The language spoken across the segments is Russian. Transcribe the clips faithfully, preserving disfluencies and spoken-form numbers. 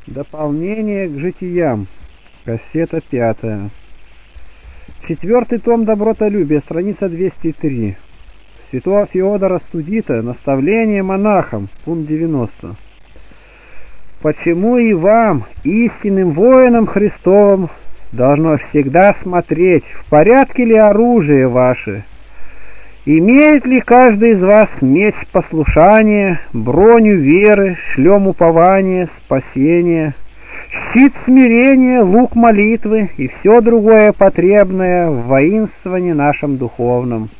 Дополнение к житиям. Кассета пятая. Четвертый том «Добротолюбие», страница двести три. Святого Феодора Студита. Наставление монахам. Пункт девяносто. Почему и вам, истинным воинам Христовым, должно всегда смотреть, в порядке ли оружие ваше? Имеет ли каждый из вас меч послушания, броню веры, шлем упования, спасения, щит смирения, лук молитвы и все другое потребное в воинствовании нашем духовном?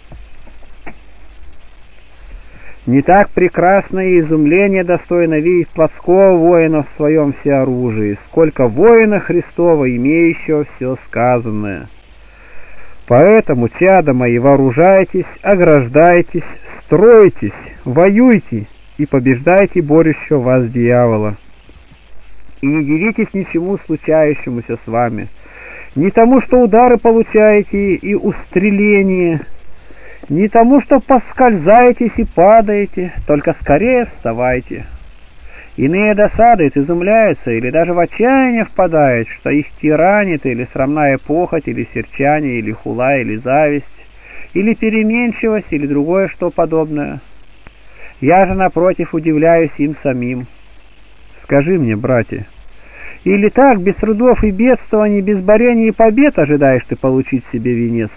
Не так прекрасно и изумление достойно видеть плотского воина в своем всеоружии, сколько воина Христова, имеющего все сказанное. Поэтому, чада мои, вооружайтесь, ограждайтесь, стройтесь, воюйте и побеждайте борющего вас дьявола. И не дивитесь ничему случающемуся с вами, не тому, что удары получаете и устреление, не тому, что поскользаетесь и падаете, только скорее вставайте. Иные досадуют, изумляются или даже в отчаяние впадают, что их тиранит или срамная похоть, или серчание, или хула, или зависть, или переменчивость, или другое что подобное. Я же, напротив, удивляюсь им самим. Скажи мне, братья, или так, без трудов и бедствований, без борения и побед ожидаешь ты получить себе венец?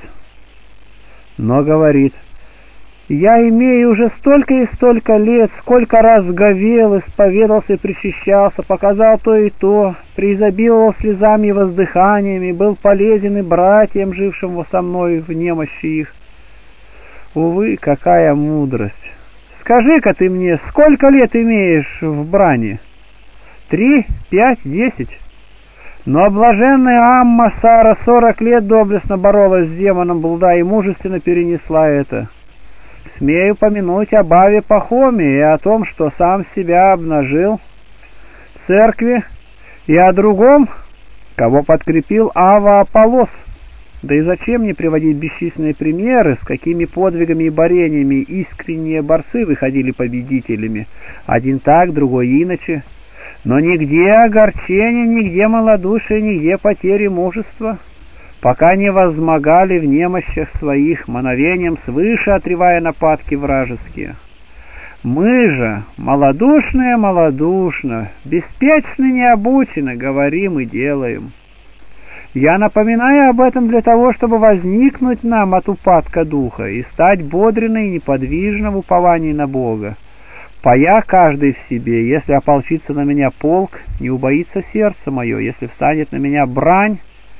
Но говорит: я имею уже столько и столько лет, сколько раз говел, исповедался и причащался, показал то и то, преизобиловал слезами и воздыханиями, был полезен и братьям, жившим со мной в немощи их. Увы, какая мудрость! Скажи-ка ты мне, сколько лет имеешь в брани? Три, пять, десять? Но блаженная Амма Сара сорок лет доблестно боролась с демоном блуда и мужественно перенесла это. Смею помянуть об Аве Пахоме и о том, что сам себя обнажил в церкви, и о другом, кого подкрепил Ава Аполлос. Да и зачем мне приводить бесчисленные примеры, с какими подвигами и борениями искренние борцы выходили победителями, один так, другой иначе, но нигде огорчения, нигде малодушия, нигде потери мужества, пока не возмогали в немощах своих, мановением свыше отревая нападки вражеские. Мы же, малодушные малодушно, беспечны необучены, говорим и делаем. Я напоминаю об этом для того, чтобы возникнуть нам от упадка духа и стать бодренно и неподвижно в уповании на Бога. Пая каждый в себе, если ополчится на меня полк, не убоится сердце мое, если встанет на меня брань,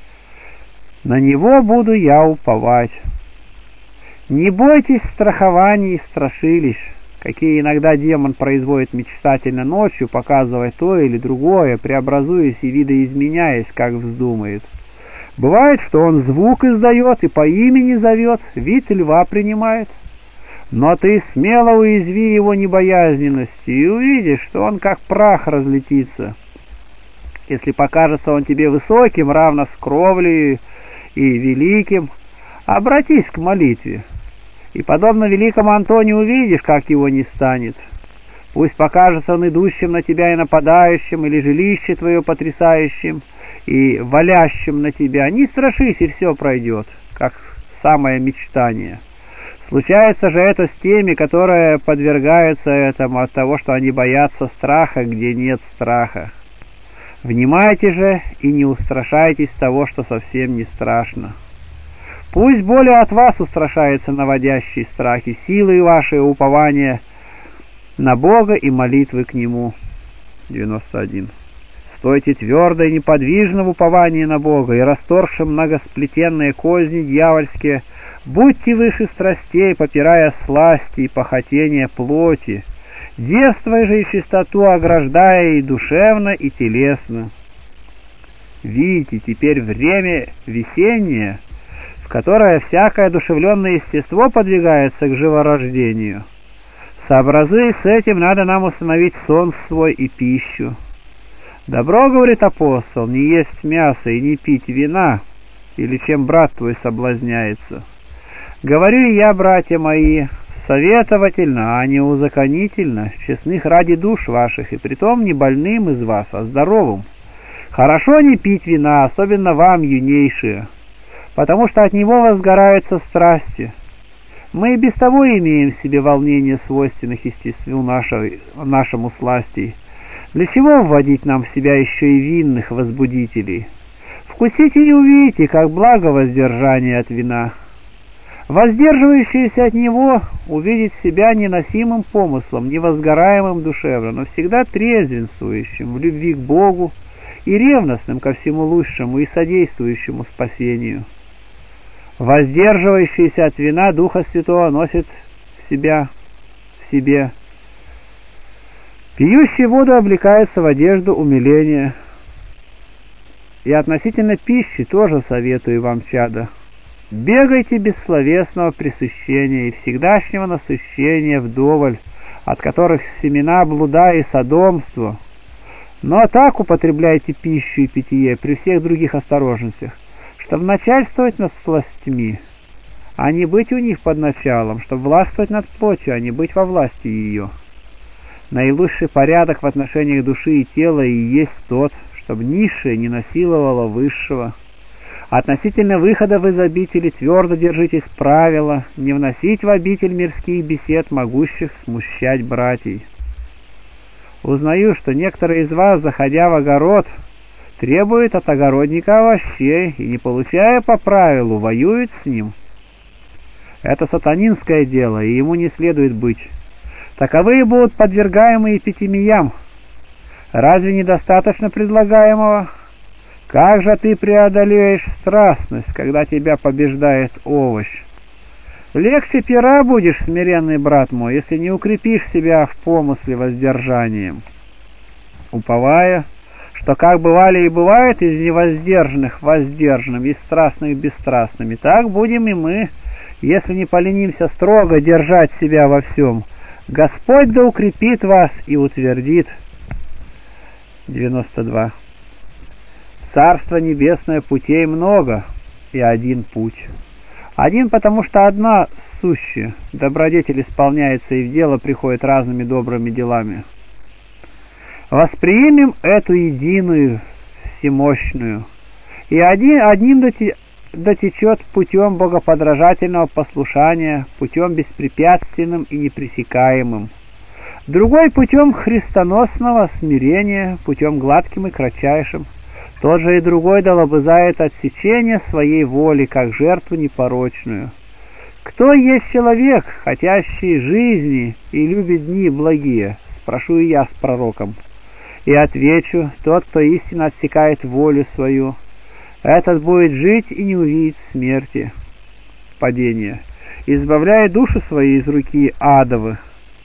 на него буду я уповать. Не бойтесь страхований и страшилищ, какие иногда демон производит мечтательно ночью, показывая то или другое, преобразуясь и видоизменяясь, как вздумает. Бывает, что он звук издает и по имени зовет, вид льва принимает. Но ты смело уязви его небоязненностью и увидишь, что он как прах разлетится. Если покажется он тебе высоким, равно с кровлей и великим, обратись к молитве, и, подобно великому Антонию, увидишь, как его не станет. Пусть покажется он идущим на тебя и нападающим, или жилище твое потрясающим и валящим на тебя. Не страшись, и все пройдет, как самое мечтание. Случается же это с теми, которые подвергаются этому от того, что они боятся страха, где нет страха. Внимайте же и не устрашайтесь того, что совсем не страшно. Пусть более от вас устрашается наводящий страхи, силы ваши упования на Бога и молитвы к Нему. девяносто один. Стойте твердо и неподвижно в уповании на Бога, и расторгши многосплетенные козни дьявольские, будьте выше страстей, попирая сласти и похотения плоти, девствуя же и чистоту ограждая и душевно, и телесно. Видите, теперь время весеннее, в которое всякое одушевленное естество подвигается к живорождению. Сообразуясь с этим, надо нам установить сон свой и пищу. Добро, говорит апостол, не есть мясо и не пить вина, или чем брат твой соблазняется. Говорю и я, братья мои, советовательно, а не узаконительно, честных ради душ ваших, и притом не больным из вас, а здоровым. Хорошо не пить вина, особенно вам, юнейшие, потому что от него возгораются страсти. Мы и без того имеем в себе волнение, свойственных естеству нашей, нашему сластей. Для чего вводить нам в себя еще и винных возбудителей? Вкусите и увидите, как благо воздержание от вина. Воздерживающийся от него увидит себя неносимым помыслом, невозгораемым душевно, но всегда трезвенствующим в любви к Богу и ревностным ко всему лучшему и содействующему спасению. Воздерживающийся от вина Духа Святого носит в себя, в себе. Пьющий воду облекается в одежду умиления. И относительно пищи тоже советую вам, чадо. Бегайте без словесного пресыщения и всегдашнего насыщения вдоволь, от которых семена блуда и содомства. Но так употребляйте пищу и питье при всех других осторожностях, чтобы начальствовать над сластями, а не быть у них под началом, чтобы властвовать над плотью, а не быть во власти ее. Наилучший порядок в отношениях души и тела и есть тот, чтобы низшее не насиловало высшего. Относительно выхода в из обители твердо держитесь правила не вносить в обитель мирских бесед, могущих смущать братьев. Узнаю, что некоторые из вас, заходя в огород, требуют от огородника овощей и, не получая по правилу, воюют с ним. Это сатанинское дело, и ему не следует быть. Таковые будут подвергаемы эпитемиям. Разве недостаточно предлагаемого? Как же ты преодолеешь страстность, когда тебя побеждает овощ? Легче пера будешь, смиренный брат мой, если не укрепишь себя в помысле воздержанием. Уповая, что как бывали и бывает из невоздержанных воздержанным, из страстных бесстрастными, так будем и мы, если не поленимся строго держать себя во всем. Господь да укрепит вас и утвердит. девяносто два. Царство небесное путей много, и один путь. Один, потому что одна сущая, добродетель исполняется и в дело приходит разными добрыми делами. Воспримем эту единую, всемощную, и один, одним доте, дотечет путем богоподражательного послушания, путем беспрепятственным и непресекаемым. Другой путем христоносного смирения, путем гладким и кратчайшим. Тот же и другой долобызает отсечение своей воли, как жертву непорочную. Кто есть человек, хотящий жизни и любит дни благие? Спрошу и я с пророком. И отвечу, тот, кто истинно отсекает волю свою, этот будет жить и не увидеть смерти. Падение. Избавляя душу свою из руки адовы.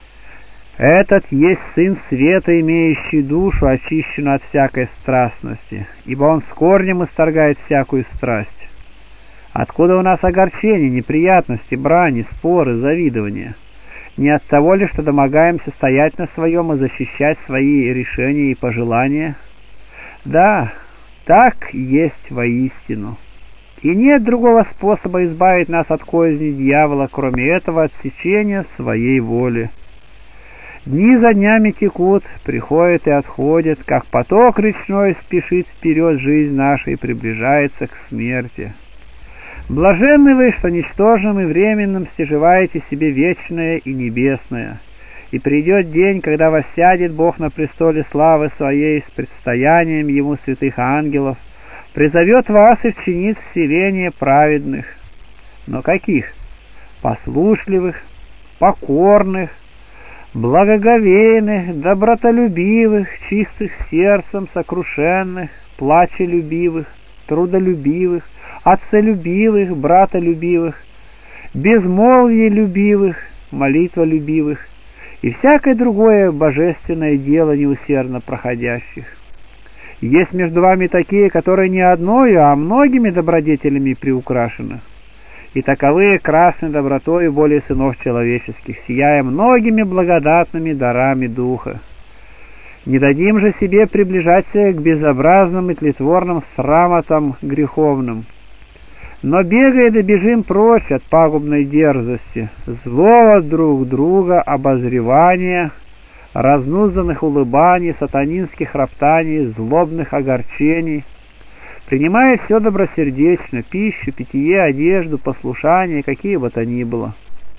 Этот есть Сын Света, имеющий душу, очищенную от всякой страстности, ибо Он с корнем исторгает всякую страсть. Откуда у нас огорчение, неприятности, брани, споры, завидования? Не от того ли, что домогаемся стоять на своем и защищать свои решения и пожелания? Да, так есть воистину. И нет другого способа избавить нас от козни дьявола, кроме этого отсечения своей воли. Дни за днями текут, приходят и отходят, как поток речной спешит вперед жизнь наша и приближается к смерти. Блаженны вы, что ничтожным и временным стяжеваете себе вечное и небесное, и придет день, когда воссядет Бог на престоле славы Своей с предстоянием Ему святых ангелов, призовет вас и вчинит вселение праведных. Но каких? Послушливых, покорных, благоговейных, добротолюбивых, чистых сердцем, сокрушенных, плачелюбивых, трудолюбивых, отцелюбивых, братолюбивых, безмолвиелюбивых, молитволюбивых и всякое другое божественное дело неусердно проходящих. Есть между вами такие, которые не одною, а многими добродетелями приукрашены, и таковые красны добротой более сынов человеческих, сияя многими благодатными дарами Духа. Не дадим же себе приближаться к безобразным и тлетворным срамотам греховным. Но бегая да бежим прочь от пагубной дерзости, злого друг друга обозревания, разнузданных улыбаний, сатанинских роптаний, злобных огорчений, принимая все добросердечно, пищу, питье, одежду, послушание, какие бы то ни было.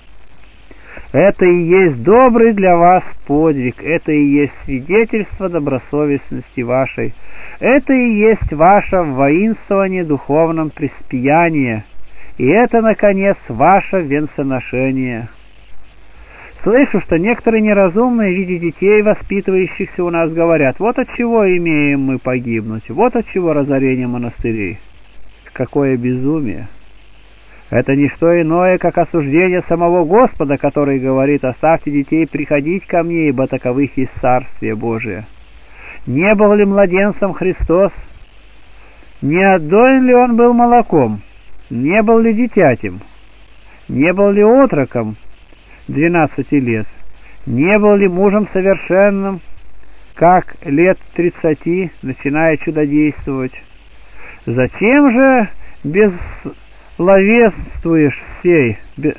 Это и есть добрый для вас подвиг, это и есть свидетельство добросовестности вашей, это и есть ваше воинствование духовном преспиянии, и это, наконец, ваше венценошение. Слышу, что некоторые неразумные, видя детей, воспитывающихся у нас, говорят: вот от чего имеем мы погибнуть, вот от чего разорение монастырей. Какое безумие! Это не что иное, как осуждение самого Господа, который говорит: оставьте детей приходить ко мне, ибо таковых есть Царствие Божие. Не был ли младенцем Христос? Не отдоен ли он был молоком? Не был ли дитятем? Не был ли отроком двенадцати лет? Не был ли мужем совершенным, как лет тридцати, начиная чудодействовать? Зачем же бессловенствуешь сей,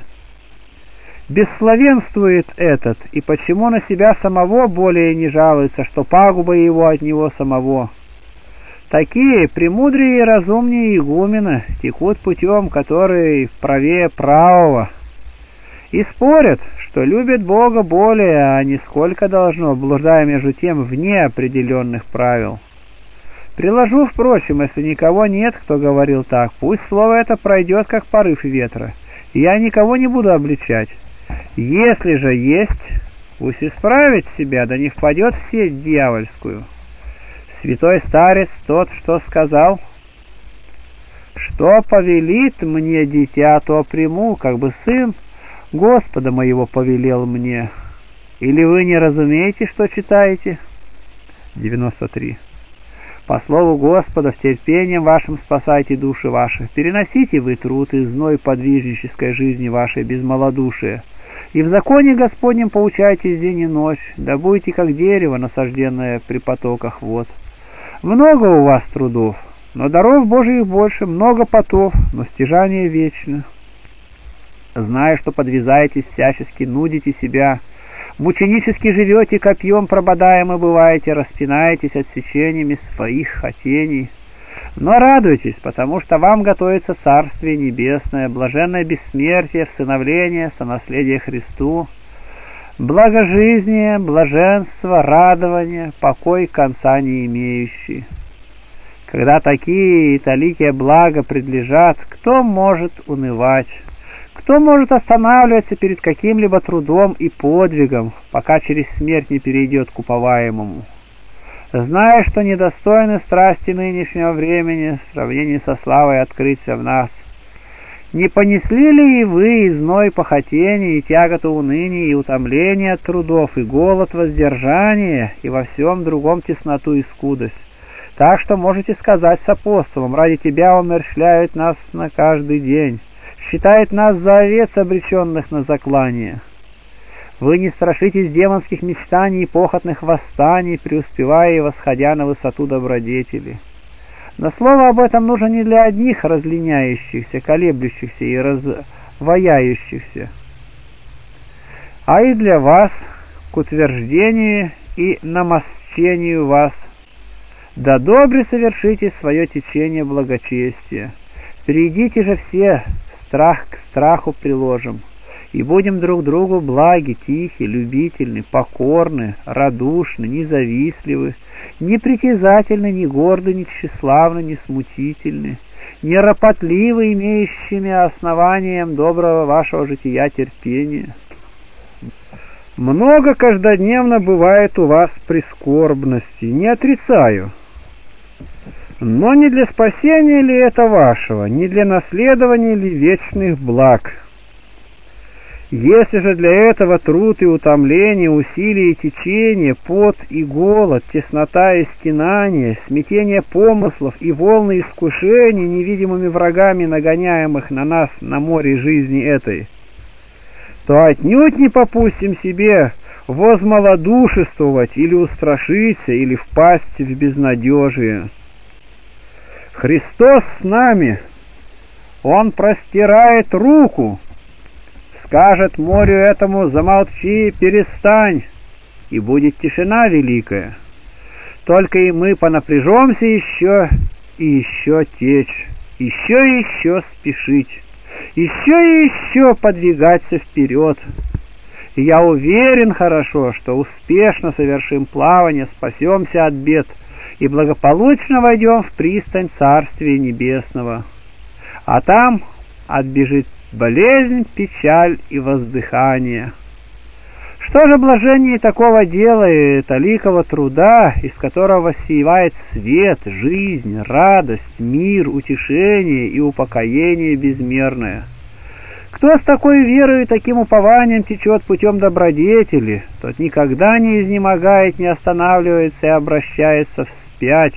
бессловенствует этот, и почему на себя самого более не жалуется, что пагуба его от него самого? Такие премудрее и разумнее игумены текут путем, который правее правого, и спорят, что любят Бога более, а не сколько должно, блуждая между тем вне определенных правил. Приложу, впрочем, если никого нет, кто говорил так, пусть слово это пройдет, как порыв ветра, и я никого не буду обличать. Если же есть, пусть исправит себя, да не впадет в сеть дьявольскую. Святой старец тот, что сказал: «Что повелит мне дитя, то приму, как бы сын Господа моего повелел мне». Или вы не разумеете, что читаете? девяносто три. По слову Господа, в терпением вашим спасайте души ваши. Переносите вы труд и зной подвижнической жизни вашей без малодушия. И в законе Господнем поучайтесь день и ночь, да будете как дерево, насажденное при потоках вод. Много у вас трудов, но даров Божиих больше, много потов, но стяжание вечно. Зная, что подвязаетесь всячески, нудите себя, мученически живете, копьем прободаемы бываете, распинаетесь отсечениями своих хотений. Но радуйтесь, потому что вам готовится Царствие Небесное, блаженное бессмертие, всыновление, сонаследие Христу, благожизние, блаженство, радование, покой конца не имеющий. Когда такие и таликие блага предлежат, кто может унывать? Кто может останавливаться перед каким-либо трудом и подвигом, пока через смерть не перейдет к уповаемому? Зная, что недостойны страсти нынешнего времени в сравнении со славой открыться в нас, не понесли ли и вы и зной похотения, и тяготу уныния, и утомления от трудов, и голод воздержания, и во всем другом тесноту и скудость? Так что можете сказать с апостолом: ради тебя умерщвляют нас на каждый день, считает нас за овец, обреченных на заклание. Вы не страшитесь демонских мечтаний и похотных восстаний, преуспевая и восходя на высоту добродетели. Но слово об этом нужно не для одних разлиняющихся, колеблющихся и разваяющихся, а и для вас, к утверждению и намощению вас. Да добре совершите свое течение благочестия. Перейдите же все, страх к страху приложим, и будем друг другу благи, тихи, любительны, покорны, радушны, независтливы, непритязательны, не горды, не тщеславны, не смутительны, не ропотливы, имеющими основанием доброго вашего жития терпения. Много каждодневно бывает у вас прискорбности, не отрицаю. Но не для спасения ли это вашего, не для наследования ли вечных благ? Если же для этого труд и утомление, усилие и течение, пот и голод, теснота и стенание, смятение помыслов и волны искушений, невидимыми врагами, нагоняемых на нас на море жизни этой, то отнюдь не попустим себе возмалодушествовать или устрашиться, или впасть в безнадежие. Христос с нами, Он простирает руку, скажет морю этому: замолчи, перестань, и будет тишина великая. Только и мы понапряжемся еще и еще течь, еще и еще спешить, еще и еще подвигаться вперед. И я уверен хорошо, что успешно совершим плавание, спасемся от бед и благополучно войдем в пристань Царствия Небесного. А там отбежит болезнь, печаль и воздыхание. Что же блажение такого делает, таликого труда, из которого воссиевает свет, жизнь, радость, мир, утешение и упокоение безмерное? Кто с такой верой и таким упованием течет путем добродетели, тот никогда не изнемогает, не останавливается и обращается вспять.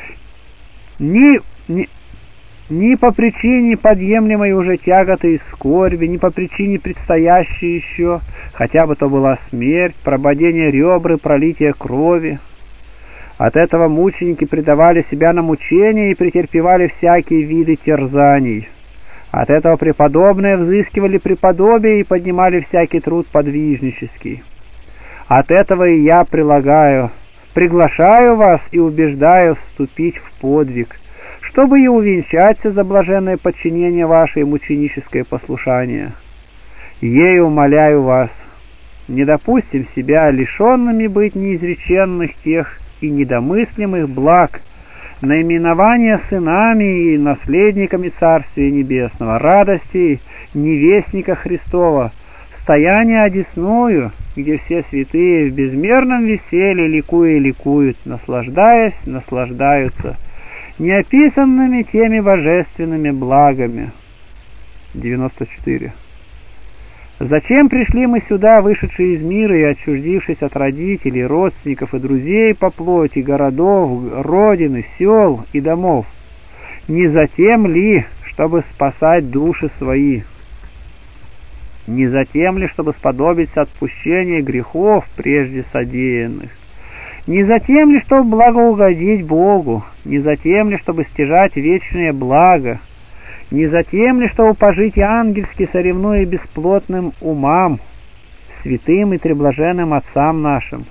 Ни, ни, ни по причине подъемлемой уже тяготы и скорби, ни по причине предстоящей еще, хотя бы то была смерть, прободение ребры, пролитие крови. От этого мученики предавали себя на мучения и претерпевали всякие виды терзаний. От этого преподобные взыскивали преподобие и поднимали всякий труд подвижнический. От этого и я прилагаю, приглашаю вас и убеждаю вступить в подвиг, чтобы и увенчаться за блаженное подчинение ваше и мученическое послушание. Ею умоляю вас, не допустим себя лишенными быть неизреченных тех и недомыслимых благ, наименования сынами и наследниками Царствия Небесного, радости невестника Христова, стояние одесную, где все святые в безмерном веселье ликуя ликуют, наслаждаясь, наслаждаются неописанными теми божественными благами. девяносто четыре. Зачем пришли мы сюда, вышедшие из мира и отчуждившись от родителей, родственников и друзей по плоти, городов, родины, сел и домов? Не затем ли, чтобы спасать души свои? Не затем ли, чтобы сподобиться отпущения грехов, прежде содеянных? Не затем ли, чтобы благоугодить Богу? Не затем ли, чтобы стяжать вечное благо? Не затем ли, чтобы пожить ангельски, соревнуя бесплотным умам, святым и треблаженным отцам нашим?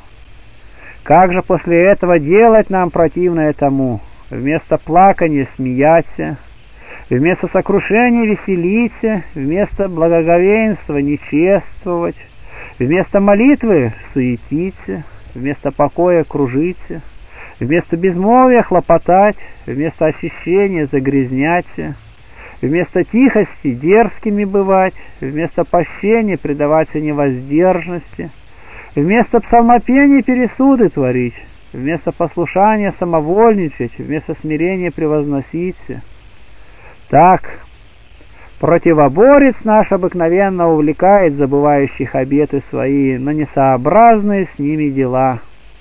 Как же после этого делать нам противное тому? Вместо плакания смеяться, вместо сокрушения веселиться, вместо благоговейства нечествовать, вместо молитвы суетиться, вместо покоя кружиться, вместо безмолвия хлопотать, вместо очищения загрязняться, вместо тихости дерзкими бывать, вместо пощения предаваться невоздержности, вместо псалмопения пересуды творить, вместо послушания самовольничать, вместо смирения превозноситься. Так, противоборец наш обыкновенно увлекает забывающих обеты свои, но несообразные с ними дела.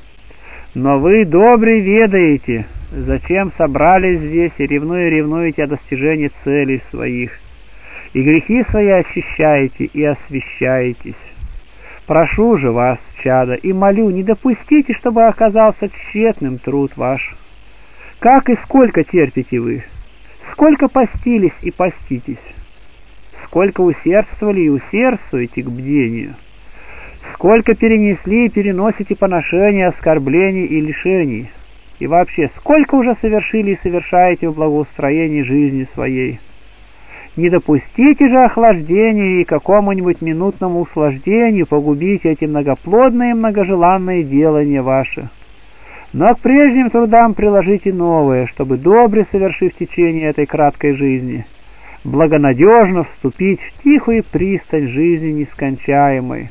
Но вы, добрые, ведаете, зачем собрались здесь и ревнуя ревнуете о достижении целей своих, и грехи свои очищаете и освящаетесь. Прошу же вас, чада, и молю, не допустите, чтобы оказался тщетным труд ваш. Как и сколько терпите вы? Сколько постились и поститесь? Сколько усердствовали и усердствуете к бдению? Сколько перенесли и переносите поношения, оскорблений и лишений? И вообще, сколько уже совершили и совершаете в благоустроении жизни своей? Не допустите же охлаждения и какому-нибудь минутному услаждению погубить эти многоплодные и многожеланные делания ваши. Но к прежним трудам приложите новое, чтобы, добре совершив течение этой краткой жизни, благонадежно вступить в тихую пристань жизни нескончаемой.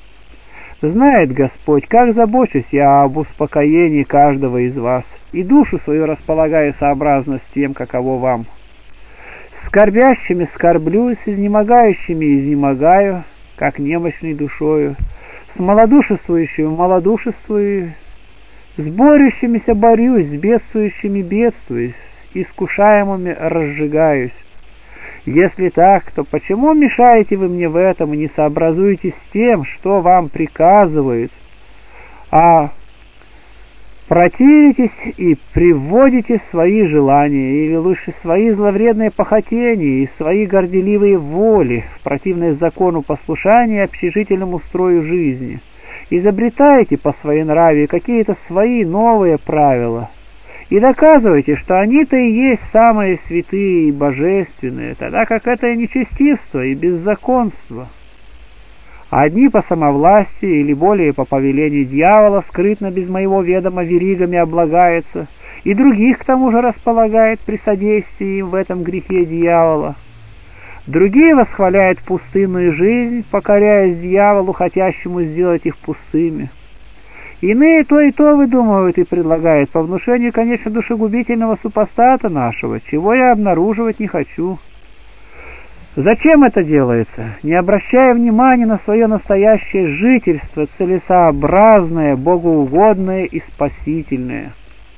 Знает Господь, как забочусь я об успокоении каждого из вас, и душу свою располагаю сообразно с тем, каково вам. Скорбящими скорблю, с изнемогающими изнемогаю, как немощной душою, с малодушествующими малодушествую, с борющимися борюсь, с бедствующими бедствуюсь, с искушаемыми разжигаюсь. Если так, то почему мешаете вы мне в этом и не сообразуетесь с тем, что вам приказывают, а противитесь и приводите свои желания, или лучше свои зловредные похотения и свои горделивые воли в противность закону послушания и общежительному строю жизни. Изобретаете по своей нраве какие-то свои новые правила и доказываете, что они-то и есть самые святые и божественные, тогда как это нечестивство и беззаконство. Одни по самовластии или более по повелению дьявола скрытно без моего ведома веригами облагаются, и других к тому же располагает при содействии им в этом грехе дьявола. Другие восхваляют пустынную жизнь, покоряясь дьяволу, хотящему сделать их пустыми. Иные то и то выдумывают и предлагают по внушению, конечно, душегубительного супостата нашего, чего я обнаруживать не хочу. Зачем это делается? Не обращая внимания на свое настоящее жительство, целесообразное, богоугодное и спасительное.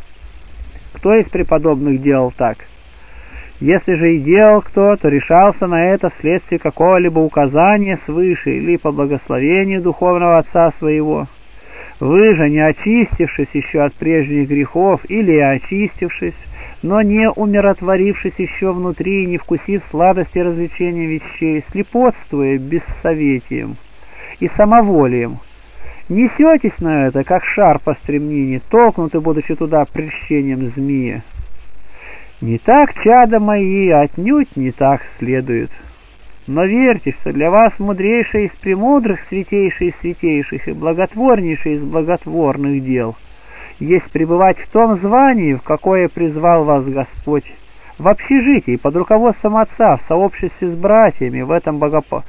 Кто из преподобных делал так? Если же и делал кто, то решался на это вследствие какого-либо указания свыше или по благословению духовного отца своего. Вы же, не очистившись еще от прежних грехов или очистившись, но не умиротворившись еще внутри и не вкусив сладости развлечения вещей, слепотствуя бессоветием и самоволием, несетесь на это, как шар по стремнине, толкнуты, будучи туда прельщением змея. Не так, чада мои, отнюдь не так следует. Но верьте, что для вас мудрейшее из премудрых, святейшее из святейших и благотворнейшее из благотворных дел есть пребывать в том звании, в какое призвал вас Господь, в общежитии, под руководством Отца, в сообществе с братьями, в этом богопо...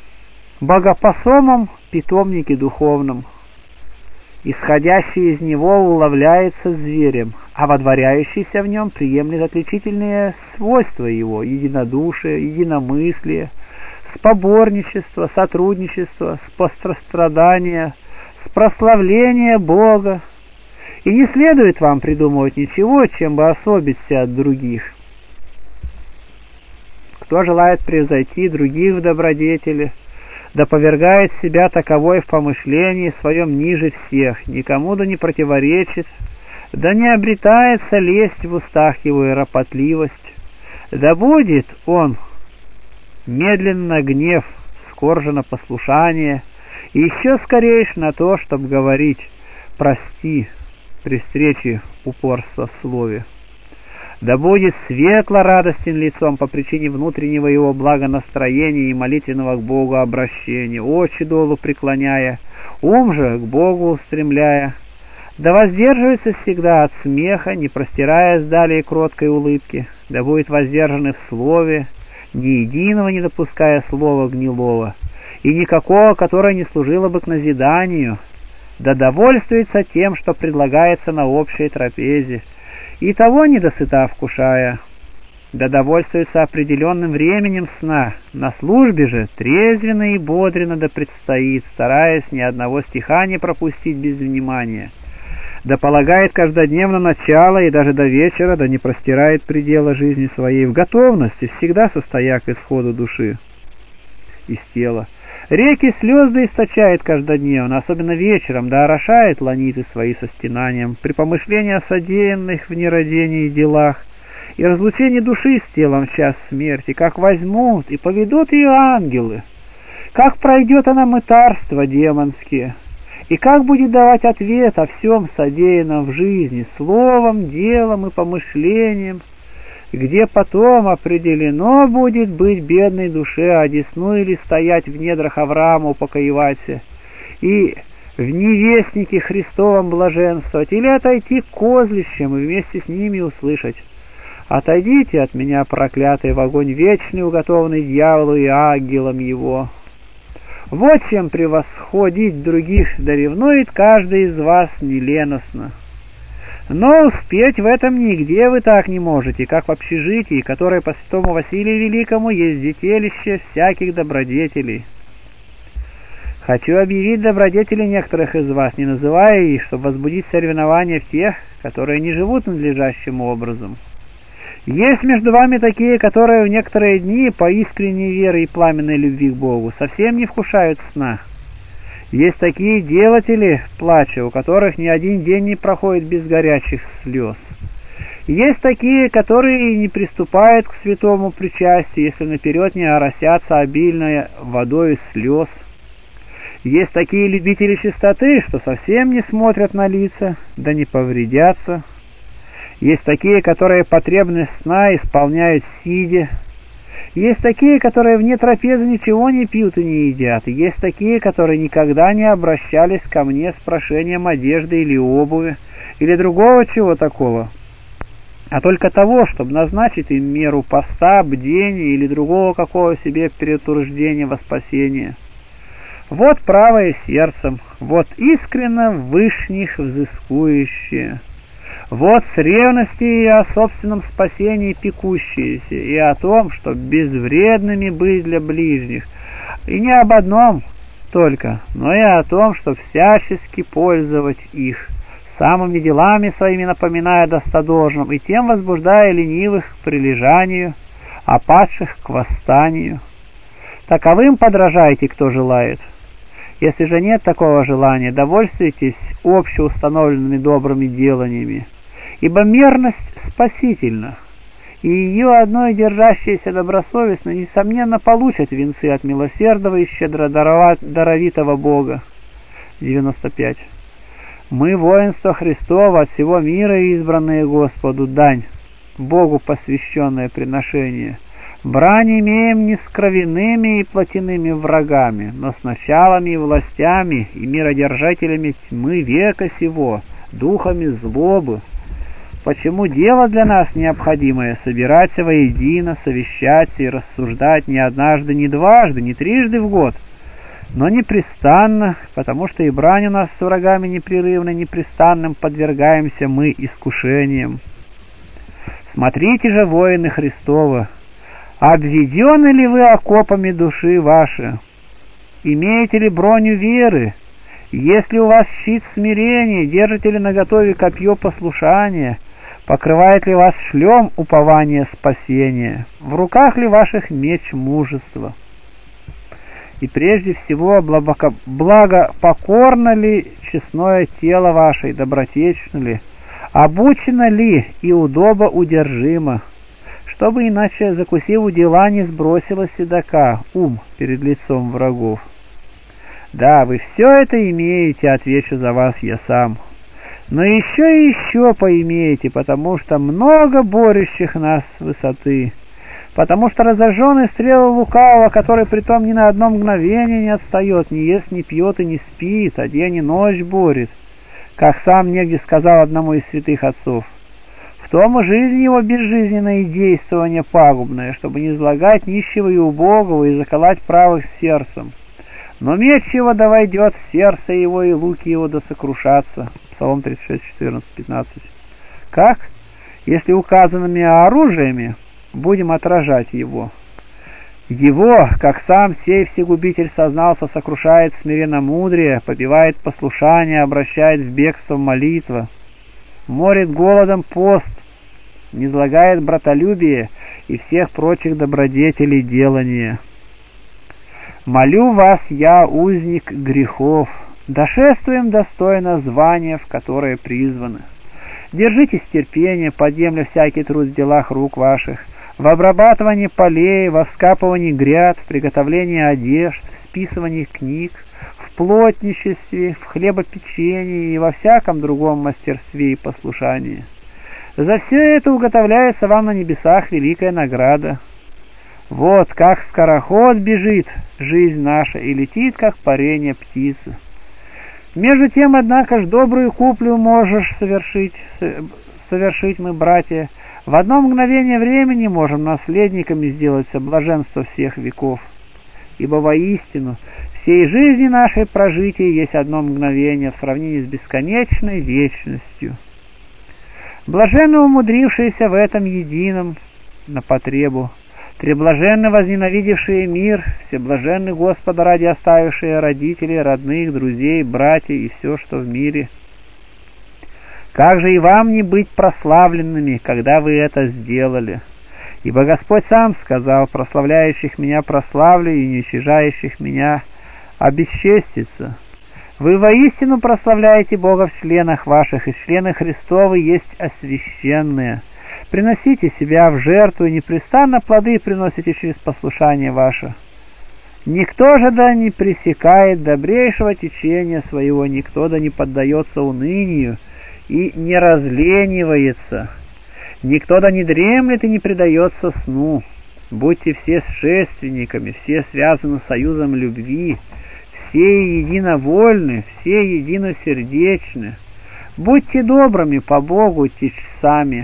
богопосомом питомнике духовном. Исходящий из него уловляется зверем, а водворяющийся в нем приемлет отличительные свойства его: единодушие, единомыслие, споборничество, сотрудничество, спострастрадание, спрославление Бога. И не следует вам придумывать ничего, чем бы особиться от других. Кто желает превзойти других в добродетели, да повергает себя таковой в помышлении своем ниже всех, никому да не противоречит, да не обретается лесть в устах его и ропотливость, да будет он медленно гнев, скоржено послушание, и еще скорейше на то, чтобы говорить «прости» при встрече упорства в слове. Да будет светло радостен лицом по причине внутреннего его благонастроения и молитвенного к Богу обращения, очи долу преклоняя, ум же к Богу устремляя. Да воздерживается всегда от смеха, не простираясь далее кроткой улыбки. Да будет воздержаны в слове, ни единого не допуская слова гнилого, и никакого, которое не служило бы к назиданию. Да довольствуется тем, что предлагается на общей трапезе, и того недосыта вкушая. Да довольствуется определенным временем сна, на службе же трезвенно и бодренно да предстоит, стараясь ни одного стиха не пропустить без внимания. Да полагает каждодневно начало и даже до вечера, да не простирает предела жизни своей в готовности, всегда состоя к исходу души из тела. Реки слезы источает каждодневно, особенно вечером, да орошает ланиты свои со стенанием, при помышлении о содеянных в нерадении делах и разлучении души с телом в час смерти, как возьмут и поведут ее ангелы, как пройдет она мытарства демонские, и как будет давать ответ о всем содеянном в жизни, словом, делом и помышлением, где потом определено будет быть бедной душе одесну или стоять в недрах Авраама упокоиваться, и в невестнике Христовом блаженствовать, или отойти к козлищам и вместе с ними услышать: «Отойдите от меня, проклятый, в огонь вечный, уготованный дьяволу и ангелам его». Вот чем превосходить других да ревнует каждый из вас неленостно. Но успеть в этом нигде вы так не можете, как в общежитии, которое по святому Василию Великому есть детелище всяких добродетелей. Хочу объявить добродетели некоторых из вас, не называя их, чтобы возбудить соревнования в тех, которые не живут надлежащим образом. Есть между вами такие, которые в некоторые дни по искренней вере и пламенной любви к Богу совсем не вкушают сна. Есть такие делатели плача, у которых ни один день не проходит без горячих слез. Есть такие, которые не приступают к святому причастию, если наперед не оросятся обильной водой слез. Есть такие любители чистоты, что совсем не смотрят на лица, да не повредятся. Есть такие, которые потребность сна исполняют сидя. Есть такие, которые вне трапезы ничего не пьют и не едят. И есть такие, которые никогда не обращались ко мне с прошением одежды или обуви, или другого чего такого, а только того, чтобы назначить им меру поста, бдения или другого какого себе предутверждения во спасение. Вот правое сердцем, вот искренно вышних взыскующие. Вот с ревности и о собственном спасении пекущиеся, и о том, что безвредными быть для ближних, и не об одном только, но и о том, что всячески пользовать их, самыми делами своими напоминая достодолжным, и тем возбуждая ленивых к прилежанию, а падших к восстанию. Таковым подражайте, кто желает. Если же нет такого желания, довольствуйтесь общеустановленными добрыми деланиями, ибо мерность спасительна, и ее одной держащиеся добросовестно, несомненно, получат венцы от милосердного и щедро-даровитого Бога. девяносто пять. Мы, воинство Христово, от всего мира избранные Господу, дань, Богу посвященное приношение. Брань имеем не с кровяными и плотяными врагами, но с началами и властями и миродержателями тьмы века сего, духами злобы. Почему дело для нас необходимое — собираться воедино, совещаться и рассуждать не однажды, не дважды, не трижды в год, но непрестанно, потому что и брань у нас с врагами непрерывно, непрестанным подвергаемся мы искушениям. Смотрите же, воины Христовы, обведены ли вы окопами души ваши? Имеете ли броню веры? Есть ли у вас щит смирения? Держите ли наготове копье послушания? Покрывает ли вас шлем упования спасения? В руках ли ваших меч мужества? И прежде всего, благопокорно ли честное тело ваше, добротечно ли, обучено ли и удобо удержимо, чтобы иначе, закусив у дела, не сбросило седока ум перед лицом врагов. Да, вы все это имеете, отвечу за вас я сам, но еще и еще поимеете, потому что много борющих нас с высоты, потому что разожженный стрелы лукавого, который притом ни на одно мгновение не отстает, не ест, не пьет и не спит, а день и ночь борет, как сам негде сказал одному из святых отцов. В том и жизнь его безжизненное действование пагубное, чтобы не излагать нищего и убогого и заколоть правых сердцем. Но меч его да войдет в сердце его, и луки его да сокрушатся. Псалом тридцать шесть, четырнадцать, пятнадцать. Как? Если указанными оружиями будем отражать его. Его, как сам сей всегубитель сознался, сокрушает смиренно мудрее, побивает послушание, обращает в бегство молитва, морит голодом пост, низлагает братолюбие и всех прочих добродетелей делания. Молю вас я, узник грехов, дошествуем достойно звания, в которое призваны. Держитесь терпения, подъемля всякий труд в делах рук ваших, в обрабатывании полей, во вскапывании гряд, в приготовлении одежд, в списывании книг, в плотничестве, в хлебопечении и во всяком другом мастерстве и послушании. За все это уготовляется вам на небесах великая награда. Вот как скороход бежит жизнь наша и летит, как парение птицы. Между тем, однако ж, добрую куплю можешь совершить, совершить мы, братья. В одно мгновение времени можем наследниками сделаться блаженства всех веков. Ибо воистину всей жизни нашей прожития есть одно мгновение в сравнении с бесконечной вечностью. Блаженно умудрившиеся в этом едином на потребу, треблаженно возненавидевшие мир, всеблаженны Господа ради оставившие родителей, родных, друзей, братьев и все, что в мире. Как же и вам не быть прославленными, когда вы это сделали? Ибо Господь сам сказал: прославляющих меня прославлю, и не уничижающих меня обесчестится. Вы воистину прославляете Бога в членах ваших, и члены Христовы есть освященные. Приносите себя в жертву, и непрестанно плоды приносите через послушание ваше. Никто же да не пресекает добрейшего течения своего, никто да не поддается унынию и не разленивается, никто да не дремлет и не предается сну. Будьте все сшественниками, все связаны союзом любви, все единовольны, все единосердечны. Будьте добрыми по Богу течцами,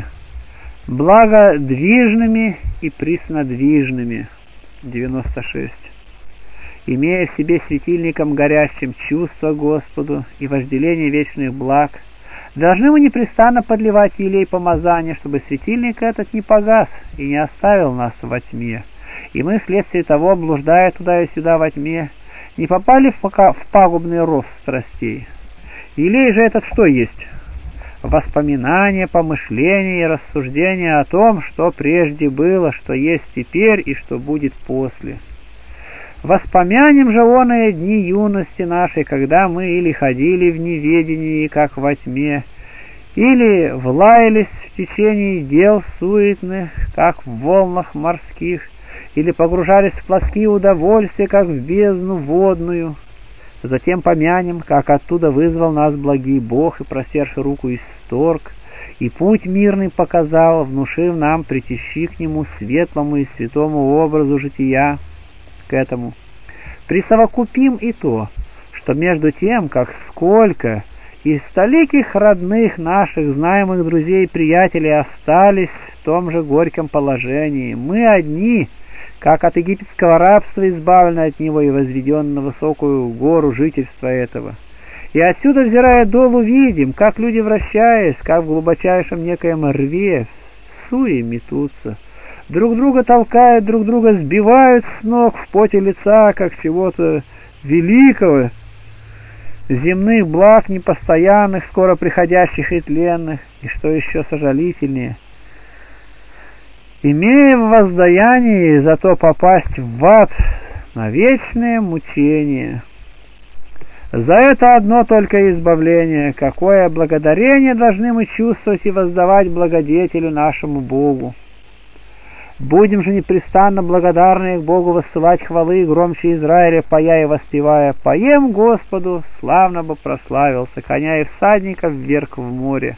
благодвижными и приснодвижными. девяносто шесть. Имея в себе светильником горящим чувство Господу и вожделение вечных благ, должны мы непрестанно подливать елей помазания, чтобы светильник этот не погас и не оставил нас во тьме, и мы вследствие того, блуждая туда и сюда во тьме, не попали в пагубный рост страстей. Елей же этот что есть? Воспоминания, помышления и рассуждения о том, что прежде было, что есть теперь и что будет после. Воспомянем же оные дни юности нашей, когда мы или ходили в неведении, как во тьме, или влаялись в течение дел суетных, как в волнах морских, или погружались в плоские удовольствия, как в бездну водную. Затем помянем, как оттуда вызвал нас благий Бог и, простерши руку, исторг, и путь мирный показал, внушив нам притещи к Нему светлому и святому образу жития к этому. Присовокупим и то, что между тем, как сколько из стольких родных наших, знаемых друзей и приятелей остались в том же горьком положении, мы одни, как от египетского рабства избавлены от него и возведены на высокую гору жительства этого. И отсюда, взирая долу, видим, как люди, вращаясь, как в глубочайшем некоем рве, в суе метутся, друг друга толкают, друг друга сбивают с ног в поте лица, как чего-то великого, земных благ непостоянных, скоро приходящих и тленных, и что еще сожалительнее, имея в воздаянии зато попасть в ад на вечное мучение. За это одно только избавление, какое благодарение должны мы чувствовать и воздавать благодетелю нашему Богу. Будем же непрестанно благодарны к Богу воссылать хвалы громче Израиля, поя и воспевая: «Поем Господу, славно бы прославился, коня и всадников вверх в море».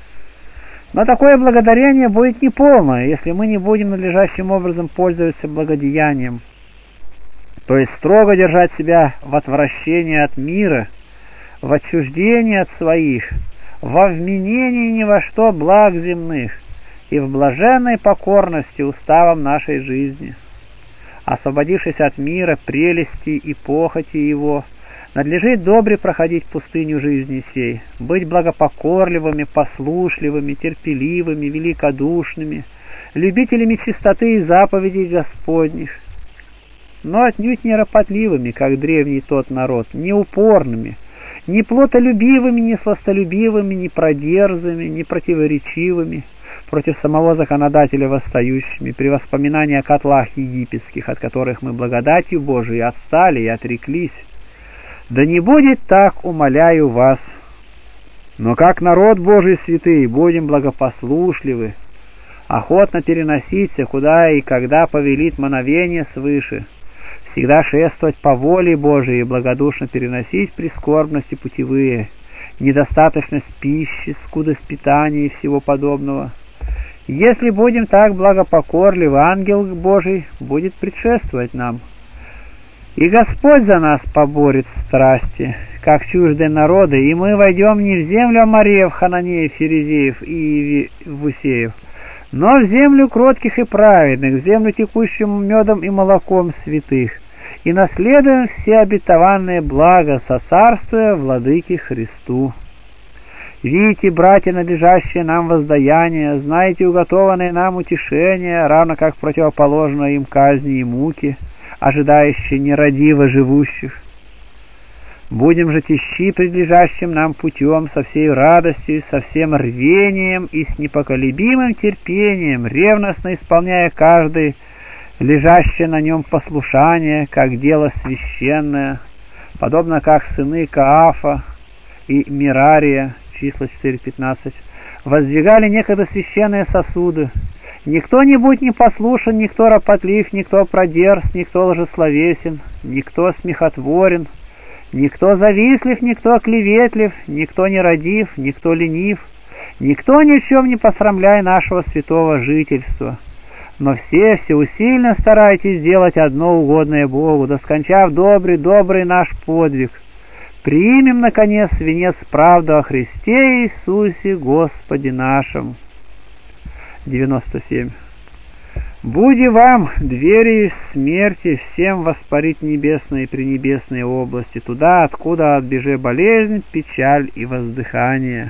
Но такое благодарение будет неполное, если мы не будем надлежащим образом пользоваться благодеянием, то есть строго держать себя в отвращении от мира, в отчуждении от своих, во вменении ни во что благ земных и в блаженной покорности уставам нашей жизни. Освободившись от мира, прелести и похоти его, надлежит добре проходить пустыню жизни сей, быть благопокорливыми, послушливыми, терпеливыми, великодушными, любителями чистоты и заповедей Господних, но отнюдь не ропотливыми, как древний тот народ, не упорными, не плотолюбивыми, не сластолюбивыми, не продерзами, не противоречивыми, против самого законодателя восстающими, при воспоминании о котлах египетских, от которых мы благодатью Божией отстали и отреклись. Да не будет так, умоляю вас. Но как народ Божий святый, будем благопослушливы, охотно переноситься, куда и когда повелит мановение свыше, всегда шествовать по воле Божией и благодушно переносить прискорбности путевые, недостаточность пищи, скудость питания и всего подобного. Если будем так благопокорливы, ангел Божий будет предшествовать нам. И Господь за нас поборет страсти, как чуждые народы, и мы войдем не в землю Амореев, Хананеев, Ферезеев и Вусеев, но в землю кротких и праведных, в землю текущую медом и молоком святых, и наследуем все обетованные блага, сосарствуя владыке Христу. Видите, братья, надлежащие нам воздаяние, знаете уготованные нам утешения, равно как противоположно им казни и муки, ожидающие нерадиво живущих. Будем же тещи предлежащим нам путем со всей радостью, со всем рвением и с непоколебимым терпением, ревностно исполняя каждый лежащее на нем послушание, как дело священное, подобно как сыны Каафа и Мерария, числа четыре пятнадцать, воздвигали некогда священные сосуды. Никто не будь непослушен, никто ропотлив, никто продерз, никто лжесловесен, никто смехотворен, никто завистлив, никто клеветлив, никто нерадив, никто ленив, никто ни в чем не посрамляй нашего святого жительства. Но все всеусильно старайтесь сделать одно угодное Богу, да скончав добрый, добрый наш подвиг, примем, наконец, венец правды о Христе Иисусе Господе нашем. девяносто семь. «Буди вам, двери смерти, всем воспарить небесные и пренебесные области, туда, откуда отбеже болезнь, печаль и воздыхание.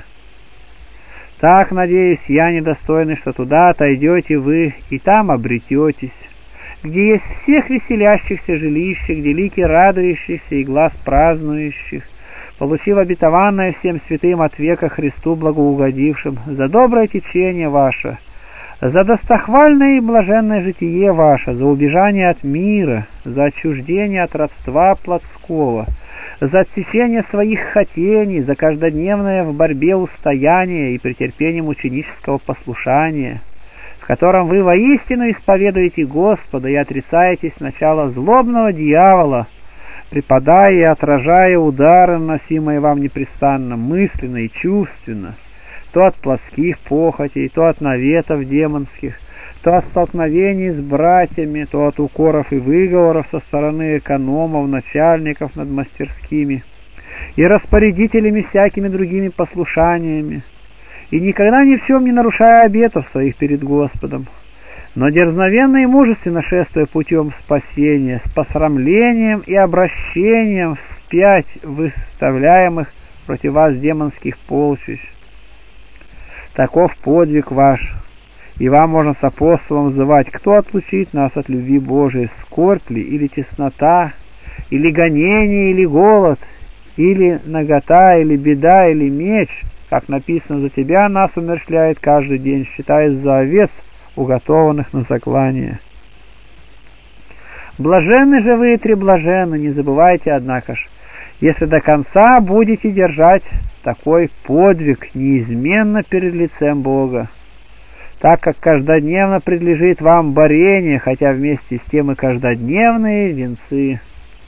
Так, надеюсь, я недостойный, что туда отойдете вы, и там обрететесь, где есть всех веселящихся жилище, где лики радующихся и глаз празднующих, получив обетованное всем святым от века Христу благоугодившим, за доброе течение ваше, за достохвальное и блаженное житие ваше, за убежание от мира, за отчуждение от родства плотского, за отсечение своих хотений, за каждодневное в борьбе устояние и претерпение мученического послушания, в котором вы воистину исповедуете Господа и отрицаете сначала злобного дьявола, преподая и отражая удары, наносимые вам непрестанно, мысленно и чувственно, то от плотских похотей, то от наветов демонских, то от столкновений с братьями, то от укоров и выговоров со стороны экономов, начальников над мастерскими и распорядителями всякими другими послушаниями, и никогда ни в чем не нарушая обетов своих перед Господом, но дерзновенно и мужественно шествуя путем спасения, с посрамлением и обращением вспять выставляемых против вас демонских полчищ. Таков подвиг ваш, и вам можно с апостолом взывать: кто отлучит нас от любви Божией, скорбь ли, или теснота, или гонение, или голод, или нагота, или беда, или меч, как написано: за тебя нас умерщвляет каждый день, считаясь за овец, уготованных на заклание. Блаженны же вы и треблаженны, не забывайте, однако ж, если до конца будете держать такой подвиг неизменно перед лицем Бога, так как каждодневно предлежит вам борение, хотя вместе с тем и каждодневные венцы.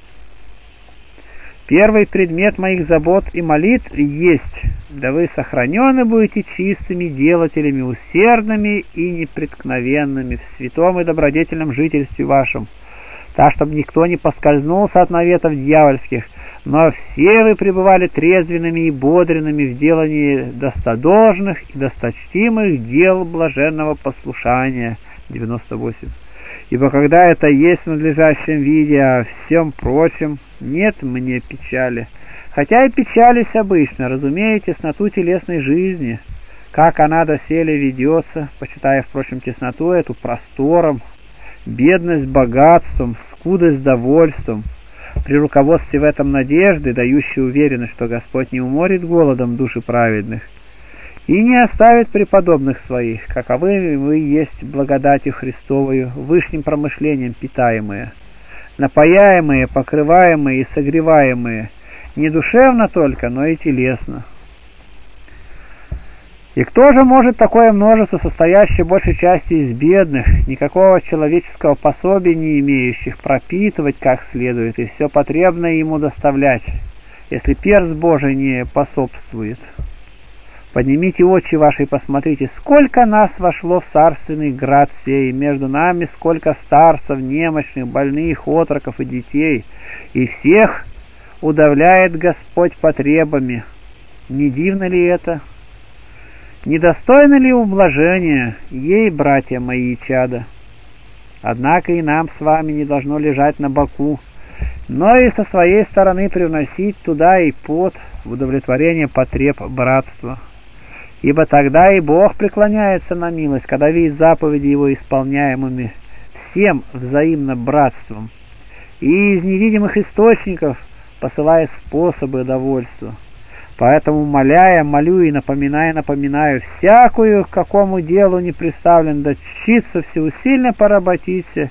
Первый предмет моих забот и молитв есть: да вы сохранены будете чистыми делателями, усердными и непреткновенными в святом и добродетельном жительстве вашем, так, чтобы никто не поскользнулся от наветов дьявольских, но все вы пребывали трезвенными и бодренными в делании достодолжных и досточтимых дел блаженного послушания. девяносто восемь. Ибо когда это есть в надлежащем виде, а всем прочем нет мне печали, хотя и печались обычно, разумея тесноту телесной жизни, как она доселе ведется, почитая, впрочем, тесноту эту простором, бедность богатством, скудость довольством, при руководстве в этом надежды, дающей уверенность, что Господь не уморит голодом души праведных и не оставит преподобных своих, каковы вы есть благодатью Христовою, вышним промышлением питаемые, напояемые, покрываемые и согреваемые, не душевно только, но и телесно. И кто же может такое множество, состоящее большей части из бедных, никакого человеческого пособия не имеющих, пропитывать как следует и все потребное ему доставлять, если перст Божий не способствует? Поднимите очи ваши и посмотрите, сколько нас вошло в царственный град сей, и между нами сколько старцев, немощных, больных, отроков и детей, и всех удавляет Господь потребами. Не дивно ли это? Недостойно ли ублажения, ей, братья мои и чада? Однако и нам с вами не должно лежать на боку, но и со своей стороны привносить туда и пот в удовлетворение потреб братства. Ибо тогда и Бог преклоняется на милость, когда видит заповеди Его исполняемыми всем взаимно братством, и из невидимых источников посылает способы довольства. Поэтому, моляя, молю и напоминая, напоминаю, всякую, к какому делу не приставлен, да чится всеусильно поработиться,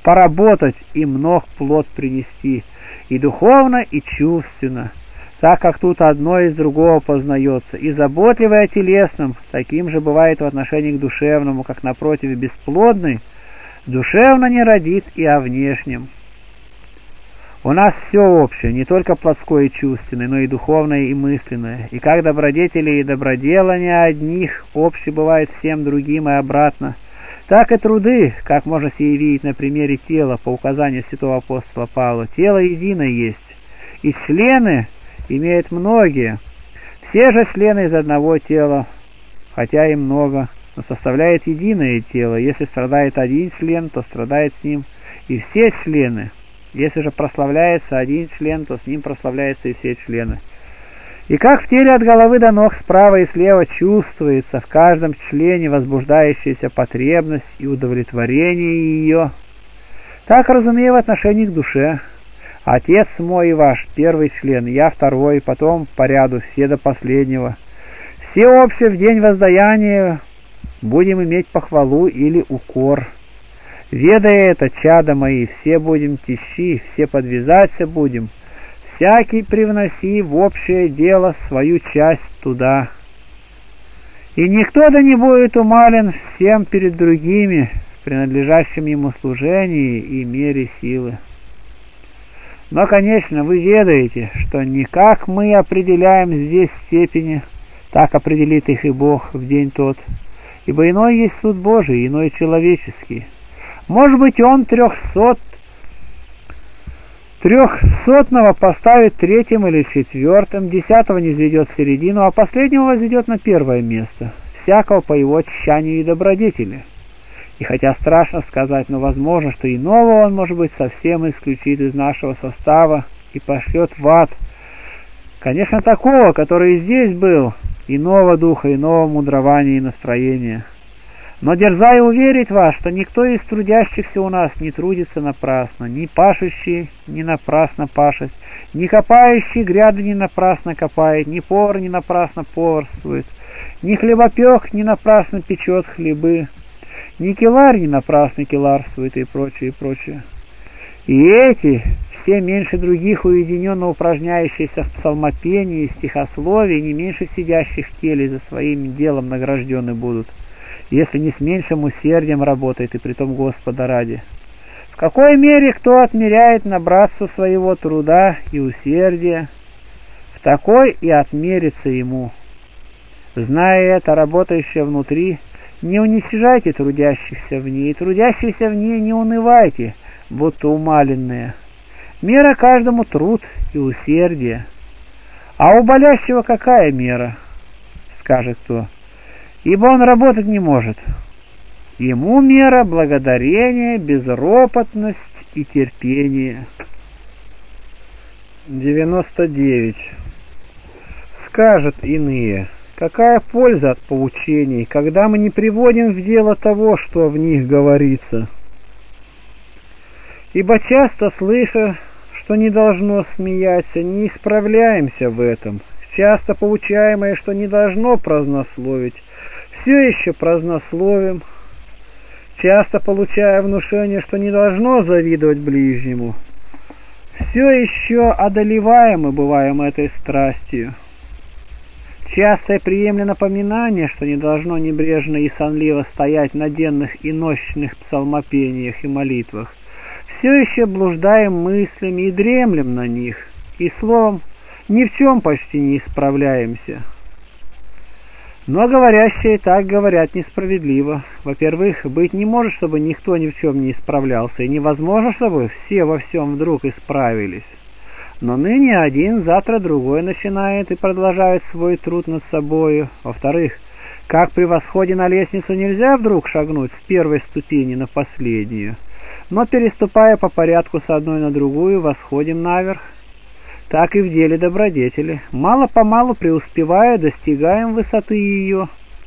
поработать и много плод принести, и духовно, и чувственно, так как тут одно из другого познается, и заботливый о телесном, таким же бывает в отношении к душевному, как напротив бесплодный, душевно не родит и о внешнем. У нас все общее, не только плотское и чувственное, но и духовное и мысленное, и как добродетели и доброделания одних общее бывает всем другим и обратно, так и труды, как можно сие видеть на примере тела, по указанию святого апостола Павла. Тело едино есть, и члены имеют многие. Все же члены из одного тела, хотя и много, но составляет единое тело. Если страдает один член, то страдает с ним и все члены. Если же прославляется один член, то с ним прославляются и все члены. И как в теле от головы до ног справа и слева чувствуется в каждом члене возбуждающаяся потребность и удовлетворение ее, так, разумею, в отношении к душе. Отец мой и ваш первый член, я второй, потом по ряду все до последнего. Все общее в день воздаяния будем иметь похвалу или укор. Ведая это, чада мои, все будем тещи, все подвязаться будем, всякий привноси в общее дело свою часть туда. И никто да не будет умален всем перед другими в принадлежащем ему служении и мере силы. Но, конечно, вы ведаете, что не как мы определяем здесь степени, так определит их и Бог в день тот, ибо иной есть суд Божий, иной человеческий. Может быть, он трехсот, трехсотного поставит третьим или четвертым, десятого не низведет в середину, а последнего возведет на первое место, всякого по его тщанию и добродетели. И хотя страшно сказать, но возможно, что иного он, может быть, совсем исключит из нашего состава и пошлет в ад. Конечно, такого, который и здесь был, иного духа, иного мудрования и настроения. Но дерзаю уверить вас, что никто из трудящихся у нас не трудится напрасно, ни пашущий не напрасно пашет, ни копающий гряды не напрасно копает, ни повар не напрасно поварствует, ни хлебопек не напрасно печет хлебы, ни келарь не напрасно келарствует и прочее, и прочее. И эти, все меньше других уединенно упражняющиеся в псалмопении и стихословии, не меньше сидящих в теле за своим делом награждены будут, если не с меньшим усердием работает, и притом Господа ради. В какой мере кто отмеряет на братство своего труда и усердия, в такой и отмерится ему. Зная это, работающее внутри, не уничижайте трудящихся в ней, и трудящихся в ней не унывайте, будто умаленные. Мера каждому труд и усердие. А у болящего какая мера? Скажет кто. Ибо он работать не может. Ему мера благодарение, безропотность и терпение. девяносто девять. Скажут иные, какая польза от поучений, когда мы не приводим в дело того, что в них говорится. Ибо часто слыша, что не должно смеяться, не исправляемся в этом. Часто поучаемое, что не должно празднословить, все еще празднословим, часто получая внушение, что не должно завидовать ближнему, все еще одолеваемы бываем этой страстью. Часто приемлемо напоминание, что не должно небрежно и сонливо стоять на денных и ночных псалмопениях и молитвах. Все еще блуждаем мыслями и дремлем на них, и словом ни в чем почти не исправляемся. Но говорящие так говорят несправедливо. Во-первых, быть не может, чтобы никто ни в чем не исправлялся, и невозможно, чтобы все во всем вдруг исправились. Но ныне один, завтра другой начинает и продолжает свой труд над собою. Во-вторых, как при восходе на лестницу нельзя вдруг шагнуть с первой ступени на последнюю, но переступая по порядку с одной на другую, восходим наверх. Так и в деле добродетели. Мало-помалу преуспевая, достигаем высоты ее.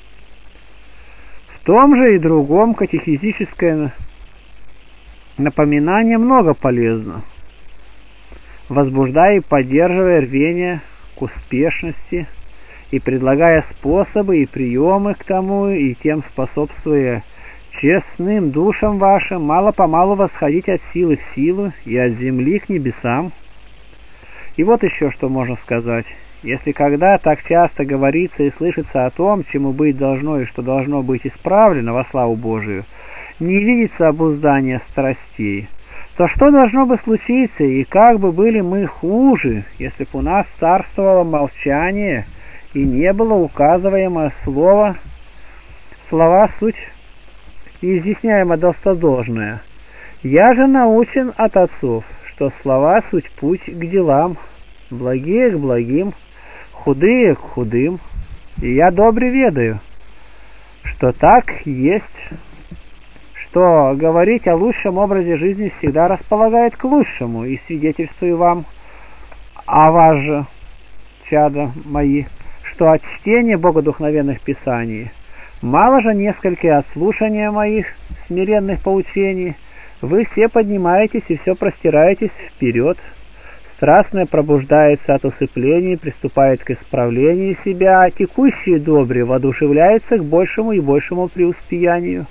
В том же и другом катехизическое напоминание много полезно, возбуждая и поддерживая рвение к успешности и предлагая способы и приемы к тому, и тем способствуя честным душам вашим мало-помалу восходить от силы в силу и от земли к небесам. И вот еще что можно сказать. Если когда так часто говорится и слышится о том, чему быть должно и что должно быть исправлено во славу Божию, не видится обуздания страстей, то что должно бы случиться, и как бы были мы хуже, если б у нас царствовало молчание и не было указываемо слово, слова суть и изъясняемо достодолжное. Я же научен от отцов, что слова суть путь к делам, благие к благим, худые к худым, и я добре ведаю, что так есть, что говорить о лучшем образе жизни всегда располагает к лучшему, и свидетельствую вам, а вас же, чада мои, что от чтения богодухновенных писаний, мало же несколько от слушания моих смиренных поучений, вы все поднимаетесь и все простираетесь вперед, страстное пробуждается от усыпления, приступает к исправлению себя, а текущее добре воодушевляется к большему и большему преуспеянию.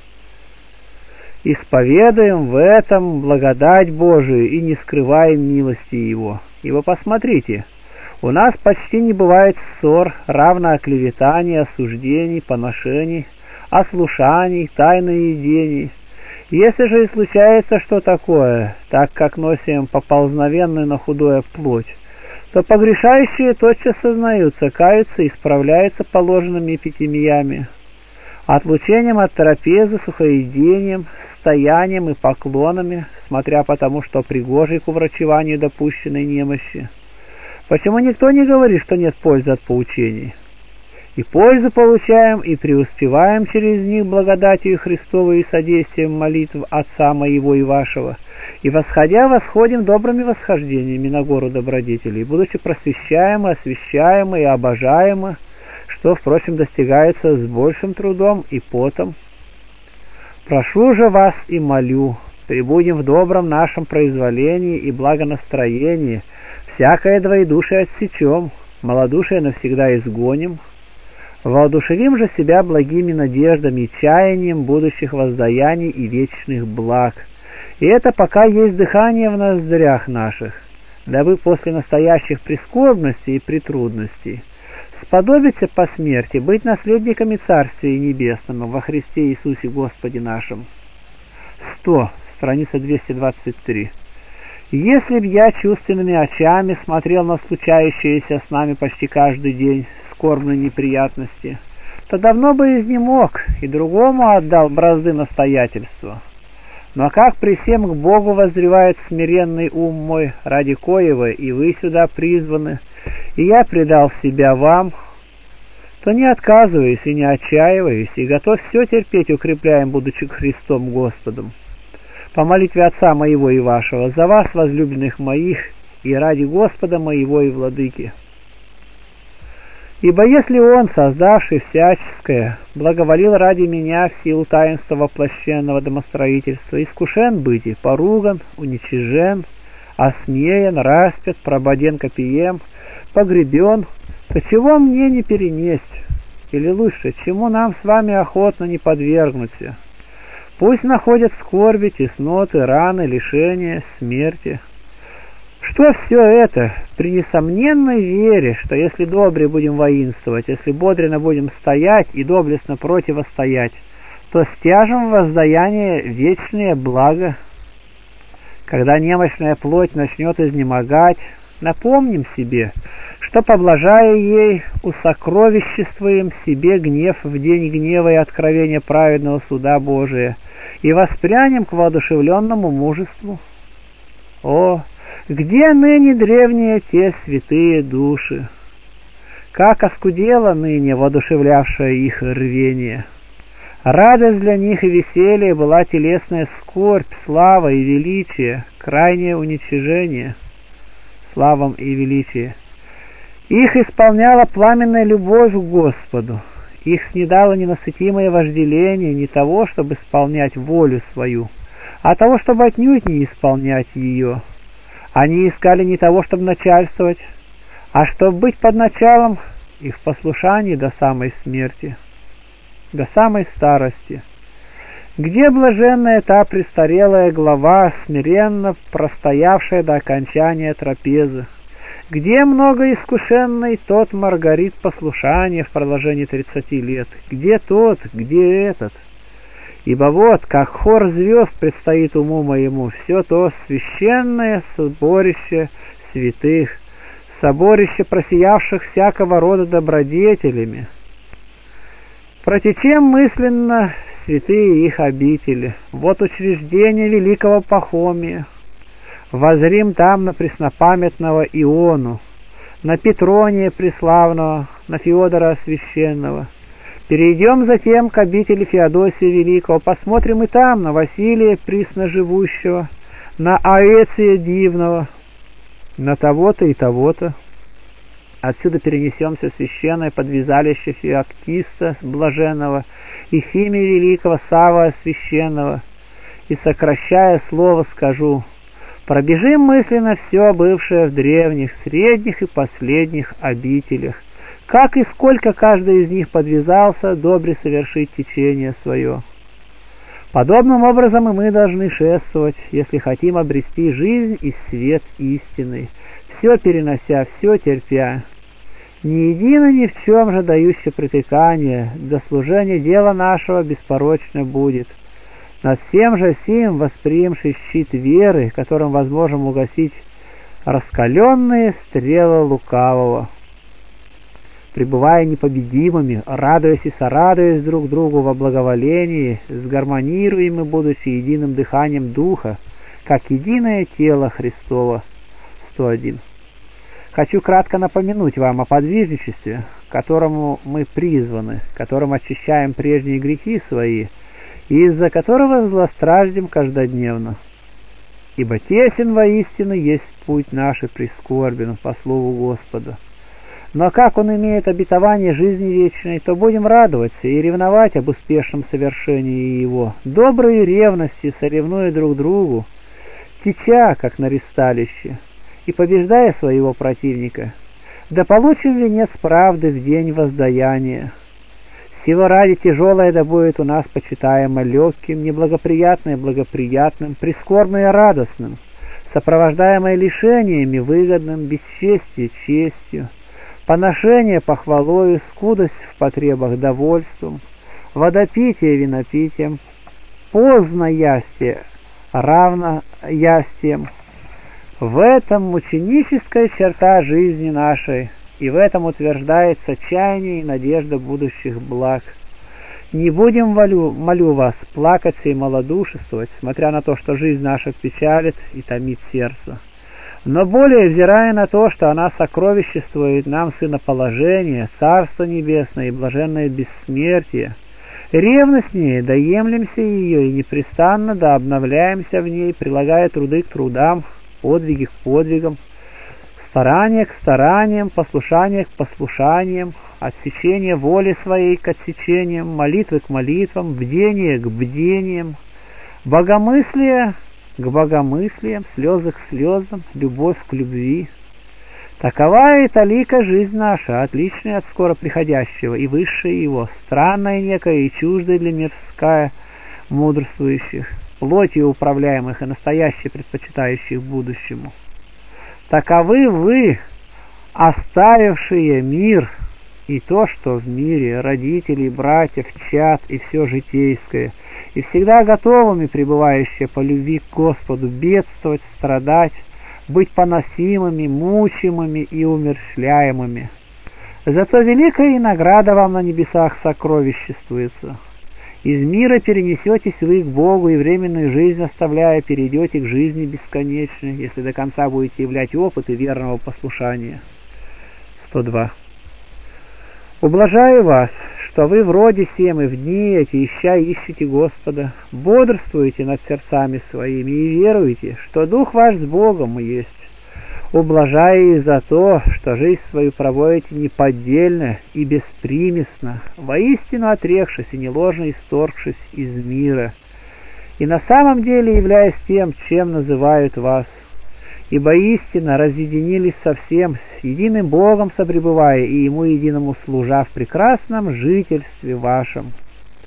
Исповедуем в этом благодать Божию и не скрываем милости Его. Ибо посмотрите, у нас почти не бывает ссор, равно оклеветаний, осуждений, поношений, ослушаний, тайноедений. Если же и случается что такое, так как носим поползновенную на худое плоть, то погрешающие тотчас сознаются, каются и исправляются положенными эпитемиями, отлучением от трапезы, сухоедением, стоянием и поклонами, смотря по тому, что пригожий к уврачеванию допущенной немощи. Почему никто не говорит, что нет пользы от поучений? И пользу получаем, и преуспеваем через них благодатью Христовой и содействием молитв Отца моего и вашего, и восходя восходим добрыми восхождениями на гору добродетелей, будучи просвещаемы, освящаемы и обожаемы, что, впрочем, достигается с большим трудом и потом. Прошу же вас и молю, пребудем в добром нашем произволении и благонастроении, всякое двоедушие отсечем, малодушие навсегда изгоним, воодушевим же себя благими надеждами и чаянием будущих воздаяний и вечных благ. И это пока есть дыхание в ноздрях наших, дабы после настоящих прискорбностей и притрудностей сподобиться по смерти быть наследниками Царствия Небесного во Христе Иисусе Господе нашим. сто, страница двести двадцать три. Если б я чувственными очами смотрел на случающиеся с нами почти каждый день скорбные неприятности, то давно бы изнемог и другому отдал бразды настоятельства. Но как при всем к Богу воззревает смиренный ум мой, ради коего и вы сюда призваны, и я предал себя вам, то не отказываюсь и не отчаиваюсь, и готов все терпеть, укрепляем, будучи Христом Господом. По молитве Отца моего и вашего, за вас, возлюбленных моих, и ради Господа моего и Владыки. Ибо если Он, создавший всяческое, благоволил ради меня в силу таинства воплощенного домостроительства, искушен быть и поруган, уничижен, осмеян, распят, прободен копием, погребен, то чего мне не перенесть? Или лучше, чему нам с вами охотно не подвергнуться? Пусть находят скорби, тесноты, раны, лишения, смерти. Что все это при несомненной вере, что если добре будем воинствовать, если бодренно будем стоять и доблестно противостоять, то стяжем воздаяние вечное благо. Когда немощная плоть начнет изнемогать, напомним себе, что, поблажая ей, усокровиществуем себе гнев в день гнева и откровения праведного суда Божия, и воспрянем к воодушевленному мужеству. О, где ныне древние те святые души? Как оскудело ныне воодушевлявшее их рвение! Радость для них и веселье была телесная скорбь, слава и величие, крайнее уничижение, славам и величие. Их исполняла пламенная любовь к Господу, их снедало ненасытимое вожделение не того, чтобы исполнять волю свою, а того, чтобы отнюдь не исполнять ее. Они искали не того, чтобы начальствовать, а чтобы быть под началом и в послушании до самой смерти, до самой старости. Где блаженная та престарелая глава, смиренно простоявшая до окончания трапезы? Где многоискушенный тот Маргарит послушания в продолжении тридцати лет? Где тот, где этот? Ибо вот, как хор звезд предстоит уму моему, все то священное соборище святых, соборище просиявших всякого рода добродетелями. Протечем мысленно святые их обители, вот учреждение великого Пахомия. Воззрим там на преснопамятного Иону, на Петрония преславного, на Феодора Священного. Перейдем затем к обители Феодосия Великого, посмотрим и там на Василия Присноживущего, на Аэция Дивного, на того-то и того-то. Отсюда перенесемся в священное подвязалище Феоктиста Блаженного и Химия Великого Савва Священного, и, сокращая слово, скажу: пробежим мысленно все бывшее в древних, средних и последних обителях, как и сколько каждый из них подвязался добре совершить течение свое. Подобным образом и мы должны шествовать, если хотим обрести жизнь и свет истинный, все перенося, все терпя. Ни едино ни в чем же дающее притыкание, до служения дела нашего беспорочно будет. Над всем же сим восприимший щит веры, которым возможно угасить раскаленные стрелы лукавого. Пребывая непобедимыми, радуясь и сорадуясь друг другу во благоволении, сгармонируемы, будучи единым дыханием Духа, как единое тело Христово. сто один. Хочу кратко напомянуть вам о подвижничестве, к которому мы призваны, которым очищаем прежние грехи свои, и из-за которого злостраждем каждодневно. Ибо тесен воистину есть путь наш и прискорбен, по слову Господа. Но как он имеет обетование жизни вечной, то будем радоваться и ревновать об успешном совершении его, доброй ревности соревнуя друг другу, теча, как на ристалище, и побеждая своего противника, да получим венец правды в день воздаяния. Сего ради тяжелое да будет у нас почитаемо легким, неблагоприятное благоприятным, прискорбное радостным, сопровождаемое лишениями выгодным, бесчестие честью, поношение похвалою, скудость в потребах довольством, водопитие винопитием, поздно ястие равно ястием. В этом мученическая черта жизни нашей, и в этом утверждается чаяние и надежда будущих благ. Не будем, молю, молю вас, плакаться и малодушествовать, смотря на то, что жизнь наша печалит и томит сердце, но более взирая на то, что она сокровиществует нам сыноположение, Царство Небесное и блаженное бессмертие, ревностнее доемлемся ее и непрестанно да обновляемся в ней, прилагая труды к трудам, подвиги к подвигам, старание к стараниям, послушание к послушаниям, отсечение воли своей к отсечениям, молитвы к молитвам, бдение к бдениям, богомыслие к богомыслиям, слезы к слезам, любовь к любви. Такова и талика жизнь наша, отличная от скоро приходящего и высшая его, странная некая и чуждая для мирская мудрствующих, плотью управляемых и настоящее предпочитающих будущему. Таковы вы, оставившие мир и то, что в мире, родителей, братьев, чад и все житейское, и всегда готовыми, пребывающие по любви к Господу, бедствовать, страдать, быть поносимыми, мучимыми и умерщвляемыми. Зато великая и награда вам на небесах сокровиществуется. Из мира перенесетесь вы к Богу и временную жизнь оставляя, перейдете к жизни бесконечной, если до конца будете являть опыты верного послушания. сто два. Ублажаю вас, что вы вроде сем и в дни эти, ища ищете Господа, бодрствуете над сердцами своими и веруете, что Дух ваш с Богом есть. Ублажая и за то, что жизнь свою проводите неподдельно и беспримесно, воистину отрекшись и неложно исторгшись из мира, и на самом деле являясь тем, чем называют вас, ибо истинно разъединились со всем, с единым Богом собребывая и Ему единому служа в прекрасном жительстве вашем.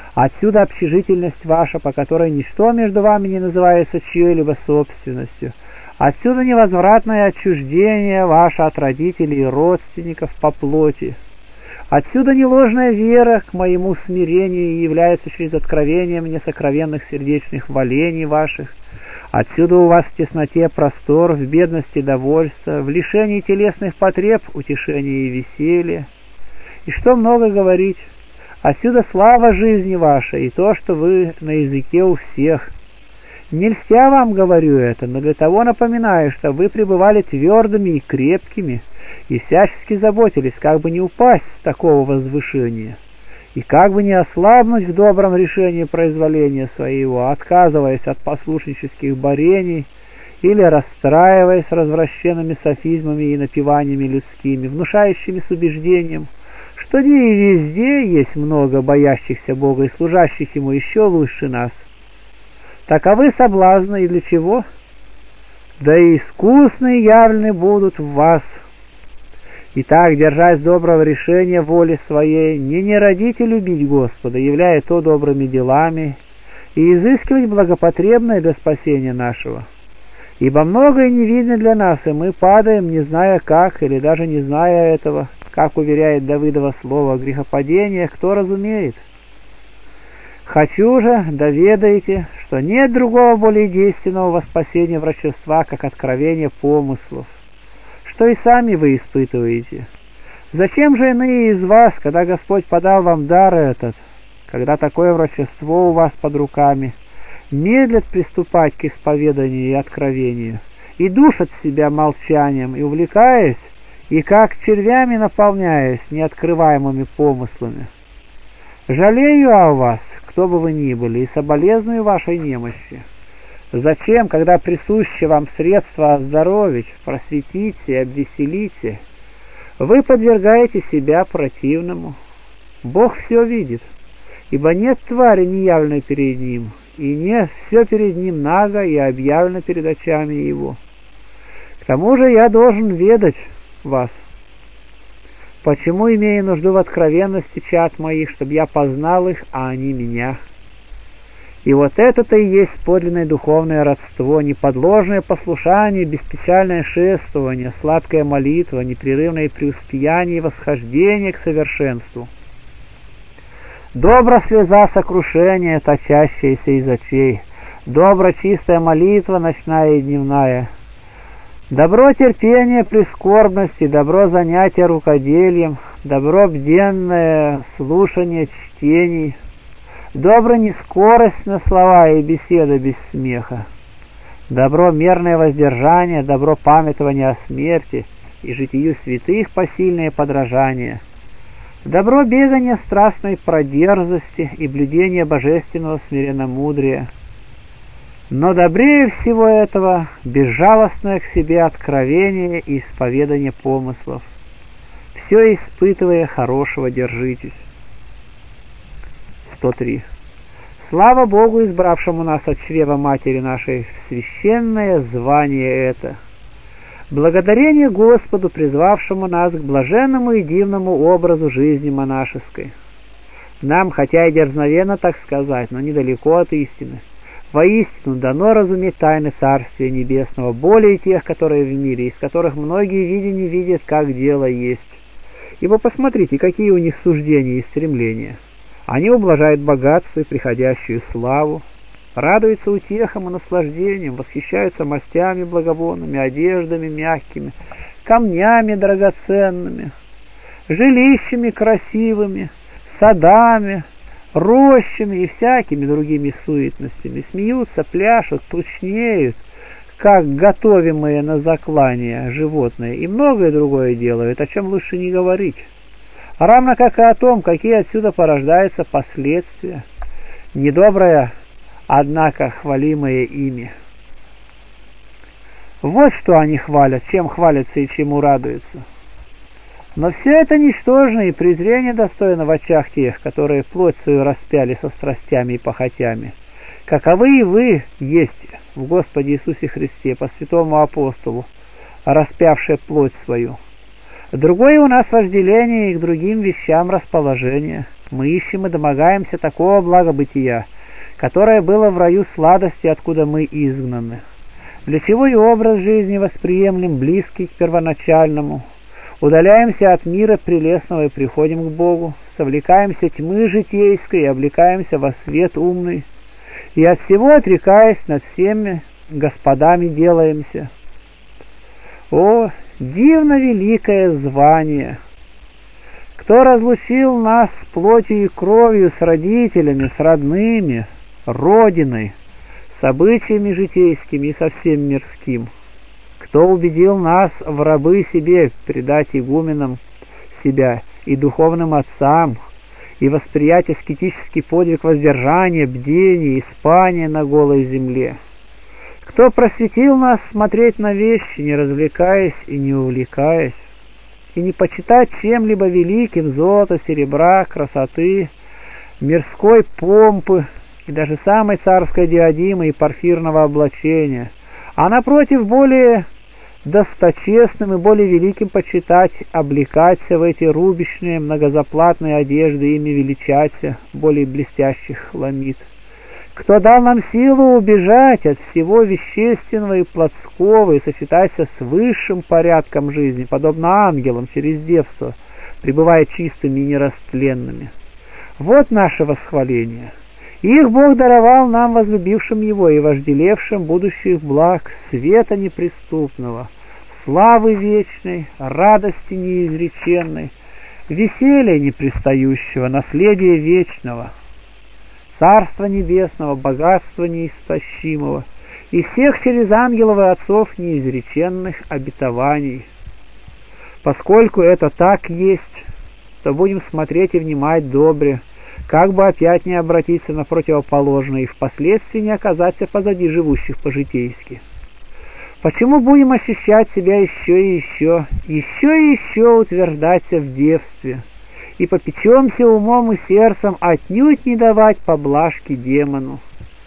Отсюда общежительность ваша, по которой ничто между вами не называется чьей-либо собственностью. Отсюда невозвратное отчуждение ваше от родителей и родственников по плоти. Отсюда неложная вера к моему смирению является через откровение мне сокровенных сердечных волений ваших. Отсюда у вас в тесноте простор, в бедности довольство, в лишении телесных потреб утешение и веселье. И что много говорить, отсюда слава жизни вашей и то, что вы на языке у всех. Не льстя вам говорю это, но для того напоминаю, что вы пребывали твердыми и крепкими, и всячески заботились, как бы не упасть с такого возвышения, и как бы не ослабнуть в добром решении произволения своего, отказываясь от послушнических борений или расстраиваясь развращенными софизмами и напеваниями людскими, внушающими с убеждением, что где и везде есть много боящихся Бога и служащих Ему еще лучше нас. Таковы соблазны, и для чего? Да и искусные явлены будут в вас. Итак, держась доброго решения воли своей, не не родить и любить Господа, являя то добрыми делами, и изыскивать благопотребное для спасения нашего. Ибо многое не видно для нас, и мы падаем, не зная как, или даже не зная этого, как уверяет Давидово слово грехопадения, кто разумеет. Хочу же, доведайте, что нет другого более действенного во спасении врачества, как откровение помыслов, что и сами вы испытываете. Зачем же иные из вас, когда Господь подал вам дар этот, когда такое врачество у вас под руками, медлят приступать к исповеданию и откровению, и душат себя молчанием, и увлекаясь, и как червями наполняясь неоткрываемыми помыслами? Жалею о вас, кто бы вы ни были, и соболезную вашей немощи. Зачем, когда присуще вам средства оздоровить, просветите и обвеселите, вы подвергаете себя противному? Бог все видит, ибо нет твари неявленной перед Ним, и не все перед Ним наго и объявлено перед очами Его. К тому же я должен ведать вас. Почему имею нужду в откровенности чад моих, чтобы я познал их, а они меня? И вот это-то и есть подлинное духовное родство, неподложное послушание, беспечальное шествование, сладкая молитва, непрерывное преуспеяние и восхождение к совершенству. Добра слеза сокрушения, точащаяся из очей, добра чистая молитва, ночная и дневная. Добро терпение прискорбности, добро занятие рукоделием, добро бденное слушание чтений, добро не скорость на слова и беседа без смеха, добро мерное воздержание, добро памятование о смерти и житию святых посильное подражание, добро бегание страстной продерзости и блюдение божественного смиренномудрия. Но добрее всего этого безжалостное к себе откровение и исповедание помыслов. Все испытывая хорошего держитесь. сто три. Слава Богу, избравшему нас от чрева матери нашей, священное звание это. Благодарение Господу, призвавшему нас к блаженному и дивному образу жизни монашеской. Нам, хотя и дерзновенно так сказать, но недалеко от истины, воистину дано разуметь тайны Царствия Небесного, более тех, которые в мире, из которых многие видя не видят, как дело есть. Ибо посмотрите, какие у них суждения и стремления. Они ублажают богатство и приходящую славу, радуются утехам и наслаждениям, восхищаются мастями благовонными, одеждами мягкими, камнями драгоценными, жилищами красивыми, садами, рощами и всякими другими суетностями, смеются, пляшут, тучнеют, как готовимые на заклание животные, и многое другое делают, о чем лучше не говорить, равно как и о том, какие отсюда порождаются последствия, недоброе, однако хвалимое ими. Вот что они хвалят, чем хвалятся и чему радуются. Но все это ничтожно и презрение достойно в очах тех, которые плоть свою распяли со страстями и похотями, каковы и вы есть в Господе Иисусе Христе, по святому апостолу, распявшие плоть свою. Другое у нас вожделение и к другим вещам расположение, Мы ищем и домогаемся такого благобытия, которое было в раю сладости, откуда мы изгнаны. Для чего и образ жизни восприемлем близкий к первоначальному. Удаляемся от мира прелестного и приходим к Богу, совлекаемся тьмы житейской и облекаемся во свет умный, и от всего отрекаясь над всеми господами делаемся. О, дивно великое звание! Кто разлучил нас с плотью и кровью, с родителями, с родными, родиной, с обычаями житейскими и со всем мирским? Кто убедил нас в рабы себе предать игуменам себя и духовным отцам, и восприять аскетический подвиг воздержания, бдения и спания на голой земле? Кто просветил нас смотреть на вещи, не развлекаясь и не увлекаясь, и не почитать чем-либо великим золота, серебра, красоты, мирской помпы и даже самой царской диадимы и порфирного облачения, а напротив более досточестным и более великим почитать, облекаться в эти рубищные многозаплатные одежды, ими величаться, более блестящих ламид? Кто дал нам силу убежать от всего вещественного и плотского и сочетаться с высшим порядком жизни, подобно ангелам через девство, пребывая чистыми и нерастленными? Вот наше восхваление. Их Бог даровал нам, возлюбившим Его и вожделевшим будущих благ, света неприступного, славы вечной, радости неизреченной, веселья непрестающего, наследия вечного, Царства Небесного, богатства неистощимого и всех через ангелов и отцов неизреченных обетований. Поскольку это так есть, то будем смотреть и внимать добре, как бы опять не обратиться на противоположное и впоследствии не оказаться позади живущих по-житейски. Почему будем ощущать себя еще и еще, еще и еще утверждаться в девстве, и попечемся умом и сердцем отнюдь не давать поблажки демону?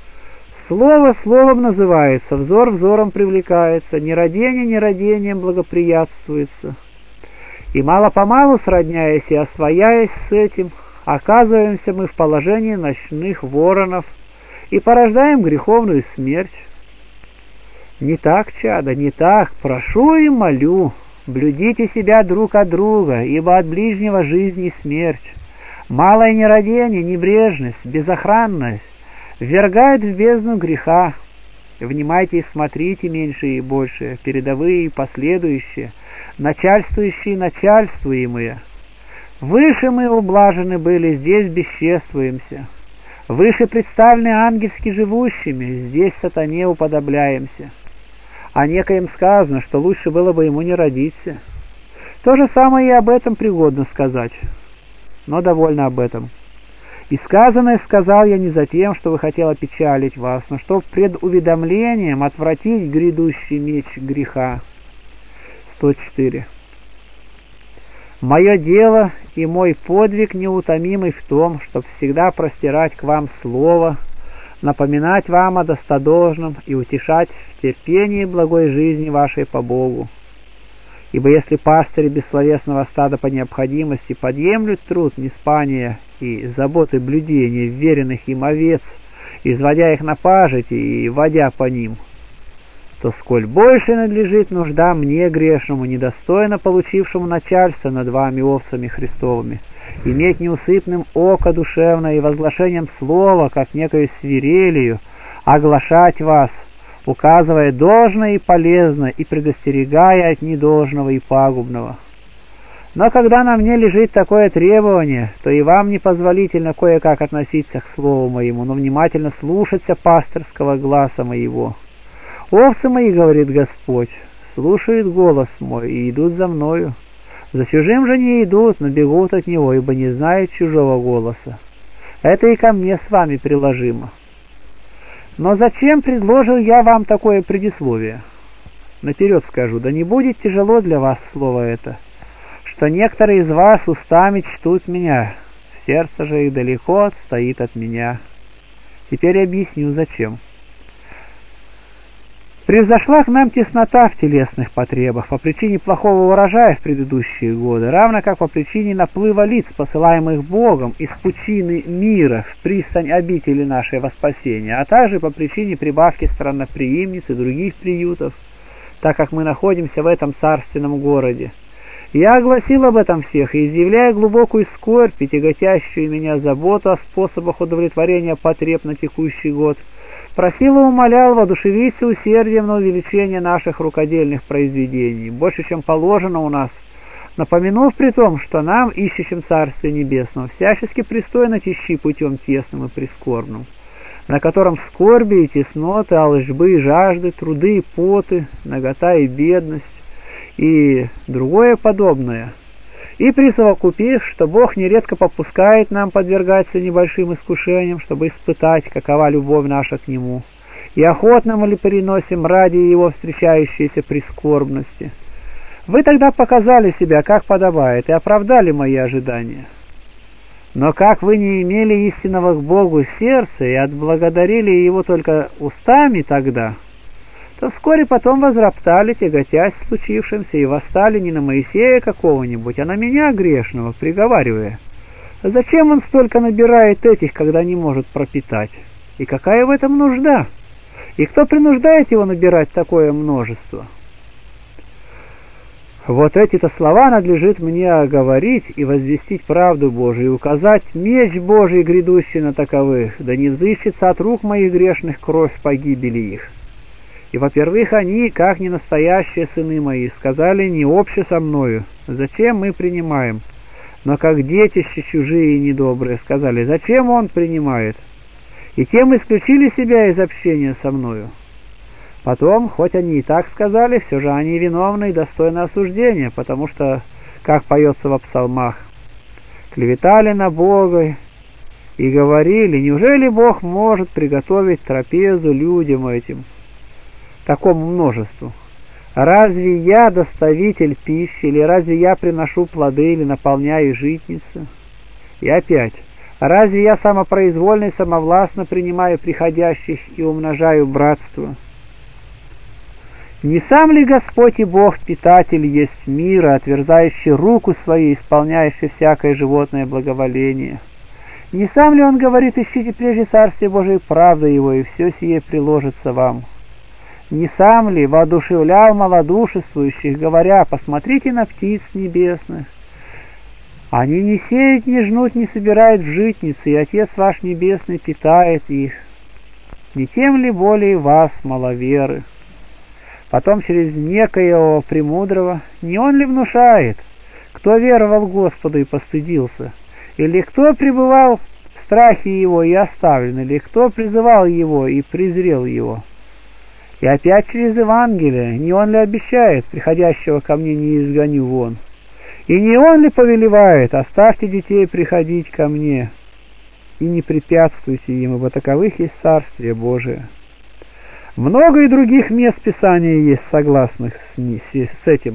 Слово словом называется, взор взором привлекается, нерадение нерадением благоприятствуется. И мало-помалу, сродняясь и освояясь с этим, оказываемся мы в положении ночных воронов и порождаем греховную смерть. Не так, чада, не так, прошу и молю. Блюдите себя друг от друга, ибо от ближнего жизнь и смерть. Малое нерадение, небрежность, безохранность ввергают в бездну греха. Внимайте и смотрите меньшие и большие, передовые и последующие, начальствующие и начальствуемые. Выше мы ублажены были, здесь бесчествуемся. Выше представлены ангельски живущими, здесь сатане уподобляемся. О некоем сказано, что лучше было бы ему не родиться. То же самое и об этом пригодно сказать. Но довольно об этом. И сказанное сказал я не за тем, что вы хотел опечалить вас, но чтоб пред уведомлением отвратить грядущий меч греха. сто четыре. Мое дело и мой подвиг неутомимый в том, чтоб всегда простирать к вам слово, напоминать вам о достодолжном и утешать в терпении благой жизни вашей по Богу. Ибо если пастыри бессловесного стада по необходимости подъемлют труд неспания и заботы блюдения веренных им овец, изводя их на пажити и водя по ним, то сколь больше надлежит нужда мне грешному, недостойно получившему начальство над вами овцами Христовыми, иметь неусыпным око душевное и возглашением слова, как некою свирелью, оглашать вас, указывая должное и полезно и предостерегая от недолжного и пагубного. Но когда на мне лежит такое требование, то и вам непозволительно кое-как относиться к слову моему, но внимательно слушаться пастырского гласа моего. «Овцы мои, — говорит Господь, — слушают голос мой и идут за мною. За чужим же не идут, но бегут от него, ибо не знают чужого голоса. Это и ко мне с вами приложимо. Но зачем предложил я вам такое предисловие? Наперед скажу, да не будет тяжело для вас слово это, что некоторые из вас устами чтут меня, сердце же их далеко отстоит от меня. Теперь объясню, зачем. Превзошла к нам теснота в телесных потребах по причине плохого урожая в предыдущие годы, равно как по причине наплыва лиц, посылаемых Богом из пучины мира в пристань обители нашей во спасение, а также по причине прибавки странноприимниц и других приютов, так как мы находимся в этом царственном городе. Я огласил об этом всех и, изъявляя глубокую скорбь и тяготящую меня заботу о способах удовлетворения потреб на текущий год, просил и умолял воодушевиться усердием на увеличение наших рукодельных произведений, больше, чем положено у нас, напомянув при том, что нам, ищущим Царствие Небесного, всячески пристойно тещи путем тесным и прискорбным, на котором скорби и тесноты, алчбы и жажды, труды и поты, нагота и бедность, и другое подобное, и присовокупив, что Бог нередко попускает нам подвергаться небольшим искушениям, чтобы испытать, какова любовь наша к Нему, и охотно мы ли переносим ради Его встречающейся прискорбности. Вы тогда показали себя, как подобает, и оправдали мои ожидания. Но как вы не имели истинного к Богу сердца и отблагодарили Его только устами тогда, то вскоре потом возроптали, тяготясь случившимся, и восстали не на Моисея какого-нибудь, а на меня грешного, приговаривая: зачем он столько набирает этих, когда не может пропитать? И какая в этом нужда? И кто принуждает его набирать такое множество? Вот эти-то слова надлежит мне оговорить и возвестить правду Божию, и указать меч Божий, грядущий на таковых, да не взыщется от рук моих грешных кровь погибели их. И, во-первых, они, как не настоящие сыны мои, сказали не обще со мною: зачем мы принимаем? Но как детище чужие и недобрые сказали: зачем он принимает? И тем исключили себя из общения со мною. Потом, хоть они и так сказали, все же они виновны и достойны осуждения, потому что, как поется во псалмах, клеветали на Бога и говорили: неужели Бог может приготовить трапезу людям этим, такому множеству? Разве я доставитель пищи, или разве я приношу плоды, или наполняю житницы? И опять, разве я самопроизвольно и самовластно принимаю приходящих и умножаю братство? Не сам ли Господь и Бог Питатель есть мира, отверзающий руку свою, исполняющий всякое животное благоволение? Не сам ли Он говорит: ищите прежде Царствие Божие, правда Его, и все сие приложится вам? Не сам ли воодушевлял малодушествующих, говоря: посмотрите на птиц небесных? Они не сеют, не жнут, не собирают в житницы, и Отец ваш Небесный питает их. Не тем ли более вас, маловеры? Потом через некоего премудрого: не он ли внушает, кто веровал Господу и постыдился? Или кто пребывал в страхе Его и оставлен? Или кто призывал Его и презрел Его? И опять через Евангелие: не он ли обещает: приходящего ко мне не изгоню вон? И не он ли повелевает: оставьте детей приходить ко мне, и не препятствуйте им, ибо таковых есть Царствие Божие? Много и других мест Писания есть, согласных с этим.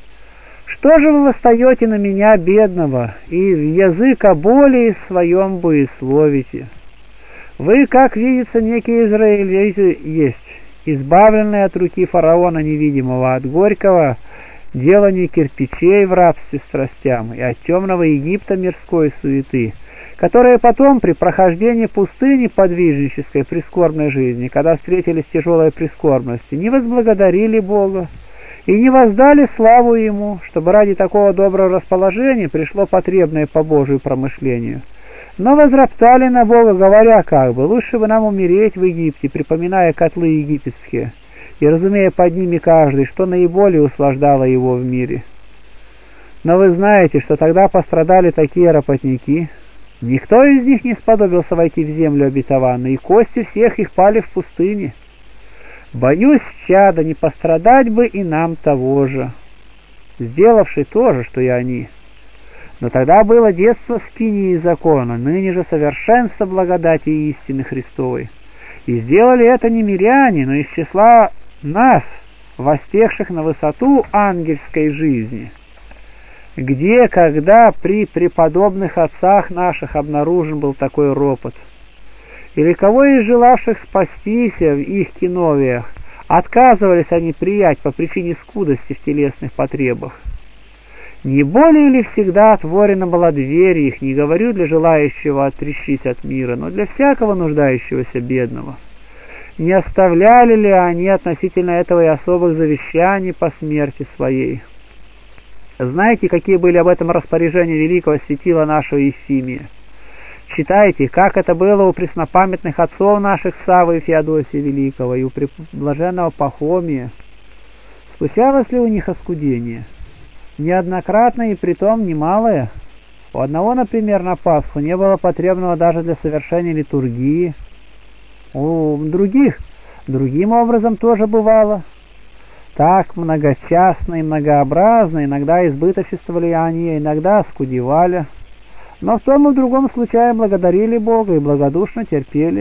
Что же вы восстаете на меня, бедного, и в язык о боли своем боесловите? Вы, как видится, некие израильтяне есть, избавленные от руки фараона невидимого, от горького делания кирпичей в рабстве страстям и от темного Египта мирской суеты, которые потом при прохождении пустыни подвижнической прискорбной жизни, когда встретились с тяжелой прискорбностью, не возблагодарили Бога и не воздали славу Ему, чтобы ради такого доброго расположения пришло потребное по Божию промышлению, но возроптали на Бога, говоря как бы: лучше бы нам умереть в Египте, припоминая котлы египетские, и разумея под ними каждый, что наиболее услаждало его в мире. Но вы знаете, что тогда пострадали такие работники. Никто из них не сподобился войти в землю обетованную, и кости всех их пали в пустыне. Боюсь, чада, не пострадать бы и нам того же, сделавши то же, что и они. Но тогда было детство скинии закона, ныне же совершенство благодати и истины Христовой. И сделали это не миряне, но из числа нас, востегших на высоту ангельской жизни. Где, когда при преподобных отцах наших обнаружен был такой ропот? Или кого из желавших спастись в их киновиях Отказывались они приять по причине скудости в телесных потребах. Не более ли всегда отворена была дверь их, не говорю для желающего отречься от мира, но для всякого нуждающегося бедного? Не оставляли ли они относительно этого и особых завещаний по смерти своей? Знаете, какие были об этом распоряжения великого светила нашего Ефимия? Читайте, как это было у преснопамятных отцов наших Саввы и Феодосия Великого, и у блаженного Пахомия. Случалось ли у них оскудение? Неоднократно и притом немалое. У одного, например, на Пасху не было потребного даже для совершения литургии. У других другим образом тоже бывало. Так многочастно и многообразно иногда избыточествовали они, иногда оскудевали. Но в том и в другом случае благодарили Бога и благодушно терпели.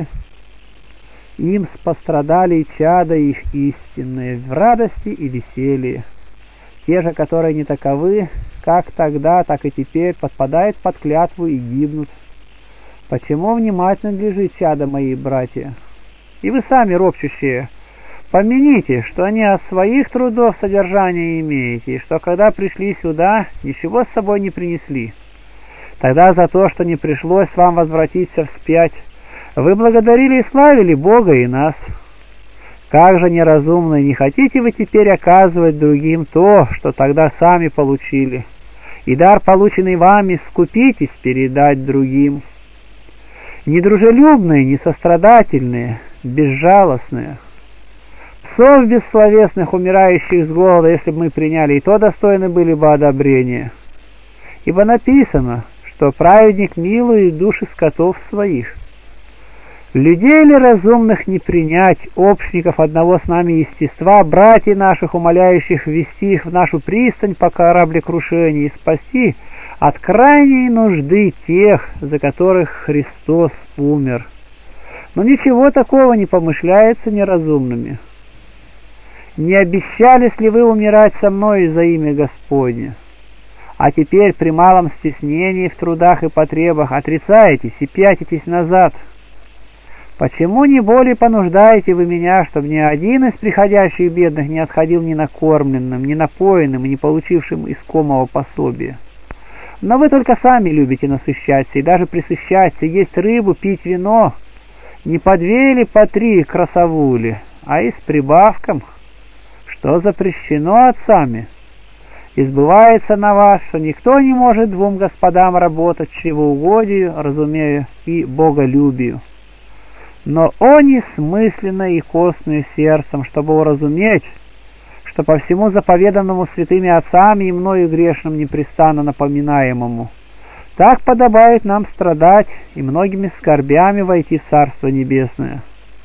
Им пострадали и чада их истинные в радости и веселье. Те же, которые не таковы, как тогда, так и теперь, подпадают под клятву и гибнут. Почему внимательно лежит, чада мои, братья? И вы сами, ропщущие, помяните, что не от своих трудов содержание имеете, и что когда пришли сюда, ничего с собой не принесли. Тогда за то, что не пришлось вам возвратиться вспять, вы благодарили и славили Бога и нас. Как же неразумно, не хотите вы теперь оказывать другим то, что тогда сами получили, и дар, полученный вами, скупитесь передать другим. Недружелюбные, несострадательные, безжалостные, псов бессловесных, умирающих с голода, если бы мы приняли, и то достойны были бы одобрения. Ибо написано, что праведник милует души скотов своих. Людей ли разумных не принять, общников одного с нами естества, братьев наших, умоляющих ввести их в нашу пристань по кораблекрушению и спасти от крайней нужды тех, за которых Христос умер? Но ничего такого не помышляется неразумными. Не обещались ли вы умирать со мной за имя Господне? А теперь при малом стеснении в трудах и потребах отрицаетесь и пятитесь назад. Почему не более понуждаете вы меня, чтобы ни один из приходящих бедных не отходил ни накормленным, ни напоенным и не получившим искомого пособия? Но вы только сами любите насыщаться и даже присыщаться, есть рыбу, пить вино, не по две или по три красавули, а и с прибавком, что запрещено отцами. Избывается на вас, что никто не может двум господам работать чревоугодию, разумею, и боголюбию. Но они смысленно и костную сердцем, чтобы уразуметь, что по всему заповеданному святыми отцами и мною грешным непрестанно напоминаемому, так подобает нам страдать и многими скорбями войти в Царство Небесное.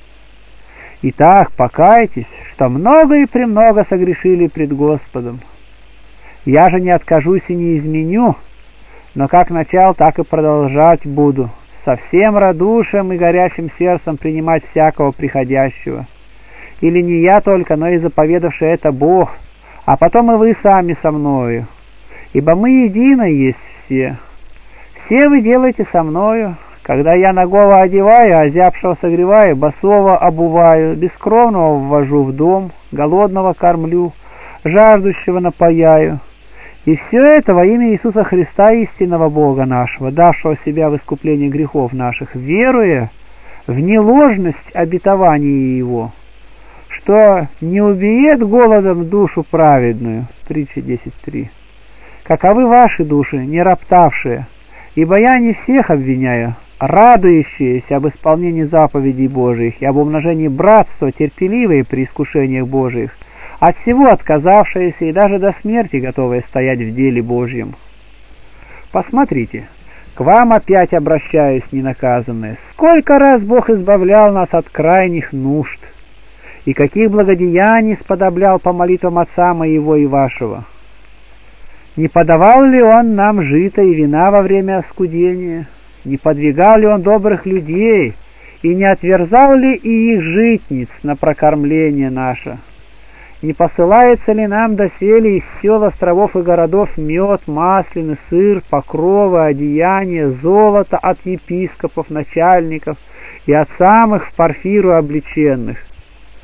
Итак, покайтесь, что много и премного согрешили пред Господом. Я же не откажусь и не изменю, но как начал, так и продолжать буду, со всем радушием и горячим сердцем принимать всякого приходящего. Или не я только, но и заповедавший это Бог, а потом и вы сами со мною. Ибо мы едины есть все. Все вы делаете со мною, когда я нагого одеваю, озябшего согреваю, босого обуваю, бескровного ввожу в дом, голодного кормлю, жаждущего напояю. И все это во имя Иисуса Христа, истинного Бога нашего, давшего себя в искупление грехов наших, веруя в неложность обетования Его, что не убиет голодом душу праведную. Притча десять три. Каковы ваши души, не роптавшие, ибо я не всех обвиняю, радующиеся об исполнении заповедей Божиих и об умножении братства, терпеливые при искушениях Божиих, от всего отказавшиеся и даже до смерти готовые стоять в деле Божьем. Посмотрите, к вам опять обращаюсь, ненаказанные. Сколько раз Бог избавлял нас от крайних нужд, и каких благодеяний сподоблял по молитвам Отца моего и вашего. Не подавал ли Он нам жито и вина во время оскудения? Не подвигал ли Он добрых людей, и не отверзал ли и их житниц на прокормление наше? Не посылается ли нам доселе из сел, островов и городов мед, маслины, сыр, покровы, одеяния, золото от епископов, начальников и от самых в парфиру облеченных?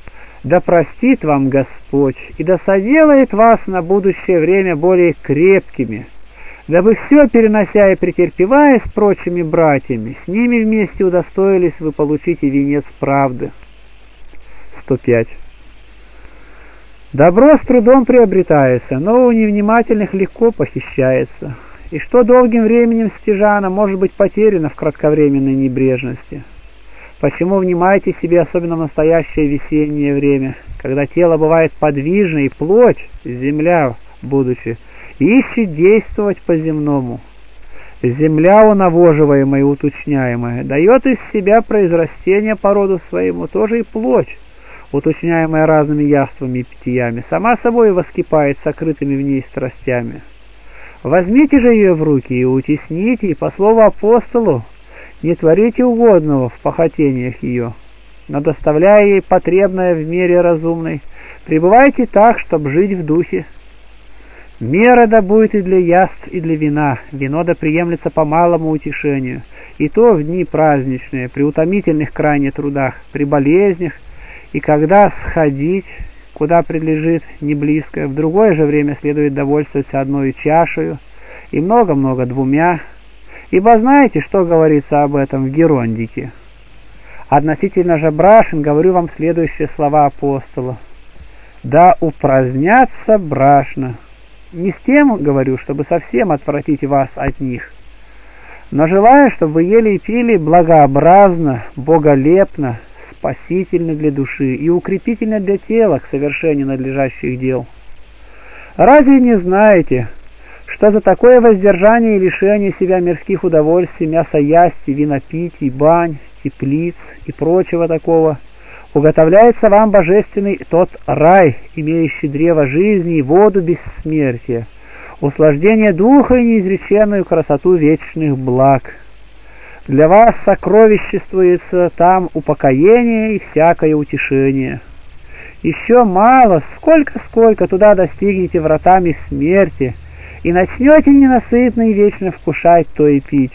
Да простит вам Господь, и да соделает вас на будущее время более крепкими, дабы все, перенося и претерпевая с прочими братьями, с ними вместе удостоились вы получить и венец правды. сто пять. Добро с трудом приобретается, но у невнимательных легко похищается, и что долгим временем стяжано, может быть потеряно в кратковременной небрежности. Почему внимайте себе, особенно в настоящее весеннее время, когда тело бывает подвижно и плоть, земля, будучи, ищет действовать по-земному. Земля, унавоживаемая и уточняемая, дает из себя произрастение по роду своему, тоже и плоть, уточняемая разными яствами и питьями, сама собой воскипает сокрытыми в ней страстями. Возьмите же ее в руки и утесните, и по слову апостолу, не творите угодного в похотениях ее, но доставляя ей потребное в мере разумной, пребывайте так, чтобы жить в духе. Мера да будет и для яств, и для вина, вино да приемлется по малому утешению, и то в дни праздничные, при утомительных крайне трудах, при болезнях, и когда сходить, куда предлежит не близко, в другое же время следует довольствоваться одной чашею, и много-много двумя, ибо знаете, что говорится об этом в Герондике. Относительно же брашен говорю вам следующие слова апостола. «Да упразднятся брашна». Не с тем говорю, чтобы совсем отвратить вас от них, но желаю, чтобы вы ели и пили благообразно, боголепно, спасительно для души и укрепительно для тела к совершению надлежащих дел. Разве не знаете, что за такое воздержание и лишение себя мирских удовольствий, мясоясти, винопитий, бань, теплиц и прочего такого, уготовляется вам божественный тот рай, имеющий древо жизни и воду бессмертия, услаждение духа и неизреченную красоту вечных благ. Для вас сокровиществуется там упокоение и всякое утешение. Еще мало, сколько-сколько туда достигнете вратами смерти, и начнете ненасытно и вечно вкушать то и пить.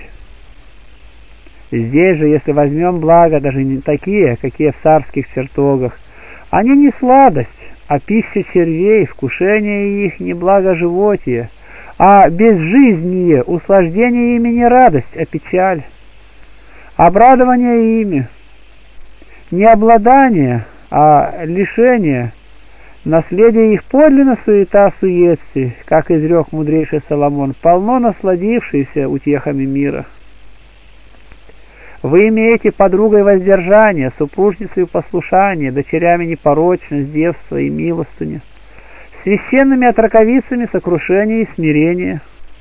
Здесь же, если возьмем благо, даже не такие, какие в царских чертогах, они не сладость, а пища червей, вкушение их не благоживотие, а безжизние, услаждение ими не радость, а печаль. Обрадование ими, не обладание, а лишение, наследие их подлинно суета суетствий, как изрек мудрейший Соломон, полно насладившийся утехами мира. Вы имеете подругой воздержание, супружницей послушание, дочерями непорочность, девство и милостыню, священными отраковицами сокрушение и смирение.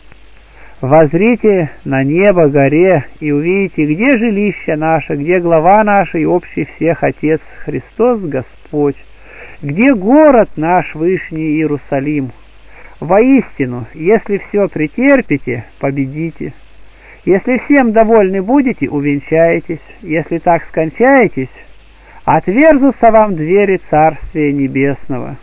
Возрите на небо горе и увидите, где жилище наше, где глава наша и общий всех Отец Христос Господь, где город наш Вышний Иерусалим. Воистину, если все претерпите, победите. Если всем довольны будете, увенчаетесь. Если так скончаетесь, отверзутся вам двери Царствия Небесного.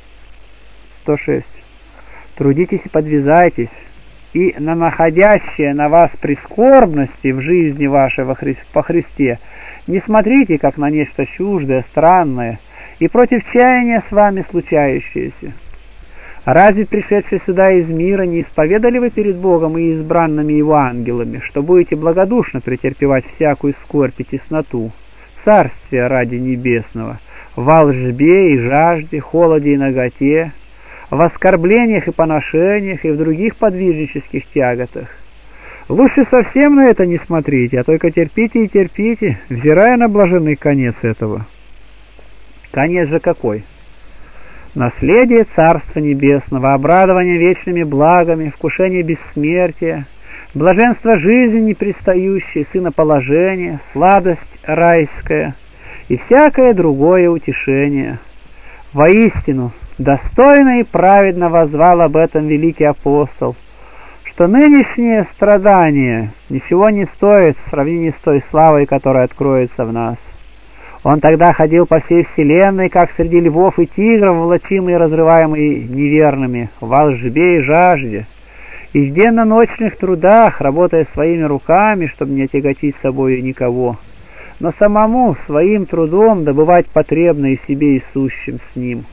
сто шесть. Трудитесь и подвязайтесь, и на находящее на вас прискорбности в жизни вашей во Хри... по Христе не смотрите, как на нечто чуждое, странное, и против чаяния с вами случающееся. Разве пришедшие сюда из мира не исповедали вы перед Богом и избранными Его ангелами, что будете благодушно претерпевать всякую скорбь и тесноту, царствие ради небесного, в волжбе и жажде, холоде и наготе, в оскорблениях и поношениях и в других подвижнических тяготах? Лучше совсем на это не смотрите, а только терпите и терпите, взирая на блаженный конец этого. Конец же какой? Наследие Царства Небесного, обрадование вечными благами, вкушение бессмертия, блаженство жизни непредстающей, сыноположение, сладость райская и всякое другое утешение. Воистину, достойно и праведно воззвал об этом великий апостол, что нынешнее страдание ничего не стоит в сравнении с той славой, которая откроется в нас. Он тогда ходил по всей вселенной, как среди львов и тигров, волочимый и разрываемый неверными, в волжбе и жажде, и в денно-ночных трудах, работая своими руками, чтобы не отяготить собой никого. но самому своим трудом добывать потребное себе и сущим с ним.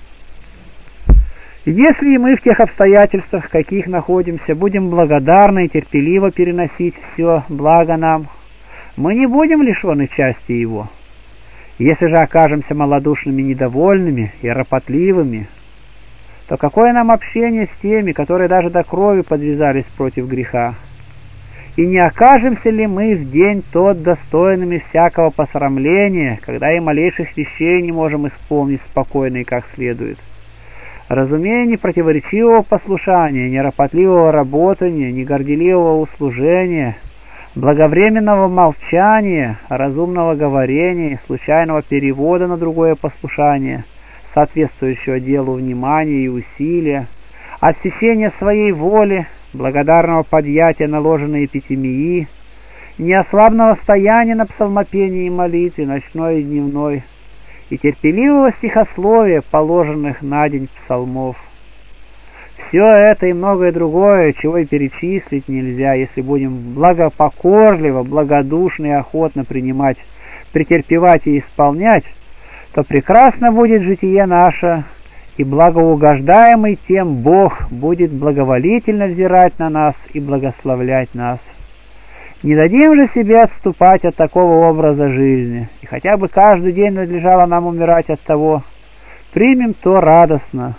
Если и мы в тех обстоятельствах, в каких находимся, будем благодарны и терпеливо переносить все благо нам, мы не будем лишены части его. Если же окажемся малодушными, недовольными и ропотливыми, то какое нам общение с теми, которые даже до крови подвязались против греха? И не окажемся ли мы в день тот достойными всякого посрамления, когда и малейших вещей не можем исполнить спокойно и как следует? Разумея ни противоречивого послушания, ни ропотливого работания, ни горделивого услужения, благовременного молчания, разумного говорения, случайного перевода на другое послушание, соответствующего делу внимания и усилия, отсечения своей воли, благодарного подъятия наложенной эпитемии, неослабного стояния на псалмопении и молитве, ночной и дневной, и терпеливого стихословия, положенных на день псалмов. Все это и многое другое, чего и перечислить нельзя, если будем благопокорливо, благодушно и охотно принимать, претерпевать и исполнять, то прекрасно будет житие наше, и благоугождаемый тем Бог будет благоволительно взирать на нас и благословлять нас. Не дадим же себе отступать от такого образа жизни, и хотя бы каждый день надлежало нам умирать от того, примем то радостно,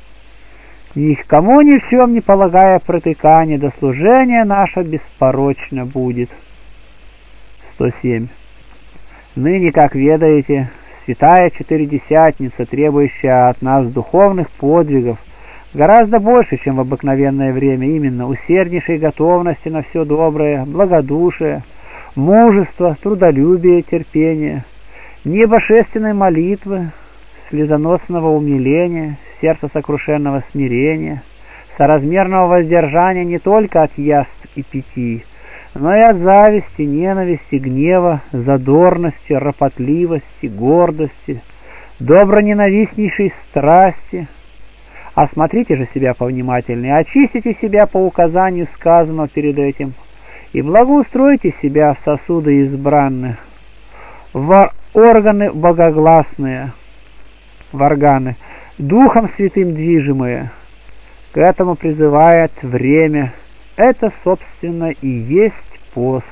ни к кому ни в чем не полагая протыкания, до служения наше беспорочно будет. сто семь. Ныне, как ведаете, святая Четыредесятница, требующая от нас духовных подвигов, гораздо больше, чем в обыкновенное время, именно усерднейшей готовности на все доброе, благодушие, мужество, трудолюбие, терпение, небошественной молитвы, слезоносного умиления, сердца сокрушенного смирения, соразмерного воздержания не только от яств и питий, но и от зависти, ненависти, гнева, задорности, ропотливости, гордости, доброненавистнейшей страсти. Осмотрите же себя повнимательнее, очистите себя по указанию сказанного перед этим, и благоустройте себя в сосуды избранных, в органы богогласные, в органы, Духом Святым движимые. К этому призывает время. Это, собственно, и есть пост.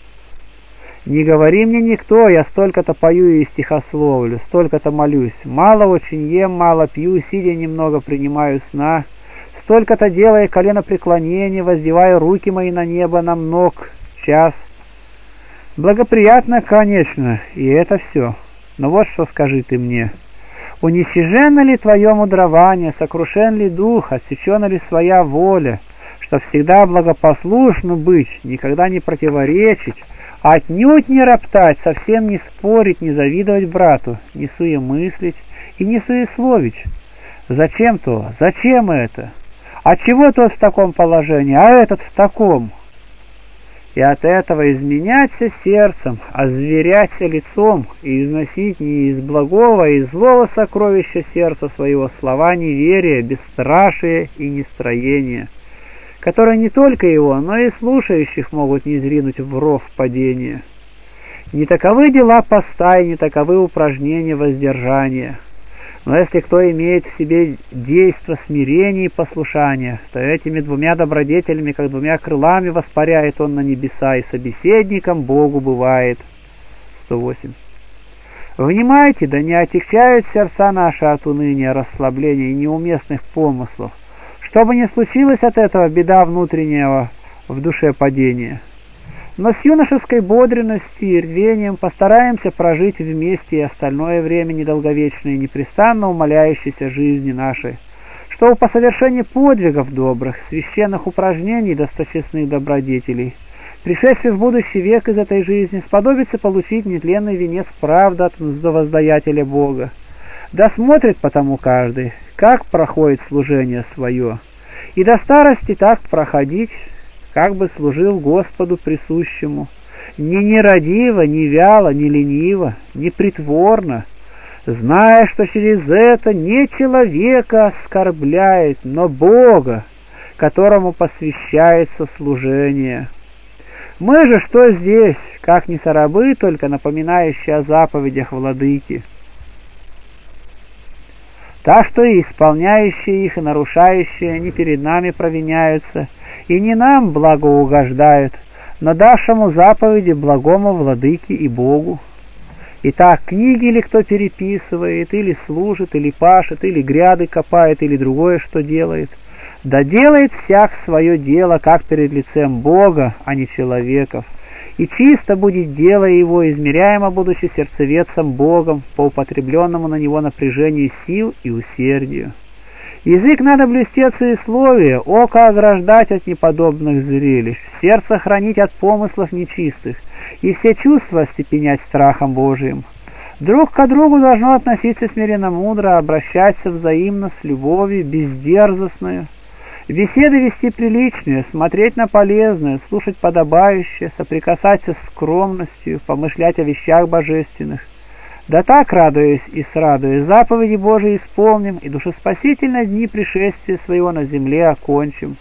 Не говори мне никто, я столько-то пою и стихословлю, столько-то молюсь, мало очень ем, мало пью, сидя немного принимаю сна, столько-то делая коленопреклонение, воздеваю руки мои на небо на мног час. Благоприятно, конечно, и это все. Но вот что скажи ты мне. Уничиженно ли твое мудрование, сокрушен ли дух, отсечена ли своя воля, что всегда благопослушно быть, никогда не противоречить, отнюдь не роптать, совсем не спорить, не завидовать брату, не суемыслить и не суесловить? Зачем то? Зачем это? Отчего тот в таком положении, а этот в таком? И от этого изменяться сердцем, озверяться лицом и износить не из благого, а из злого сокровища сердца своего слова неверия, бесстрашия и нестроения, которые не только его, но и слушающих могут низринуть в ров падения. Не таковы дела поста и не таковы упражнения воздержания. Но если кто имеет в себе действо смирения и послушания, то этими двумя добродетелями, как двумя крылами, воспаряет он на небеса, и собеседником Богу бывает. сто восемь. Внимайте, да не отягчают сердца наши от уныния, расслабления и неуместных помыслов, чтобы не случилось от этого беда внутреннего в душе падения. Но с юношеской бодренностью и рвением постараемся прожить вместе и остальное время недолговечной, непрестанно умоляющейся жизни нашей, чтобы по совершении подвигов добрых, священных упражнений и досточестных добродетелей, пришедший в будущий век из этой жизни, сподобится получить нетленный венец правды от воздаятеля Бога. Да смотрит потому каждый, как проходит служение свое, и до старости так проходить, как бы служил Господу присущему, не нерадиво, не вяло, не лениво, не притворно, зная, что через это не человека оскорбляет, но Бога, которому посвящается служение. Мы же что здесь, как не сорабы, только напоминающие о заповедях владыки. Так что и исполняющие их, и нарушающие не перед нами провиняются, и не нам благоугождают, но давшему заповеди благому владыке и Богу. Итак, книги ли кто переписывает, или служит, или пашет, или гряды копает, или другое что делает, да делает всяк свое дело, как перед лицем Бога, а не человеков. И чисто будет дело его, измеряемо будучи сердцеведцем Богом, по употребленному на него напряжению сил и усердию. Язык надо блюсти от суесловия, око ограждать от неподобных зрелищ, сердце хранить от помыслов нечистых, и все чувства остепенять страхом Божиим. Друг к другу должно относиться смиренно мудро, обращаться взаимно с любовью бездерзостную, беседы вести приличные, смотреть на полезное, слушать подобающее, соприкасаться с скромностью, помышлять о вещах божественных. Да так, радуясь и срадуясь, заповеди Божии исполним, и душеспасительно дни пришествия своего на земле окончим.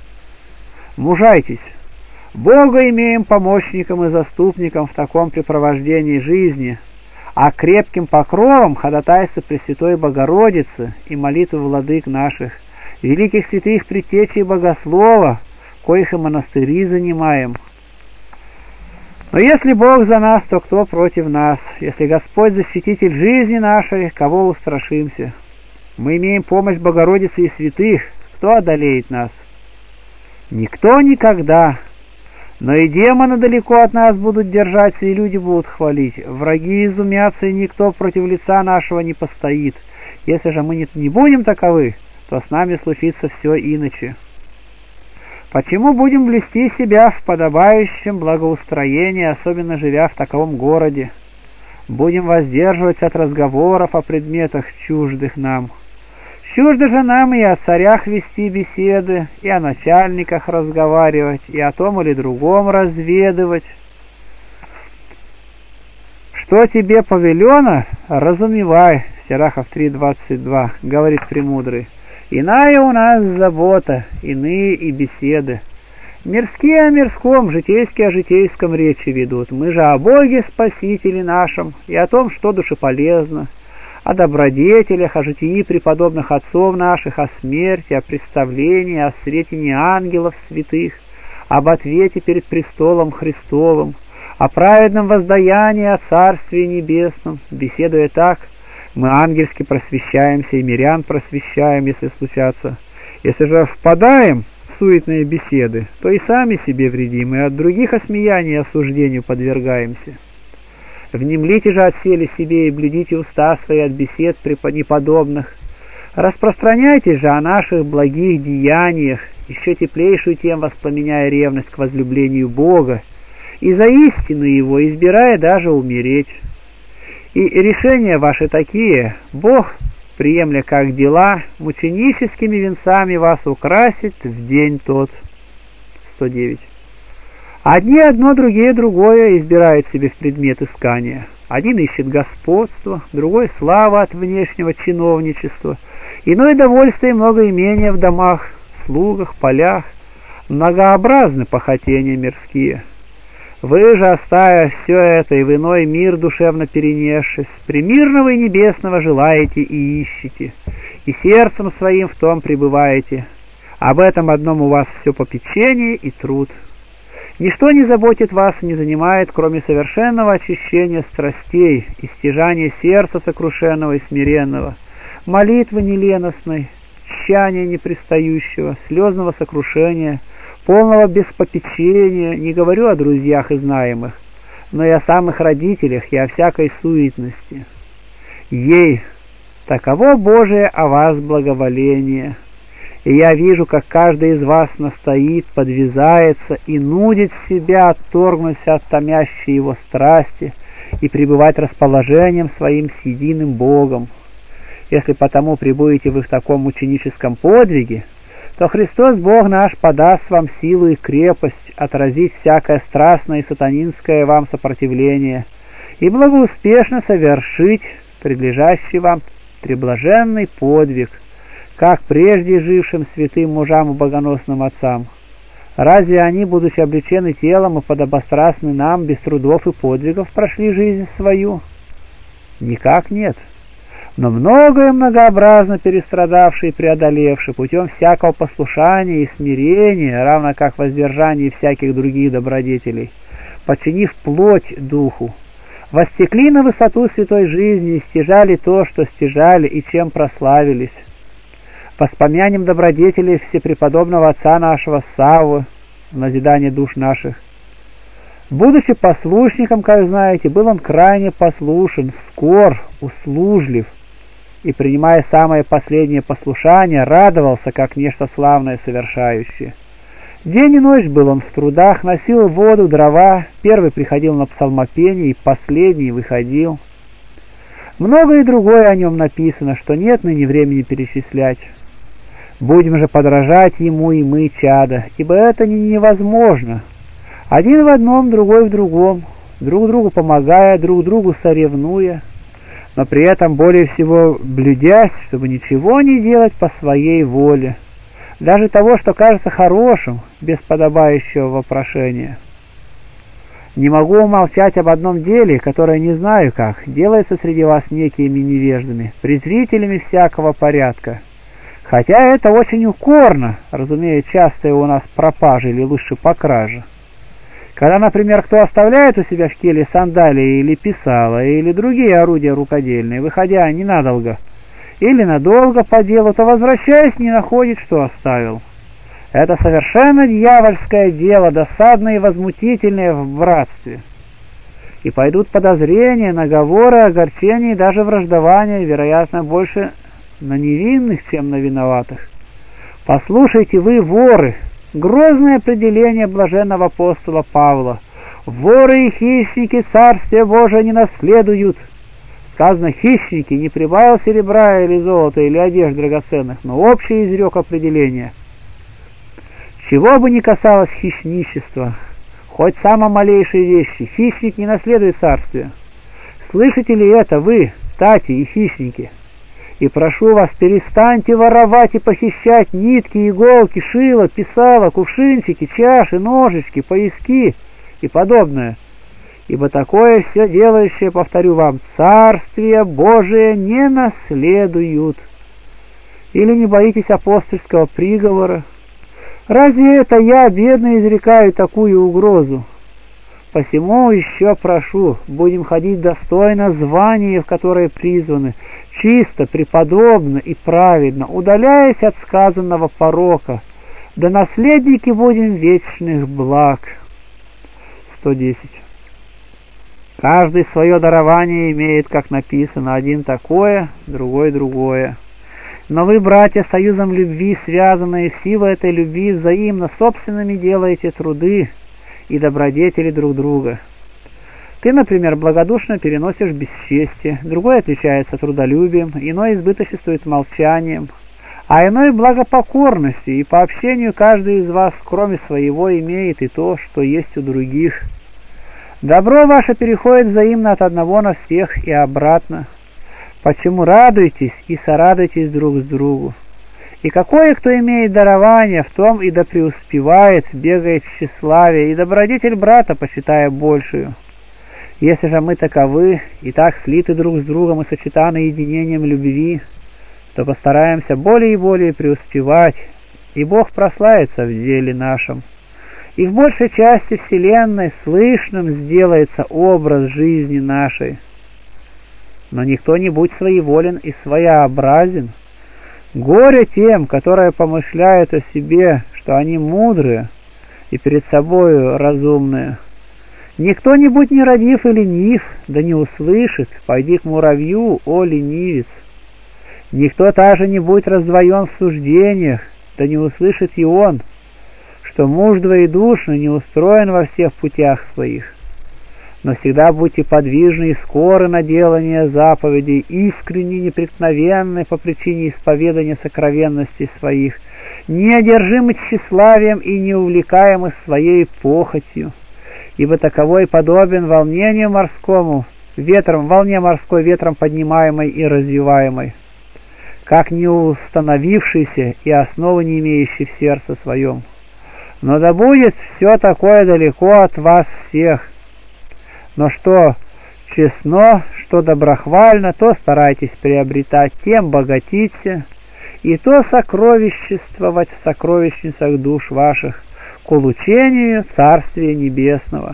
Мужайтесь, Бога имеем помощником и заступником в таком препровождении жизни, а крепким покровом ходатайства Пресвятой Богородицы и молитвы владык наших, великих святых предтечей Богослова, коих и монастыри занимаем. Но если Бог за нас, то кто против нас? Если Господь защититель жизни нашей, кого устрашимся? Мы имеем помощь Богородицы и святых, кто одолеет нас? Никто никогда. Но и демоны далеко от нас будут держаться, и люди будут хвалить. Враги изумятся, и никто против лица нашего не постоит. Если же мы не, не будем таковы, то с нами случится все иначе. Почему будем блюсти себя в подобающем благоустроении, особенно живя в таковом городе? Будем воздерживаться от разговоров о предметах чуждых нам. Чуждо же нам и о царях вести беседы, и о начальниках разговаривать, и о том или другом разведывать. Что тебе повелено, разумевай, Сирахов три двадцать два, говорит Премудрый. Иная у нас забота, иные и беседы. Мирские о мирском, житейские о житейском речи ведут. Мы же о Боге Спасителе нашем и о том, что душеполезно, о добродетелях, о житии преподобных отцов наших, о смерти, о представлении, о сретении ангелов святых, об ответе перед престолом Христовым, о праведном воздаянии о Царстве Небесном. Беседуя так, мы ангельски просвещаемся и мирян просвещаем, если случатся. Если же впадаем в суетные беседы, то и сами себе вредим, и от других осмеяний и осуждению подвергаемся. Внемлите же отселе себе и блюдите уста свои от бесед преподобных. Распространяйтесь же о наших благих деяниях, еще теплейшую тем воспламеняя ревность к возлюблению Бога, и за истину Его избирая даже умереть. И решения ваши такие: Бог, приемля как дела, мученическими венцами вас украсит в день тот. сто девять. Одни одно, другие другое избирают себе в предмет искания. Один ищет господство, другой слава от внешнего чиновничества, иной довольствие и много имения в домах, слугах, полях. Многообразны похотения мирские. Вы же, оставя все это и в иной мир душевно перенесшись, примирного и небесного желаете и ищете, и сердцем своим в том пребываете. Об этом одном у вас все попечение и труд. Ничто не заботит вас и не занимает, кроме совершенного очищения страстей и стяжания сердца сокрушенного и смиренного, молитвы неленостной, тщания непрестающего, слезного сокрушения, полного беспопечения, не говорю о друзьях и знаемых, но и о самых родителях и о всякой суетности. Ей, таково Божие о вас благоволение. И я вижу, как каждый из вас настоит, подвязается и нудит себя отторгнуться от томящей его страсти и пребывать расположением своим с единым Богом. Если потому пребудете вы в таком ученическом подвиге, то Христос Бог наш подаст вам силу и крепость отразить всякое страстное и сатанинское вам сопротивление и благоуспешно совершить предлежащий вам преблаженный подвиг, как прежде жившим святым мужам и богоносным отцам. Разве они, будучи облечены телом и подобострастны нам, без трудов и подвигов прошли жизнь свою? Никак нет. Но многое многообразно перестрадавшие и преодолевшие путем всякого послушания и смирения, равно как воздержания всяких других добродетелей, подчинив плоть духу, востекли на высоту святой жизни и стяжали то, что стяжали и чем прославились. Воспомянем добродетелей всепреподобного отца нашего Саввы в назидание душ наших. Будучи послушником, как знаете, был он крайне послушен, скор, услужлив, и, принимая самое последнее послушание, радовался, как нечто славное совершающее. День и ночь был он в трудах, носил воду, дрова, первый приходил на псалмопение и последний выходил. Многое другое о нем написано, что нет ныне времени перечислять. Будем же подражать ему и мы, чада, ибо это невозможно. Один в одном, другой в другом, друг другу помогая, друг другу соревнуя, но при этом более всего блюдясь, чтобы ничего не делать по своей воле, даже того, что кажется хорошим, без подобающего вопрошения. Не могу умолчать об одном деле, которое не знаю как, делается среди вас некими невеждами, презрителями всякого порядка. Хотя это очень укорно, разумея частые у нас пропажи или лучше покражи. Когда, например, кто оставляет у себя в келье сандалии или писала, или другие орудия рукодельные, выходя ненадолго или надолго по делу, то, возвращаясь, не находит, что оставил. Это совершенно дьявольское дело, досадное и возмутительное в братстве. И пойдут подозрения, наговоры, огорчения и даже враждования, вероятно, больше на невинных, чем на виноватых. Послушайте вы, воры, грозное определение блаженного апостола Павла. Воры и хищники Царствие Божие не наследуют. Сказано, хищники, не прибавил серебра или золота или одежд драгоценных, но общее изрек определение. Чего бы ни касалось хищничества, хоть самой малейшей вещи, хищник не наследует царствие. Слышите ли это вы, тати и хищники? И прошу вас, перестаньте воровать и похищать нитки, иголки, шило, писала, кувшинчики, чаши, ножички, пояски и подобное. Ибо такое все делающее, повторю вам, Царствие Божие не наследуют. Или не боитесь апостольского приговора? Разве это я, бедный, изрекаю такую угрозу? Посему еще прошу, будем ходить достойно звания, в которое призваны, чисто, преподобно и праведно, удаляясь от сказанного порока, да наследники будем вечных благ. сто десять. Каждый свое дарование имеет, как написано, один такое, другой другое. Но вы, братья, союзом любви, связанные в силу этой любви, взаимно собственными делаете труды и добродетели друг друга. Ты, например, благодушно переносишь бесчестие, другой отличается трудолюбием, иной избыточествует молчанием, а иной благопокорностью, и по общению каждый из вас, кроме своего, имеет и то, что есть у других. Добро ваше переходит взаимно от одного на всех и обратно. Почему радуйтесь и сорадуйтесь друг с другу? И какое кто имеет дарование, в том и да преуспевает, бегает в тщеславие, и добродетель брата почитая большую. Если же мы таковы, и так слиты друг с другом и сочетаны единением любви, то постараемся более и более преуспевать, и Бог прославится в деле нашем. И в большей части вселенной слышным сделается образ жизни нашей. Но никто не будь своеволен и своеобразен. Горе тем, которые помышляют о себе, что они мудрые и перед собою разумные. Никто не будь нерадив и ленив, да не услышит, пойди к муравью, о ленивец. Никто также не будь раздвоен в суждениях, да не услышит и он, что муж двоедушный не устроен во всех путях своих. Но всегда будьте подвижны и скоры на делание заповедей, искренне непреткновенны по причине исповедания сокровенностей своих, неодержимы тщеславием и неувлекаемы своей похотью, ибо таковой подобен волнению морскому, ветром, волне морской ветром поднимаемой и развиваемой, как не установившийся и основы не имеющий в сердце своем. Но да будет все такое далеко от вас всех. Но что честно, что доброхвально, то старайтесь приобретать, тем богатиться, и то сокровиществовать в сокровищницах душ ваших к улучшению Царствия Небесного.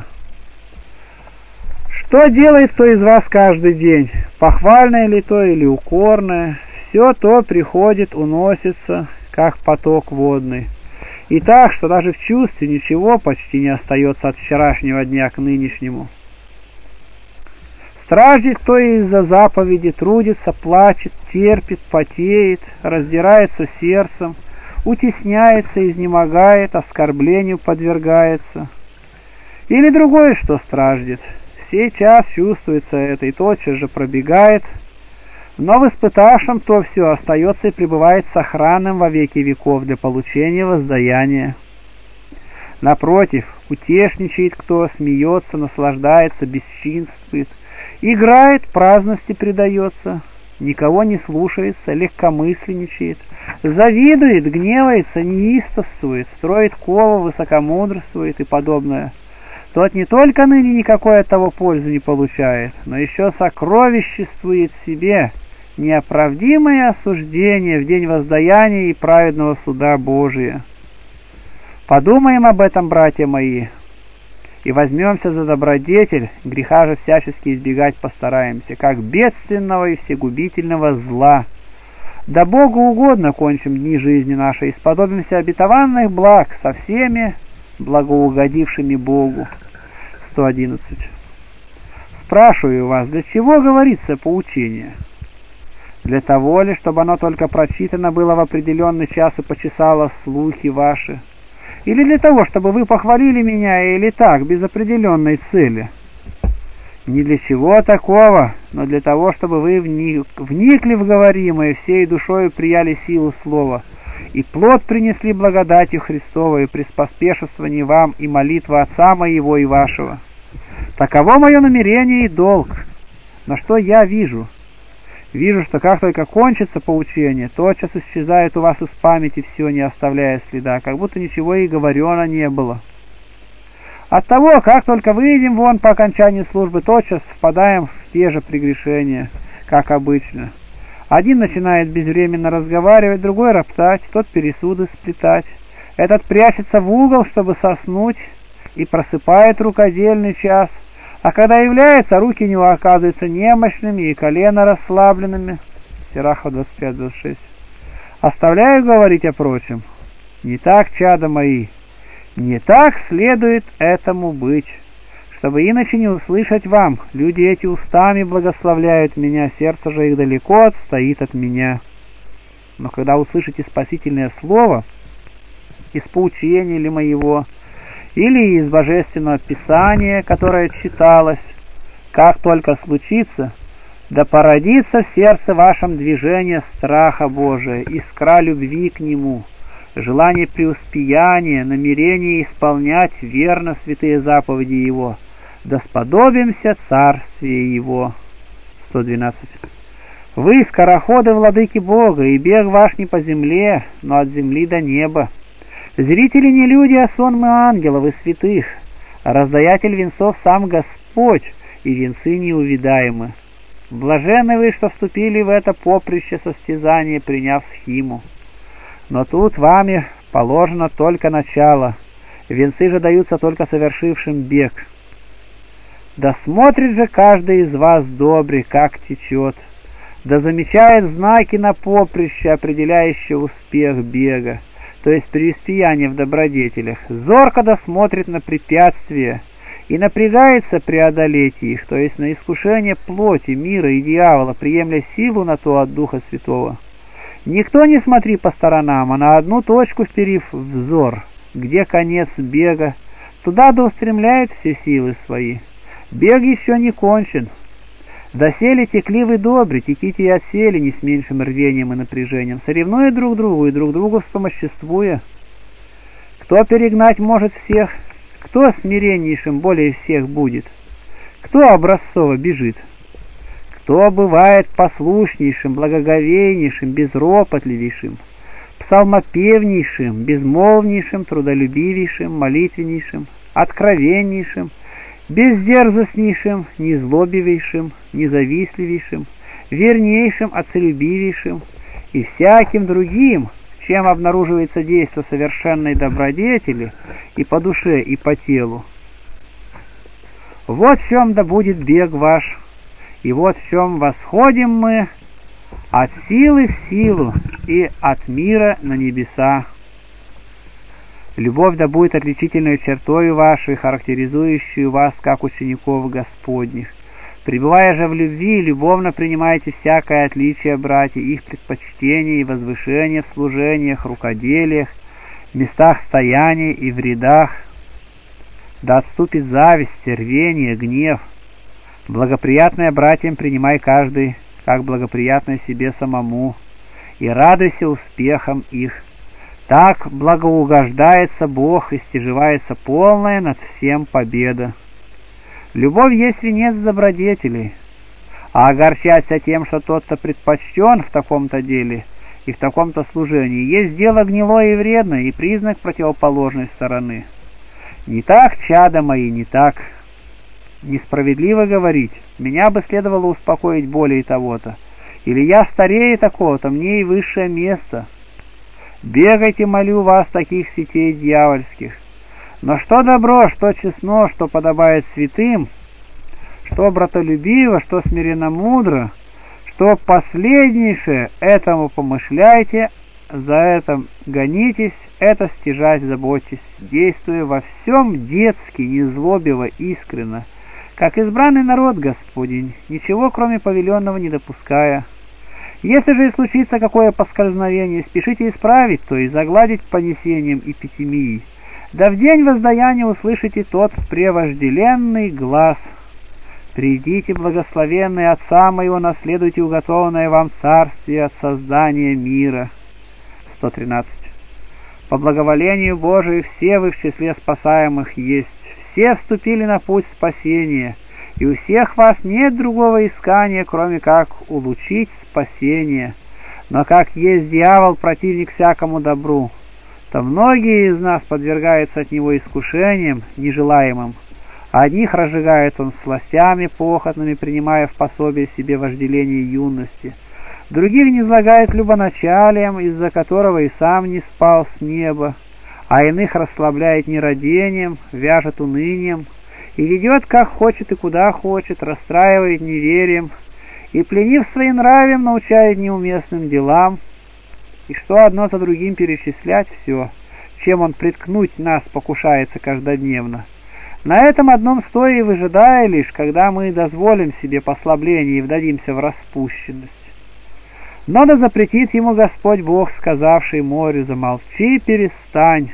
Что делает кто из вас каждый день? Похвальное ли то или укорное? Все то приходит, уносится, как поток водный. И так, что даже в чувстве ничего почти не остается от вчерашнего дня к нынешнему. Страждет кто из-за заповеди, трудится, плачет, терпит, потеет, раздирается сердцем, утесняется, изнемогает, оскорблению подвергается. Или другое, что страждет. Сей час чувствуется это и тотчас же пробегает, но в испытавшем то все остается и пребывает сохранным во веки веков для получения воздаяния. Напротив, утешничает кто, смеется, наслаждается, бесчинствует, играет, праздности предается, никого не слушается, легкомысленничает, завидует, гневается, неистовствует, строит кову, высокомудрствует и подобное. Тот не только ныне никакой от того пользы не получает, но еще сокровиществует в себе неоправдимое осуждение в день воздаяния и праведного суда Божия. Подумаем об этом, братья мои, и возьмемся за добродетель, греха же всячески избегать постараемся, как бедственного и всегубительного зла. Да Богу угодно кончим дни жизни нашей, и сподобимся обетованных благ со всеми благоугодившими Богу. сто одиннадцать. Спрашиваю вас, для чего говорится поучение? Для того ли, чтобы оно только прочитано было в определенный час и почесало слухи ваши? Или для того, чтобы вы похвалили меня, или так, без определенной цели? Не для чего такого, но для того, чтобы вы вник, вникли в говоримое, всей душою прияли силу слова, и плод принесли благодатью Христовой при споспешествовании вам и молитва Отца моего и вашего. Таково мое намерение и долг. Но что я вижу? Вижу, что как только кончится поучение, тотчас исчезает у вас из памяти все, не оставляя следа, как будто ничего и говорено не было. Оттого, как только выйдем вон по окончании службы, тотчас впадаем в те же прегрешения, как обычно. Один начинает безвременно разговаривать, другой роптать, тот пересуды сплетать. Этот прячется в угол, чтобы соснуть, и просыпает рукодельный час, а когда является, руки у него оказываются немощными и колено расслабленными. Сирахов двадцать пять двадцать шесть. Оставляю говорить о прочем. Не так, чада мои, не так следует этому быть, чтобы иначе не услышать вам. Люди эти устами благословляют меня, сердце же их далеко отстоит от меня. Но когда услышите спасительное слово из поучения или моего, или из Божественного Писания, которое читалось, как только случится, да породится в сердце вашем движение страха Божия, искра любви к Нему, желание преуспеяния, намерение исполнять верно святые заповеди Его, да сподобимся Царствия Его. сто двенадцать. Вы скороходы владыки Бога, и бег ваш не по земле, но от земли до неба. Зрители не люди, а сонмы ангелов и святых, а раздаятель венцов сам Господь, и венцы неувидаемы. Блаженны вы, что вступили в это поприще состязания, приняв схиму. Но тут вами положено только начало, венцы же даются только совершившим бег. Да смотрит же каждый из вас добрый, как течет, да замечает знаки на поприще, определяющие успех бега, то есть преуспеяние в добродетелях, зорко досмотрит на препятствия и напрягается преодолеть их, то есть на искушение плоти, мира и дьявола, приемля силу на то от Духа Святого. Никто не смотри по сторонам, а на одну точку вперив взор, где конец бега, туда да устремляет все силы свои. Бег еще не кончен. Доселе текли вы добры, теките и осели не с меньшим рвением и напряжением, соревнуя друг другу и друг другу вспомоществуя. Кто перегнать может всех? Кто смиреннейшим более всех будет? Кто образцово бежит? Кто бывает послушнейшим, благоговейнейшим, безропотливейшим? псалмопевнейшим, безмолвнейшим, трудолюбивейшим, молитвеннейшим, откровеннейшим, бездерзостнейшим, незлобивейшим, независтливейшим, вернейшим, отцелюбивейшим и всяким другим, чем обнаруживается действо совершенной добродетели и по душе, и по телу. Вот в чем да будет бег ваш, и вот в чем восходим мы от силы в силу и от мира на небеса. Любовь да будет отличительной чертой вашей, характеризующей вас как учеников Господних. Пребывая же в любви, любовно принимайте всякое отличие, братья, их предпочтения и возвышения в служениях, рукоделиях, местах стояния и в рядах. Да отступит зависть, рвение, гнев. Благоприятное братьям принимай каждый, как благоприятное себе самому, и радуйся успехам их. Так благоугождается Бог и стяжевается полная над всем победа. Любовь есть венец добродетелей, а огорчаться тем, что тот-то предпочтен в таком-то деле и в таком-то служении, есть дело гнилое и вредное, и признак противоположной стороны. Не так, чада мои, не так. Несправедливо говорить, меня бы следовало успокоить более того-то, или я старее такого-то, мне и высшее место. Бегайте, молю вас, таких сетей дьявольских. Но что добро, что честно, что подобает святым, что братолюбиво, что смиренно мудро, что последнейшее, этому помышляйте, за это гонитесь, это стяжать заботьтесь, действуя во всем детски, незлобиво, искренно, как избранный народ Господень, ничего кроме повеленного не допуская. Если же и случится какое поскользновение, спешите исправить то и загладить понесением эпитемии. Да в день воздаяния услышите тот превожделенный глас: «Придите, благословенные Отца Моего, наследуйте уготованное вам царствие от создания мира». сто тринадцать. По благоволению Божию все вы в числе спасаемых есть, все вступили на путь спасения, и у всех вас нет другого искания, кроме как улучшить спасение. Но как есть дьявол противник всякому добру, то многие из нас подвергаются от него искушениям нежелаемым. Одних разжигает он сластями похотными, принимая в пособие себе вожделение юности, других низлагает любоначалием, из-за которого и сам не спал с неба, а иных расслабляет нерадением, вяжет унынием, и ведет как хочет и куда хочет, расстраивает неверием, и, пленив своим нравием, научает неуместным делам, и что одно за другим перечислять все, чем он приткнуть нас покушается каждодневно. На этом одном стоя и выжидая лишь, когда мы дозволим себе послабление и вдадимся в распущенность. Но да запретит ему Господь Бог, сказавший морю: замолчи, перестань,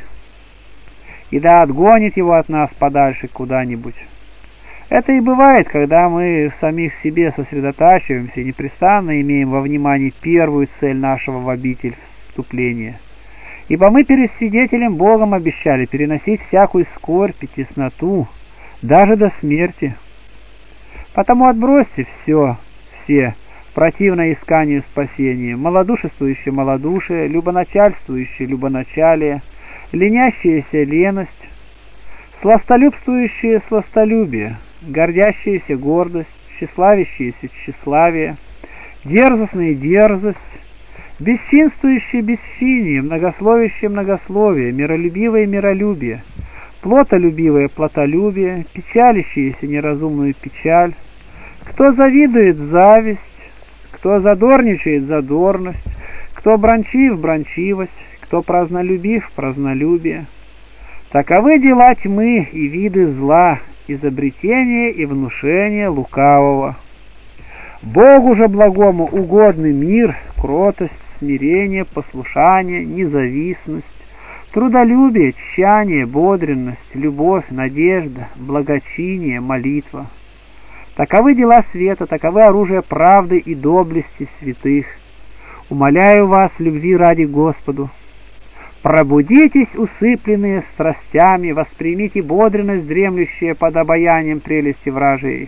и да отгонит его от нас подальше куда-нибудь. Это и бывает, когда мы в самих себе сосредотачиваемся и непрестанно имеем во внимании первую цель нашего в обитель вступления. Ибо мы перед свидетелем Богом обещали переносить всякую скорбь и тесноту, даже до смерти. Потому отбросьте все, все, противное исканию спасения, малодушествующее малодушие, любоначальствующее любоначалие, ленящаяся леность, сластолюбствующее сластолюбие, гордящаяся гордость, тщеславящееся тщеславие, дерзостная дерзость, бесчинствующее бесчиние, многословящее многословие, миролюбивое миролюбие, плотолюбивое плотолюбие, печалящееся неразумную печаль, кто завидует зависть, кто задорничает задорность, кто бранчив бранчивость, кто празднолюбив празднолюбие. Таковы дела тьмы и виды зла, изобретения и внушения лукавого. Богу же благому угодный мир, кротость, смирение, послушание, независимость, трудолюбие, тщание, бодренность, любовь, надежда, благочиние, молитва. Таковы дела света, таковы оружие правды и доблести святых. Умоляю вас, любви ради Господу, пробудитесь, усыпленные страстями, воспримите бодренность, дремлющая под обаянием прелести вражьей.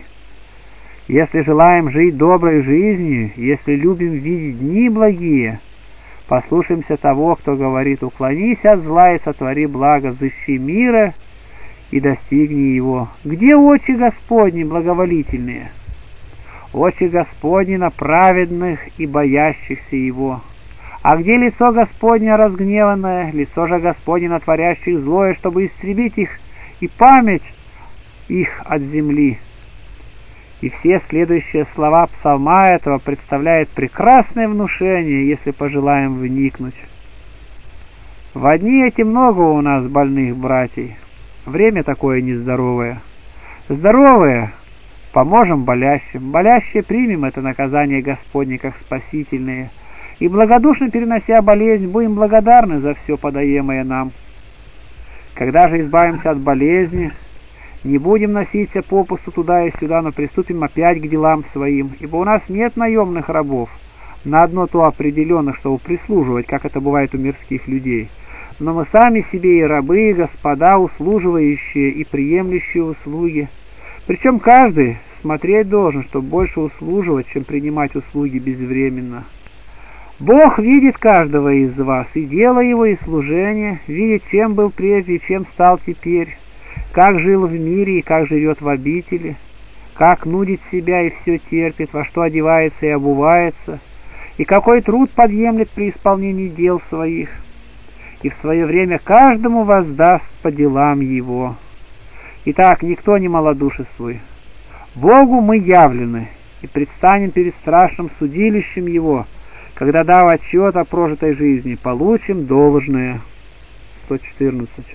Если желаем жить доброй жизнью, если любим видеть дни благие, Послушаемся того, кто говорит: уклонись от зла и сотвори благо, взыщи мира и достигни его. Где очи Господни благоволительные? Очи Господни на праведных и боящихся его. А где лицо Господне разгневанное? Лицо же Господне на творящих злое, чтобы истребить их и память их от земли. И все следующие слова псалма этого представляют прекрасное внушение, если пожелаем вникнуть. В дни эти много у нас больных братьев. Время такое нездоровое. Здоровые поможем болящим, болящие примем это наказание Господне как спасительное, и благодушно перенося болезнь, будем благодарны за все подаемое нам. Когда же избавимся от болезни, не будем носиться попусту туда и сюда, но приступим опять к делам своим, ибо у нас нет наемных рабов, на одно то определенных, чтобы прислуживать, как это бывает у мирских людей. Но мы сами себе и рабы, и господа, услуживающие и приемлющие услуги. Причем каждый смотреть должен, чтобы больше услуживать, чем принимать услуги безвременно. Бог видит каждого из вас, и дело его, и служение, видит, чем был прежде, и чем стал теперь, как жил в мире и как живет в обители, как нудит себя и все терпит, во что одевается и обувается, и какой труд подъемлет при исполнении дел своих, и в свое время каждому воздаст по делам его. Итак, никто не малодушествуй. Богу мы явлены, и предстанем перед страшным судилищем его, когда, дав отчет о прожитой жизни, получим должное. сто четырнадцать.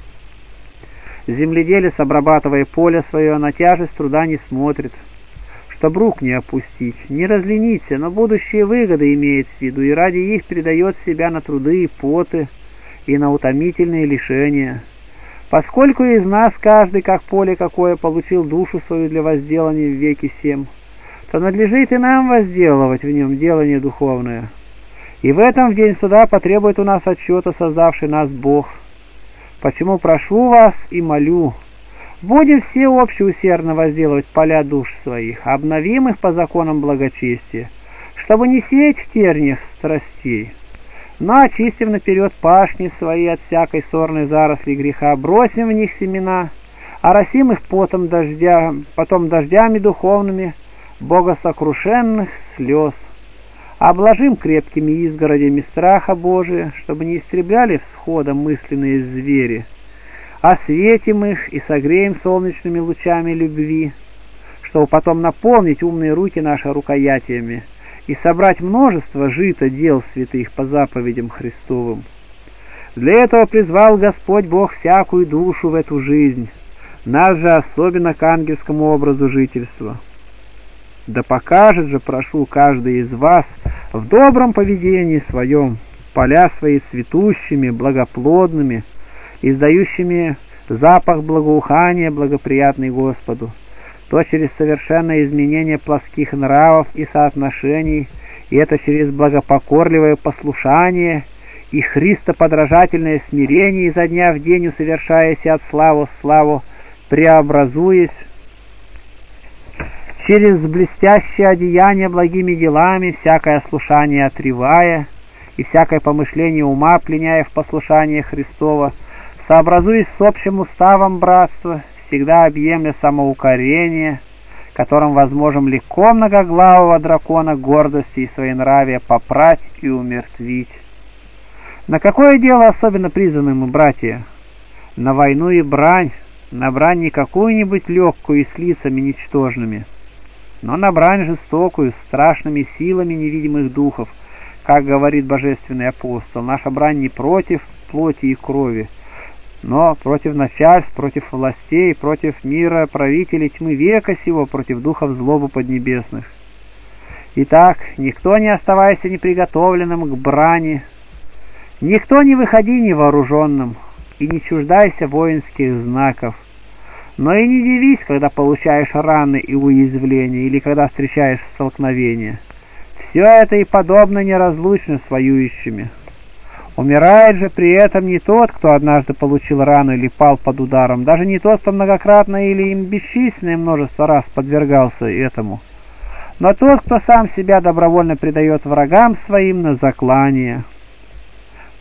Земледелец, обрабатывая поле свое, на тяжесть труда не смотрит, чтоб рук не опустить, не разлениться, но будущие выгоды имеет в виду, и ради их передает себя на труды и поты, и на утомительные лишения. Поскольку из нас каждый, как поле какое, получил душу свою для возделания в веки сем, то надлежит и нам возделывать в нем делание духовное. И в этом в день суда потребует у нас отчета создавший нас Бог. Почему прошу вас и молю, будем все общеусердно возделывать поля душ своих, обновим их по законам благочестия, чтобы не сеять в терниях страстей, но очистив наперед пашни свои от всякой сорной заросли греха, бросим в них семена, оросим их потом дождя, потом дождями духовными богосокрушенных слез, обложим крепкими изгородями страха Божия, чтобы не истребляли всхода мысленные звери, осветим их и согреем солнечными лучами любви, чтобы потом наполнить умные руки наши рукоятиями и собрать множество жито дел святых по заповедям Христовым. Для этого призвал Господь Бог всякую душу в эту жизнь, нас же особенно к ангельскому образу жительства. Да покажет же, прошу, каждый из вас в добром поведении своем поля свои цветущими, благоплодными, издающими запах благоухания, благоприятный Господу, то через совершенное изменение плоских нравов и соотношений, и это через благопокорливое послушание и христоподражательное смирение, изо дня в день усовершаясь от славы в славу, преобразуясь, через блестящее одеяние благими делами, всякое слушание отревая, и всякое помышление ума пленяя в послушание Христова, сообразуясь с общим уставом братства, всегда объемля самоукорение, которым возможем легко многоглавого дракона гордости и своенравия попрать и умертвить. На какое дело особенно призваны мы, братья? На войну и брань, на брань не какую-нибудь легкую и с лицами ничтожными, но на брань жестокую, с страшными силами невидимых духов, как говорит божественный апостол. Наша брань не против плоти и крови, но против начальств, против властей, против мира, правителей тьмы века сего, против духов злобы поднебесных. Итак, никто не оставайся неприготовленным к брани, никто не выходи невооруженным, и не чуждайся воинских знаков. Но и не дивись, когда получаешь раны и уязвления, или когда встречаешь столкновения. Все это и подобно неразлучно с воюющими. Умирает же при этом не тот, кто однажды получил рану или пал под ударом, даже не тот, кто многократно или им бесчисленное множество раз подвергался этому, но тот, кто сам себя добровольно предает врагам своим на заклание.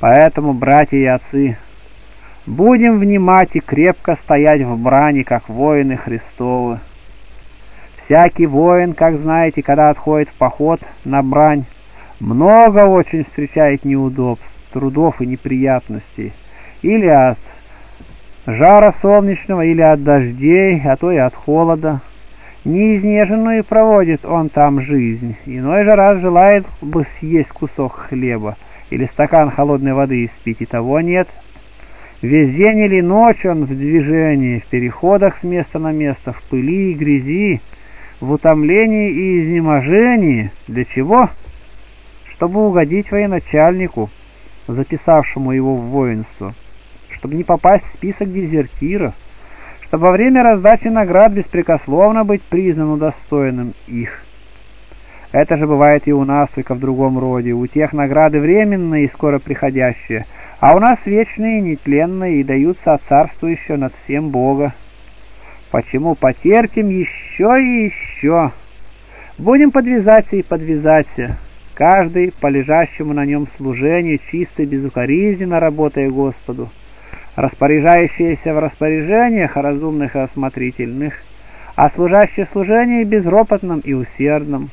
Поэтому, братья и отцы, будем внимать и крепко стоять в брани, как воины Христовы. Всякий воин, как знаете, когда отходит в поход на брань, много очень встречает неудобств, трудов и неприятностей, или от жара солнечного, или от дождей, а то и от холода. Неизнеженную проводит он там жизнь, иной же раз желает бы съесть кусок хлеба или стакан холодной воды испить, и того нет. Весь день или ночь он в движении, в переходах с места на место, в пыли и грязи, в утомлении и изнеможении. Для чего? Чтобы угодить военачальнику, записавшему его в воинство, чтобы не попасть в список дезертиров, чтобы во время раздачи наград беспрекословно быть признан удостоенным их. Это же бывает и у нас, только в другом роде. У тех награды временные и скоро приходящие, а у нас вечные, нетленные, и даются от царствующего над всем Бога. Почему потерпим еще и еще? Будем подвязаться и подвязаться, каждый по лежащему на нем служению, чисто и безукоризненно работая Господу, распоряжающиеся в распоряжениях разумных и осмотрительных, а служащие служение безропотным и усердным.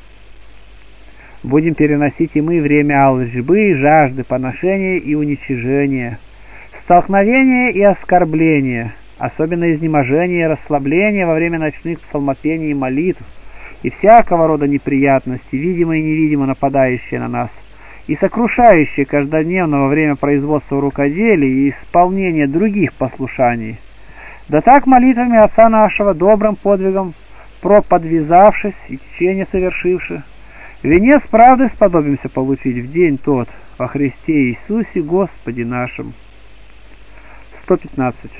Будем переносить и мы время алчбы и жажды, поношения и уничижения, столкновения и оскорбления, особенно изнеможения и расслабления во время ночных псалмопений и молитв, и всякого рода неприятности, видимо и невидимо нападающие на нас, и сокрушающие каждодневно во время производства рукоделия и исполнения других послушаний. Да так молитвами Отца нашего, добрым подвигом проподвязавшись и течение совершивши, венец правды сподобимся получить в день тот во Христе Иисусе Господе нашим. сто пятнадцать.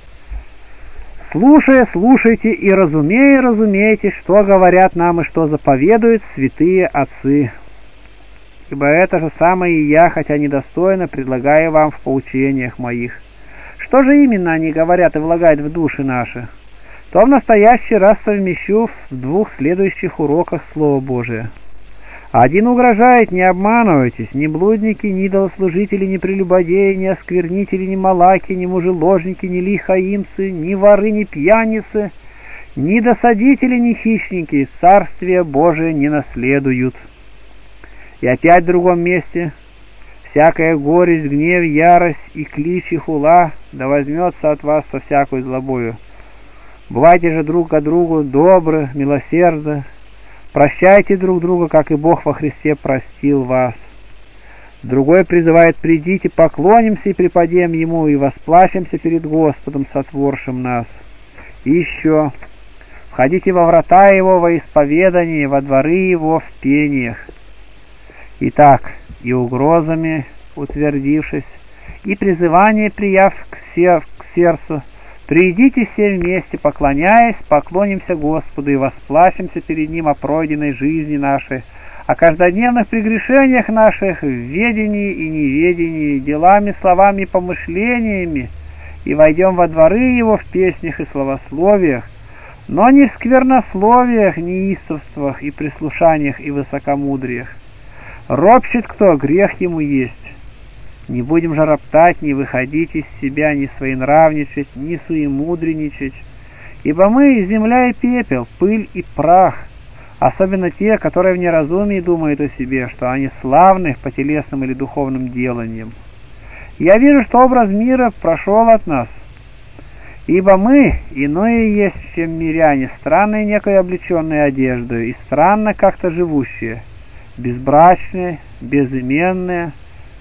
Слушая, слушайте и разумея, разумейте, что говорят нам и что заповедуют святые отцы. Ибо это же самое и я, хотя недостойно, предлагаю вам в поучениях моих. Что же именно они говорят и влагают в души наши, то в настоящий раз совмещу в двух следующих уроках Слова Божия. Один угрожает: не обманывайтесь, ни блудники, ни идолослужители, ни прелюбодеи, ни осквернители, ни малаки, ни мужеложники, ни лихаимцы, ни воры, ни пьяницы, ни досадители, ни хищники Царствие Божие не наследуют. И опять в другом месте: всякая горесть, гнев, ярость и клич и хула да возьмется от вас со всякой злобою. Бывайте же друг к другу добры, милосердны, прощайте друг друга, как и Бог во Христе простил вас. Другой призывает: придите, поклонимся и преподем Ему, и восплачемся перед Господом, сотворшим нас. И еще: входите во врата Его во исповедании, во дворы Его в пениях. Итак, и угрозами утвердившись, и призывание прияв к, сер к сердцу, придите все вместе, поклоняясь, поклонимся Господу и восплачемся перед Ним о пройденной жизни нашей, о каждодневных прегрешениях наших в ведении и неведении, делами, словами и помышлениями, и войдем во дворы Его в песнях и словословиях, но не в сквернословиях, неистовствах и прислушаниях и высокомудриях. Ропщет кто, грех ему есть. Не будем же роптать, не выходить из себя, не своенравничать, не суемудреничать, ибо мы земля и пепел, пыль и прах, особенно те, которые в неразумии думают о себе, что они славны по телесным или духовным деланиям. Я вижу, что образ мира прошел от нас, ибо мы иное есть, чем миряне, странные некой облеченной одеждой и странно как-то живущие, безбрачные, безыменные,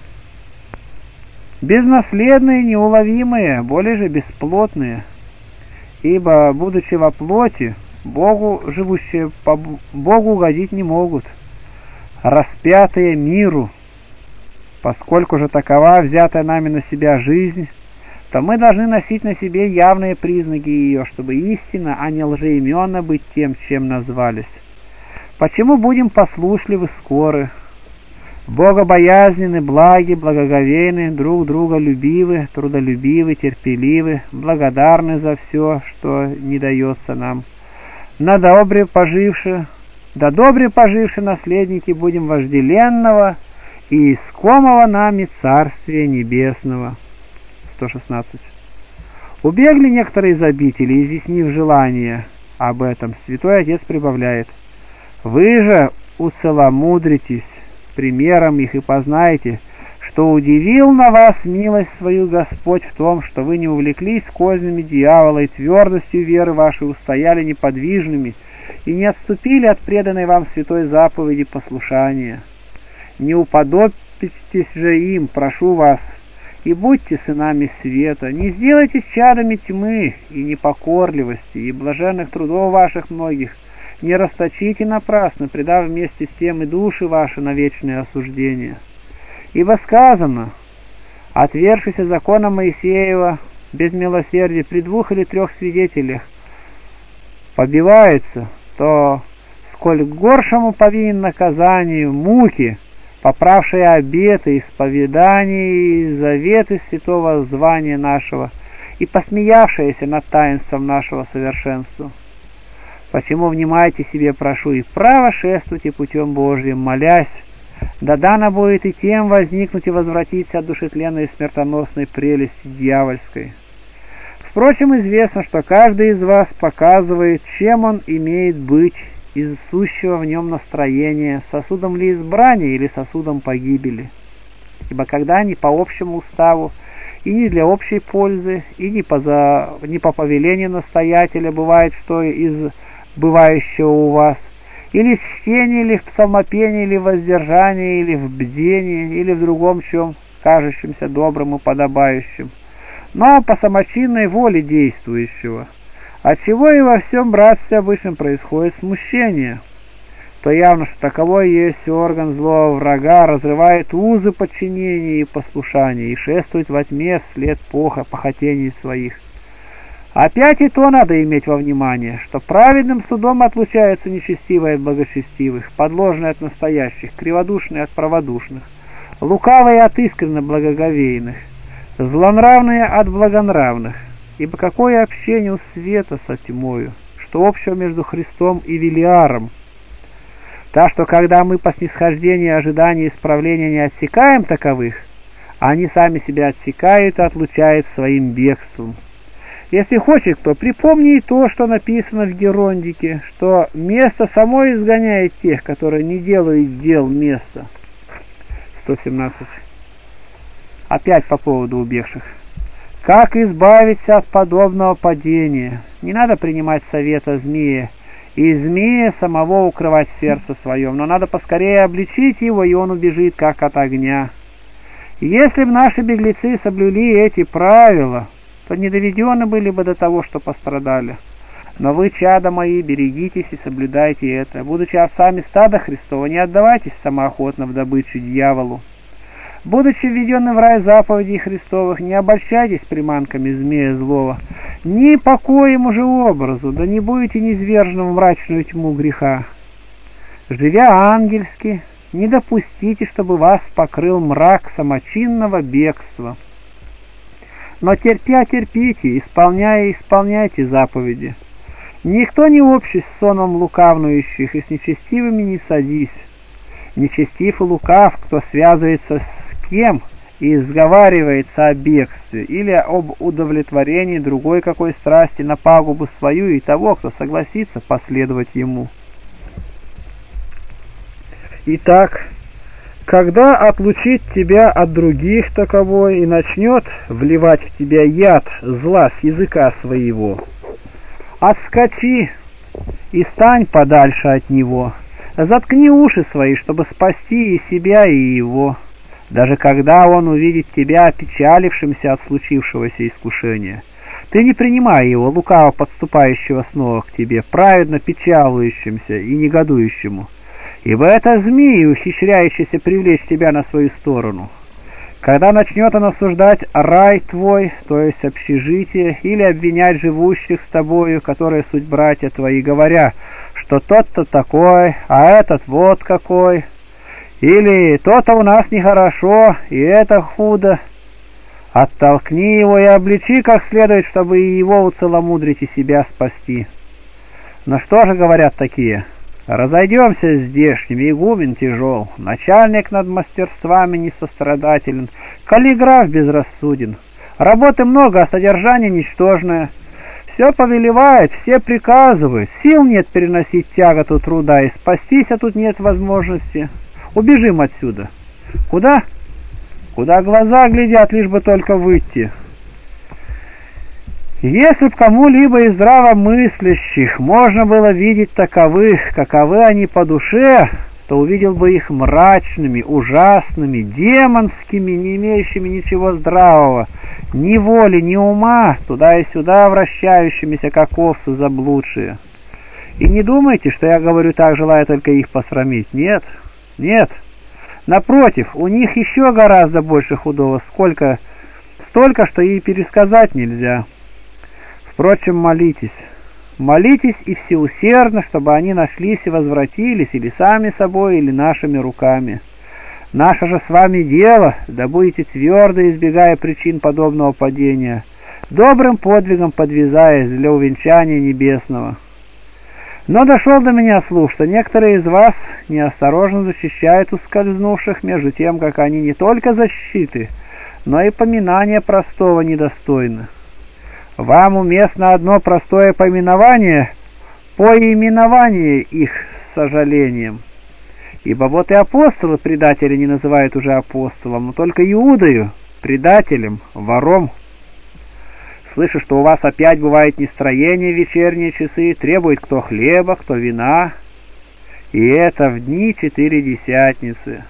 безнаследные, неуловимые, более же бесплотные, ибо, будучи во плоти, Богу живущие по Богу угодить не могут, распятые миру. Поскольку же такова взятая нами на себя жизнь, то мы должны носить на себе явные признаки ее, чтобы истинно, а не лжеименно быть тем, чем назвались. Почему будем послушливы, скоры, богобоязненны, благи, благоговейны, друг друга любивы, трудолюбивы, терпеливы, благодарны за все, что не дается нам. На добре поживши, да добре поживши наследники будем вожделенного и искомого нами Царствия Небесного. сто шестнадцать. Убегли некоторые из обители, изъяснив желание об этом. Святой Отец прибавляет: «Вы же уцеломудритесь примером их и познаете, что удивил на вас милость свою Господь в том, что вы не увлеклись кознями дьявола и твердостью веры вашей устояли неподвижными и не отступили от преданной вам святой заповеди послушания. Не уподобьтесь же им, прошу вас, и будьте сынами света, не сделайтесь чадами тьмы и непокорливости, и блаженных трудов ваших многих не расточите напрасно, предав вместе с тем и души ваши на вечное осуждение. Ибо сказано: отвергшийся закона Моисеева без милосердия при двух или трех свидетелях побивается, то сколь горшему повинен наказанию муки, поправшие обеты, исповедания и заветы святого звания нашего, и посмеявшиеся над таинством нашего совершенства. Посему внимайте себе, прошу, и право шествуйте путем Божьим, молясь, да дано будет и тем возникнуть и возвратиться от душетленной и смертоносной прелести дьявольской. Впрочем, известно, что каждый из вас показывает, чем он имеет быть из сущего в нем настроения, сосудом ли избрания или сосудом погибели. Ибо когда ни по общему уставу, и не для общей пользы, и не по, за... не по повелению настоятеля бывает, что из бывающего у вас, или в чтении, или в псалмопении, или в воздержании, или в бдении, или в другом чем, кажущемся добрым и подобающим, но по самочинной воле действующего, отчего и во всем братстве обычно происходит смущение, то явно, что таковой есть орган злого врага, разрывает узы подчинения и послушания и шествует во тьме вслед поха похотений своих. Опять и то надо иметь во внимание, что праведным судом отлучаются нечестивые от благочестивых, подложные от настоящих, криводушные от праводушных, лукавые от искренно благоговейных, злонравные от благонравных. Ибо какое общение у света со тьмою, что общего между Христом и Велиаром? Так что, когда мы по снисхождению, ожиданию и исправления не отсекаем таковых, они сами себя отсекают и отлучают своим бегством. Если хочет кто, припомни и то, что написано в Герондике, что место само изгоняет тех, которые не делают дел места. сто семнадцать. Опять по поводу убегших. Как избавиться от подобного падения? Не надо принимать совета змея, и змея самого укрывать в сердце своем, но надо поскорее обличить его, и он убежит, как от огня. Если бы наши беглецы соблюли эти правила, то не доведены были бы до того, что пострадали. Но вы, чада мои, берегитесь и соблюдайте это. Будучи овцами стада Христова, не отдавайтесь самоохотно в добычу дьяволу. Будучи введенным в рай заповедей Христовых, не обольщайтесь приманками змея злого, ни покоем же образу, да не будете низверженным в мрачную тьму греха. Живя ангельски, не допустите, чтобы вас покрыл мрак самочинного бегства. Но терпя терпите, исполняя исполняйте заповеди. Никто не общий с соном лукавнующих, и с нечестивыми не садись. Нечестив и лукав, кто связывается с кем и сговаривается о бегстве или об удовлетворении другой какой страсти на пагубу свою и того, кто согласится последовать ему. Итак, когда отлучит тебя от других таковой и начнет вливать в тебя яд зла с языка своего, отскочи и стань подальше от него, заткни уши свои, чтобы спасти и себя, и его, даже когда он увидит тебя опечалившимся от случившегося искушения. Ты не принимай его, лукаво подступающего снова к тебе, праведно печалующимся и негодующему, ибо это змеи, ухищряющиеся привлечь тебя на свою сторону. Когда начнет он осуждать рай твой, то есть общежитие, или обвинять живущих с тобою, которые суть братья твои, говоря, что тот-то такой, а этот вот какой, или то-то у нас нехорошо, и это худо, оттолкни его и обличи как следует, чтобы и его уцеломудрить и себя спасти. Но что же говорят такие? Разойдемся с здешними, игумен тяжел, начальник над мастерствами несострадателен, каллиграф безрассуден. Работы много, а содержание ничтожное. Все повелевает, все приказывают, сил нет переносить тяготу труда, и спастись, а тут нет возможности. Убежим отсюда. Куда? Куда глаза глядят, лишь бы только выйти. Если б кому-либо из здравомыслящих можно было видеть таковых, каковы они по душе, то увидел бы их мрачными, ужасными, демонскими, не имеющими ничего здравого, ни воли, ни ума, туда и сюда вращающимися, как овцы заблудшие. И не думайте, что я говорю так, желая только их посрамить. Нет, нет. Напротив, у них еще гораздо больше худого, сколько, столько, что и пересказать нельзя. Впрочем, молитесь. Молитесь и всеусердно, чтобы они нашлись и возвратились, или сами собой, или нашими руками. Наше же с вами дело, да будете твердо, избегая причин подобного падения, добрым подвигом подвязаясь для увенчания небесного. Но дошел до меня слух, что некоторые из вас неосторожно защищают ускользнувших, между тем, как они не только защиты, но и поминания простого недостойны. Вам уместно одно простое поминование, поименование их с сожалением. Ибо вот и апостолы предатели не называют уже апостолом, но только Иудою, предателем, вором. Слышу, что у вас опять бывает нестроение в вечерние часы, требует кто хлеба, кто вина, и это в дни Четыредесятницы.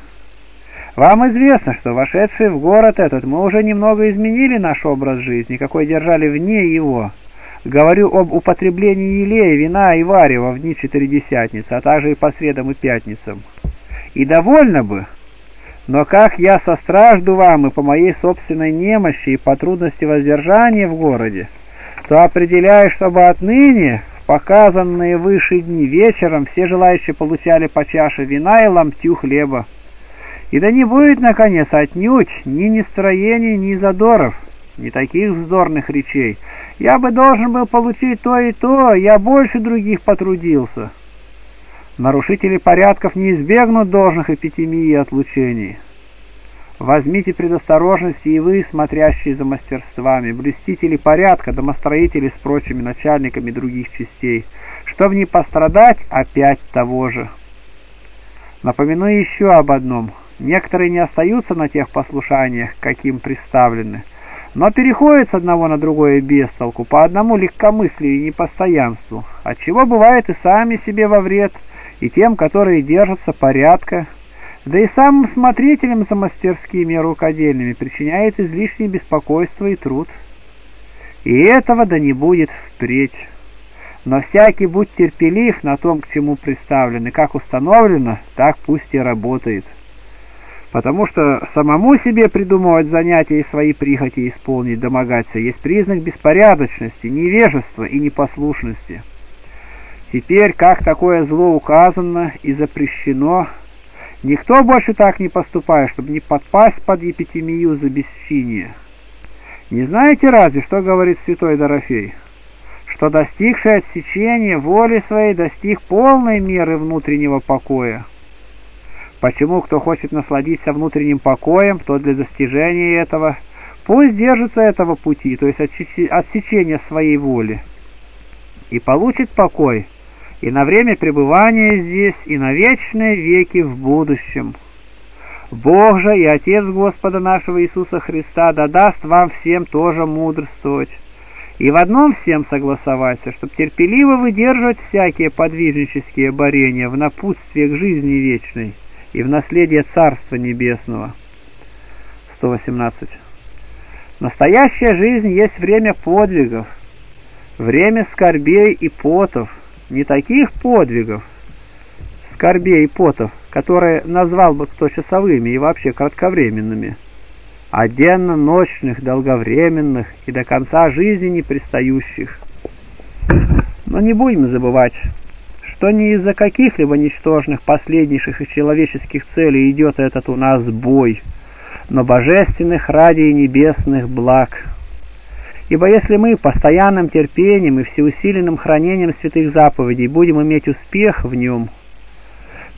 Вам известно, что вошедшие в город этот мы уже немного изменили наш образ жизни, какой держали вне его. Говорю об употреблении елея, вина и варева в дни Четыредесятницы, а также и по средам и пятницам. И довольно бы, но как я состражду вам и по моей собственной немощи и по трудности воздержания в городе, то определяю, чтобы отныне в показанные выше дни вечером все желающие получали по чаше вина и ломтю хлеба. И да не будет, наконец, отнюдь ни настроений, ни задоров, ни таких вздорных речей. Я бы должен был получить то и то, я больше других потрудился. Нарушители порядков не избегнут должных эпитемий и отлучений. Возьмите предосторожности и вы, смотрящие за мастерствами, блюстители порядка, домостроители с прочими начальниками других частей, чтобы не пострадать опять того же. Напомяну еще об одном. Некоторые не остаются на тех послушаниях, каким приставлены, но переходят с одного на другое без толку, по одному легкомыслию и непостоянству, отчего бывает и сами себе во вред, и тем, которые держатся порядка, да и самым смотрителям за мастерскими и рукодельными причиняет излишнее беспокойство и труд. И этого да не будет впредь. Но всякий будь терпелив на том, к чему приставлен, и как установлено, так пусть и работает. Потому что самому себе придумывать занятия и свои прихоти исполнить, домогаться, есть признак беспорядочности, невежества и непослушности. Теперь, как такое зло указано и запрещено, никто больше так не поступает, чтобы не подпасть под епитемию за бесчиние. Не знаете разве, что говорит святой Дорофей? Что достигший отсечения воли своей достиг полной меры внутреннего покоя. Почему кто хочет насладиться внутренним покоем, то для достижения этого пусть держится этого пути, то есть отсечения своей воли, и получит покой и на время пребывания здесь, и на вечные веки в будущем. Бог же и Отец Господа нашего Иисуса Христа да даст вам всем тоже мудрствовать, и в одном всем согласоваться, чтобы терпеливо выдерживать всякие подвижнические борения в напутствие к жизни вечной и в наследие Царства Небесного. сто восемнадцать. Настоящая жизнь есть время подвигов, время скорбей и потов, не таких подвигов, скорбей и потов, которые назвал бы кто часовыми и вообще кратковременными, а денно-ночных, долговременных и до конца жизни не пристающих. Но не будем забывать, что не из-за каких-либо ничтожных, последнейших из человеческих целей идет этот у нас бой, но божественных ради и небесных благ. Ибо если мы постоянным терпением и всеусиленным хранением святых заповедей будем иметь успех в нем,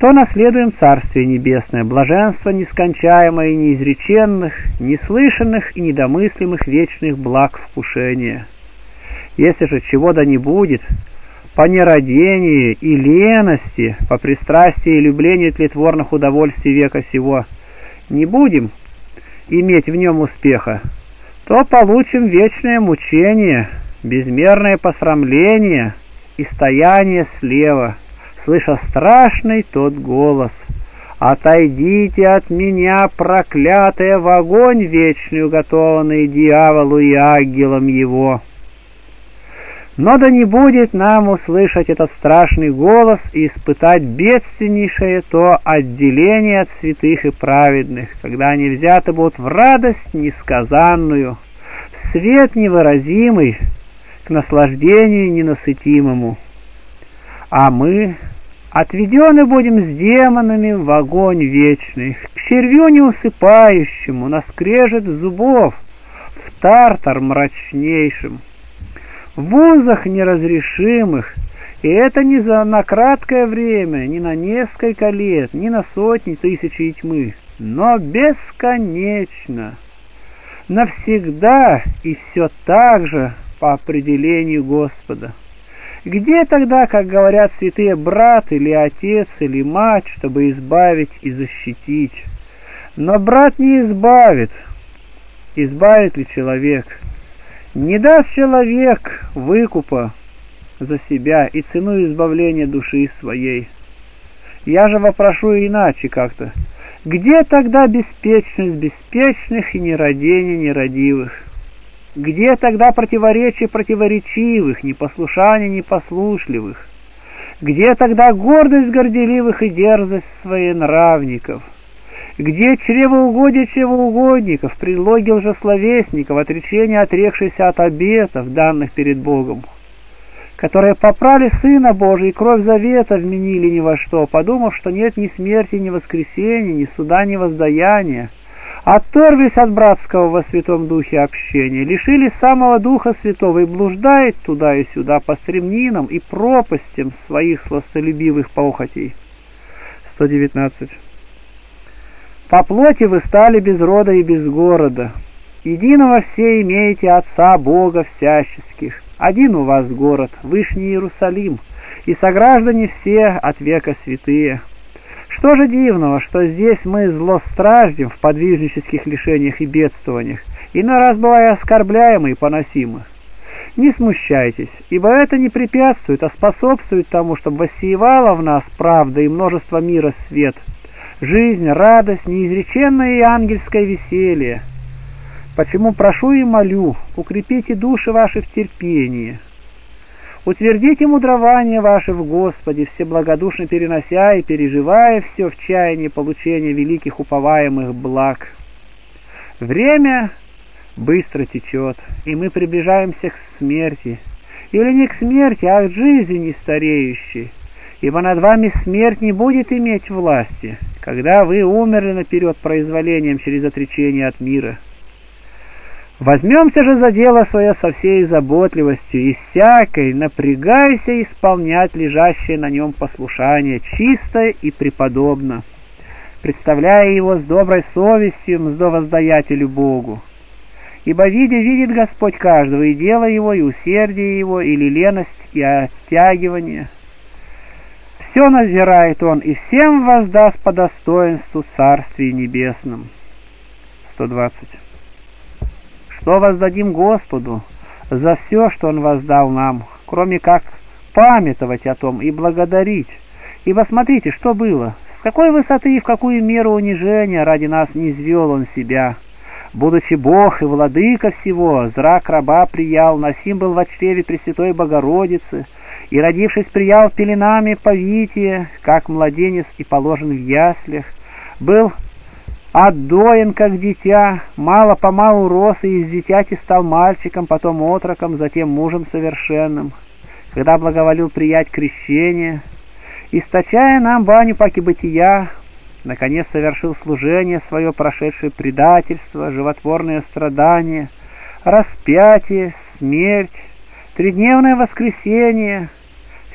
то наследуем Царствие Небесное, блаженство нескончаемое и неизреченных, неслышанных и недомыслимых вечных благ вкушения. Если же чего да не будет, по нерадению и лености, по пристрастии и люблению тлетворных удовольствий века сего, не будем иметь в нем успеха, то получим вечное мучение, безмерное посрамление и стояние слева, слыша страшный тот голос: «Отойдите от меня, проклятые, в огонь вечный, уготованный дьяволу и ангелам его». Но да не будет нам услышать этот страшный голос и испытать бедственнейшее то отделение от святых и праведных, когда они взяты будут в радость несказанную, в свет невыразимый, к наслаждению ненасытимому. А мы отведены будем с демонами в огонь вечный, к червю неусыпающему, на скрежет зубов, в тартар мрачнейшим, в узах неразрешимых, и это не за на краткое время, не на несколько лет, не на сотни, тысячи и тьмы, но бесконечно, навсегда и все так же по определению Господа. Где тогда, как говорят святые, брат или отец или мать, чтобы избавить и защитить? Но брат не избавит. Избавит ли человек? Не даст человек выкупа за себя и цену избавления души своей. Я же вопрошу иначе как-то. Где тогда беспечность беспечных и нерадение нерадивых? Где тогда противоречие противоречивых, непослушание непослушливых? Где тогда гордость горделивых и дерзость своенравников? Где чревоугодие чревоугодников, предлоги лжесловесников, отречение отрекшихся от обетов, данных перед Богом, которые попрали Сына Божия и кровь завета вменили ни во что, подумав, что нет ни смерти, ни воскресения, ни суда, ни воздаяния, отторглись от братского во Святом Духе общения, лишились самого Духа Святого и блуждает туда и сюда по стремнинам и пропастям своих сластолюбивых похотей. сто девятнадцать. По плоти вы стали без рода и без города. Единого все имеете Отца Бога всяческих. Один у вас город, Вышний Иерусалим, и сограждане все от века святые. Что же дивного, что здесь мы зло страждем в подвижнических лишениях и бедствованиях, иной раз бывая оскорбляемы и поносимы. Не смущайтесь, ибо это не препятствует, а способствует тому, чтобы воссеивала в нас правда и множество мира свет, жизнь, радость, неизреченное и ангельское веселье. Почему прошу и молю, укрепите души ваши в терпении, утвердите мудрование ваше в Господе, всеблагодушно перенося и переживая все в чаянии получения великих уповаемых благ. Время быстро течет, и мы приближаемся к смерти, или не к смерти, а к жизни нестареющей, ибо над вами смерть не будет иметь власти, когда вы умерли наперед произволением через отречение от мира. Возьмемся же за дело свое со всей заботливостью и всякой, напрягайся исполнять лежащее на нем послушание чисто и преподобно, представляя его с доброй совестью мздовоздаятелю Богу. Ибо видя, видит Господь каждого, и дело его, и усердие его, или леность, и оттягивание. Все назирает он, и всем воздаст по достоинству Царствии Небесном. сто двадцать. Что воздадим Господу за все, что Он воздал нам, кроме как памятовать о том и благодарить? Ибо смотрите, что было, с какой высоты и в какую меру унижения ради нас низвел Он себя. Будучи Бог и Владыка всего, зрак раба приял, носим был во чреве Пресвятой Богородицы, и, родившись, приял пеленами повитие, как младенец и положен в яслях, был отдоен, как дитя, мало-помалу рос, и из дитяти стал мальчиком, потом отроком, затем мужем совершенным, когда благоволил приять крещение, источая нам баню паки бытия, наконец совершил служение свое, прошедшее предательство, животворное страдание, распятие, смерть, тридневное воскресение,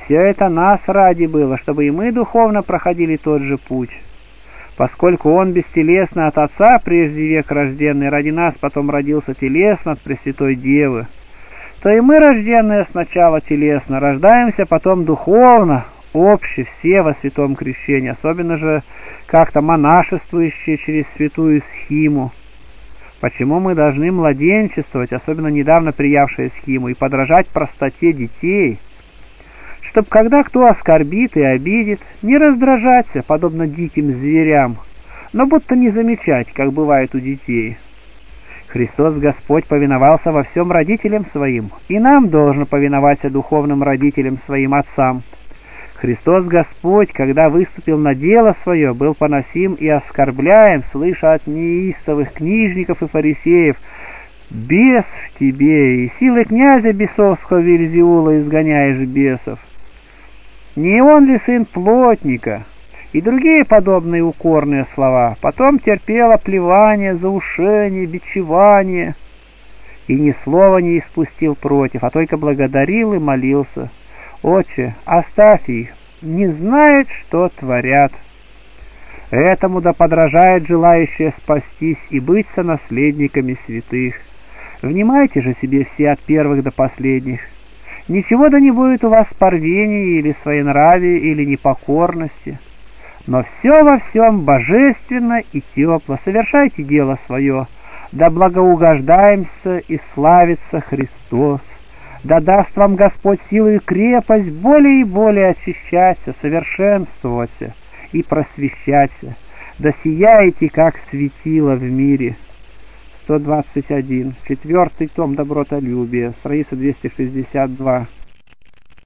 все это нас ради было, чтобы и мы духовно проходили тот же путь. Поскольку Он бестелесно от Отца, прежде век рожденный, ради нас потом родился телесно от Пресвятой Девы, то и мы, рожденные сначала телесно, рождаемся потом духовно, обще все во святом крещении, особенно же как-то монашествующие через святую схиму. Почему мы должны младенчествовать, особенно недавно приявшие схиму, и подражать простоте детей, чтоб когда кто оскорбит и обидит, не раздражаться, подобно диким зверям, но будто не замечать, как бывает у детей. Христос Господь повиновался во всем родителям своим, и нам должно повиноваться духовным родителям своим отцам. Христос Господь, когда выступил на дело свое, был поносим и оскорбляем, слыша от неистовых книжников и фарисеев: «Бес в тебе, и силой князя бесовского Вельзевула изгоняешь бесов». Не он ли сын плотника? И другие подобные укорные слова. Потом терпел оплевание, заушение, бичевание, и ни слова не испустил против, а только благодарил и молился: «Отче, оставь их, не знают, что творят». Этому да подражает желающие спастись и быть сонаследниками святых. Внимайте же себе все от первых до последних. Ничего да не будет у вас порвения или своенравия или непокорности, но все во всем божественно и тепло. Совершайте дело свое, да благоугождаемся и славится Христос. Да даст вам Господь силу и крепость более и более очищаться, совершенствоваться и просвещаться. Да сияете, как светило в мире. сто двадцать один. Четвертый том «Добротолюбие», страница двести шестьдесят два.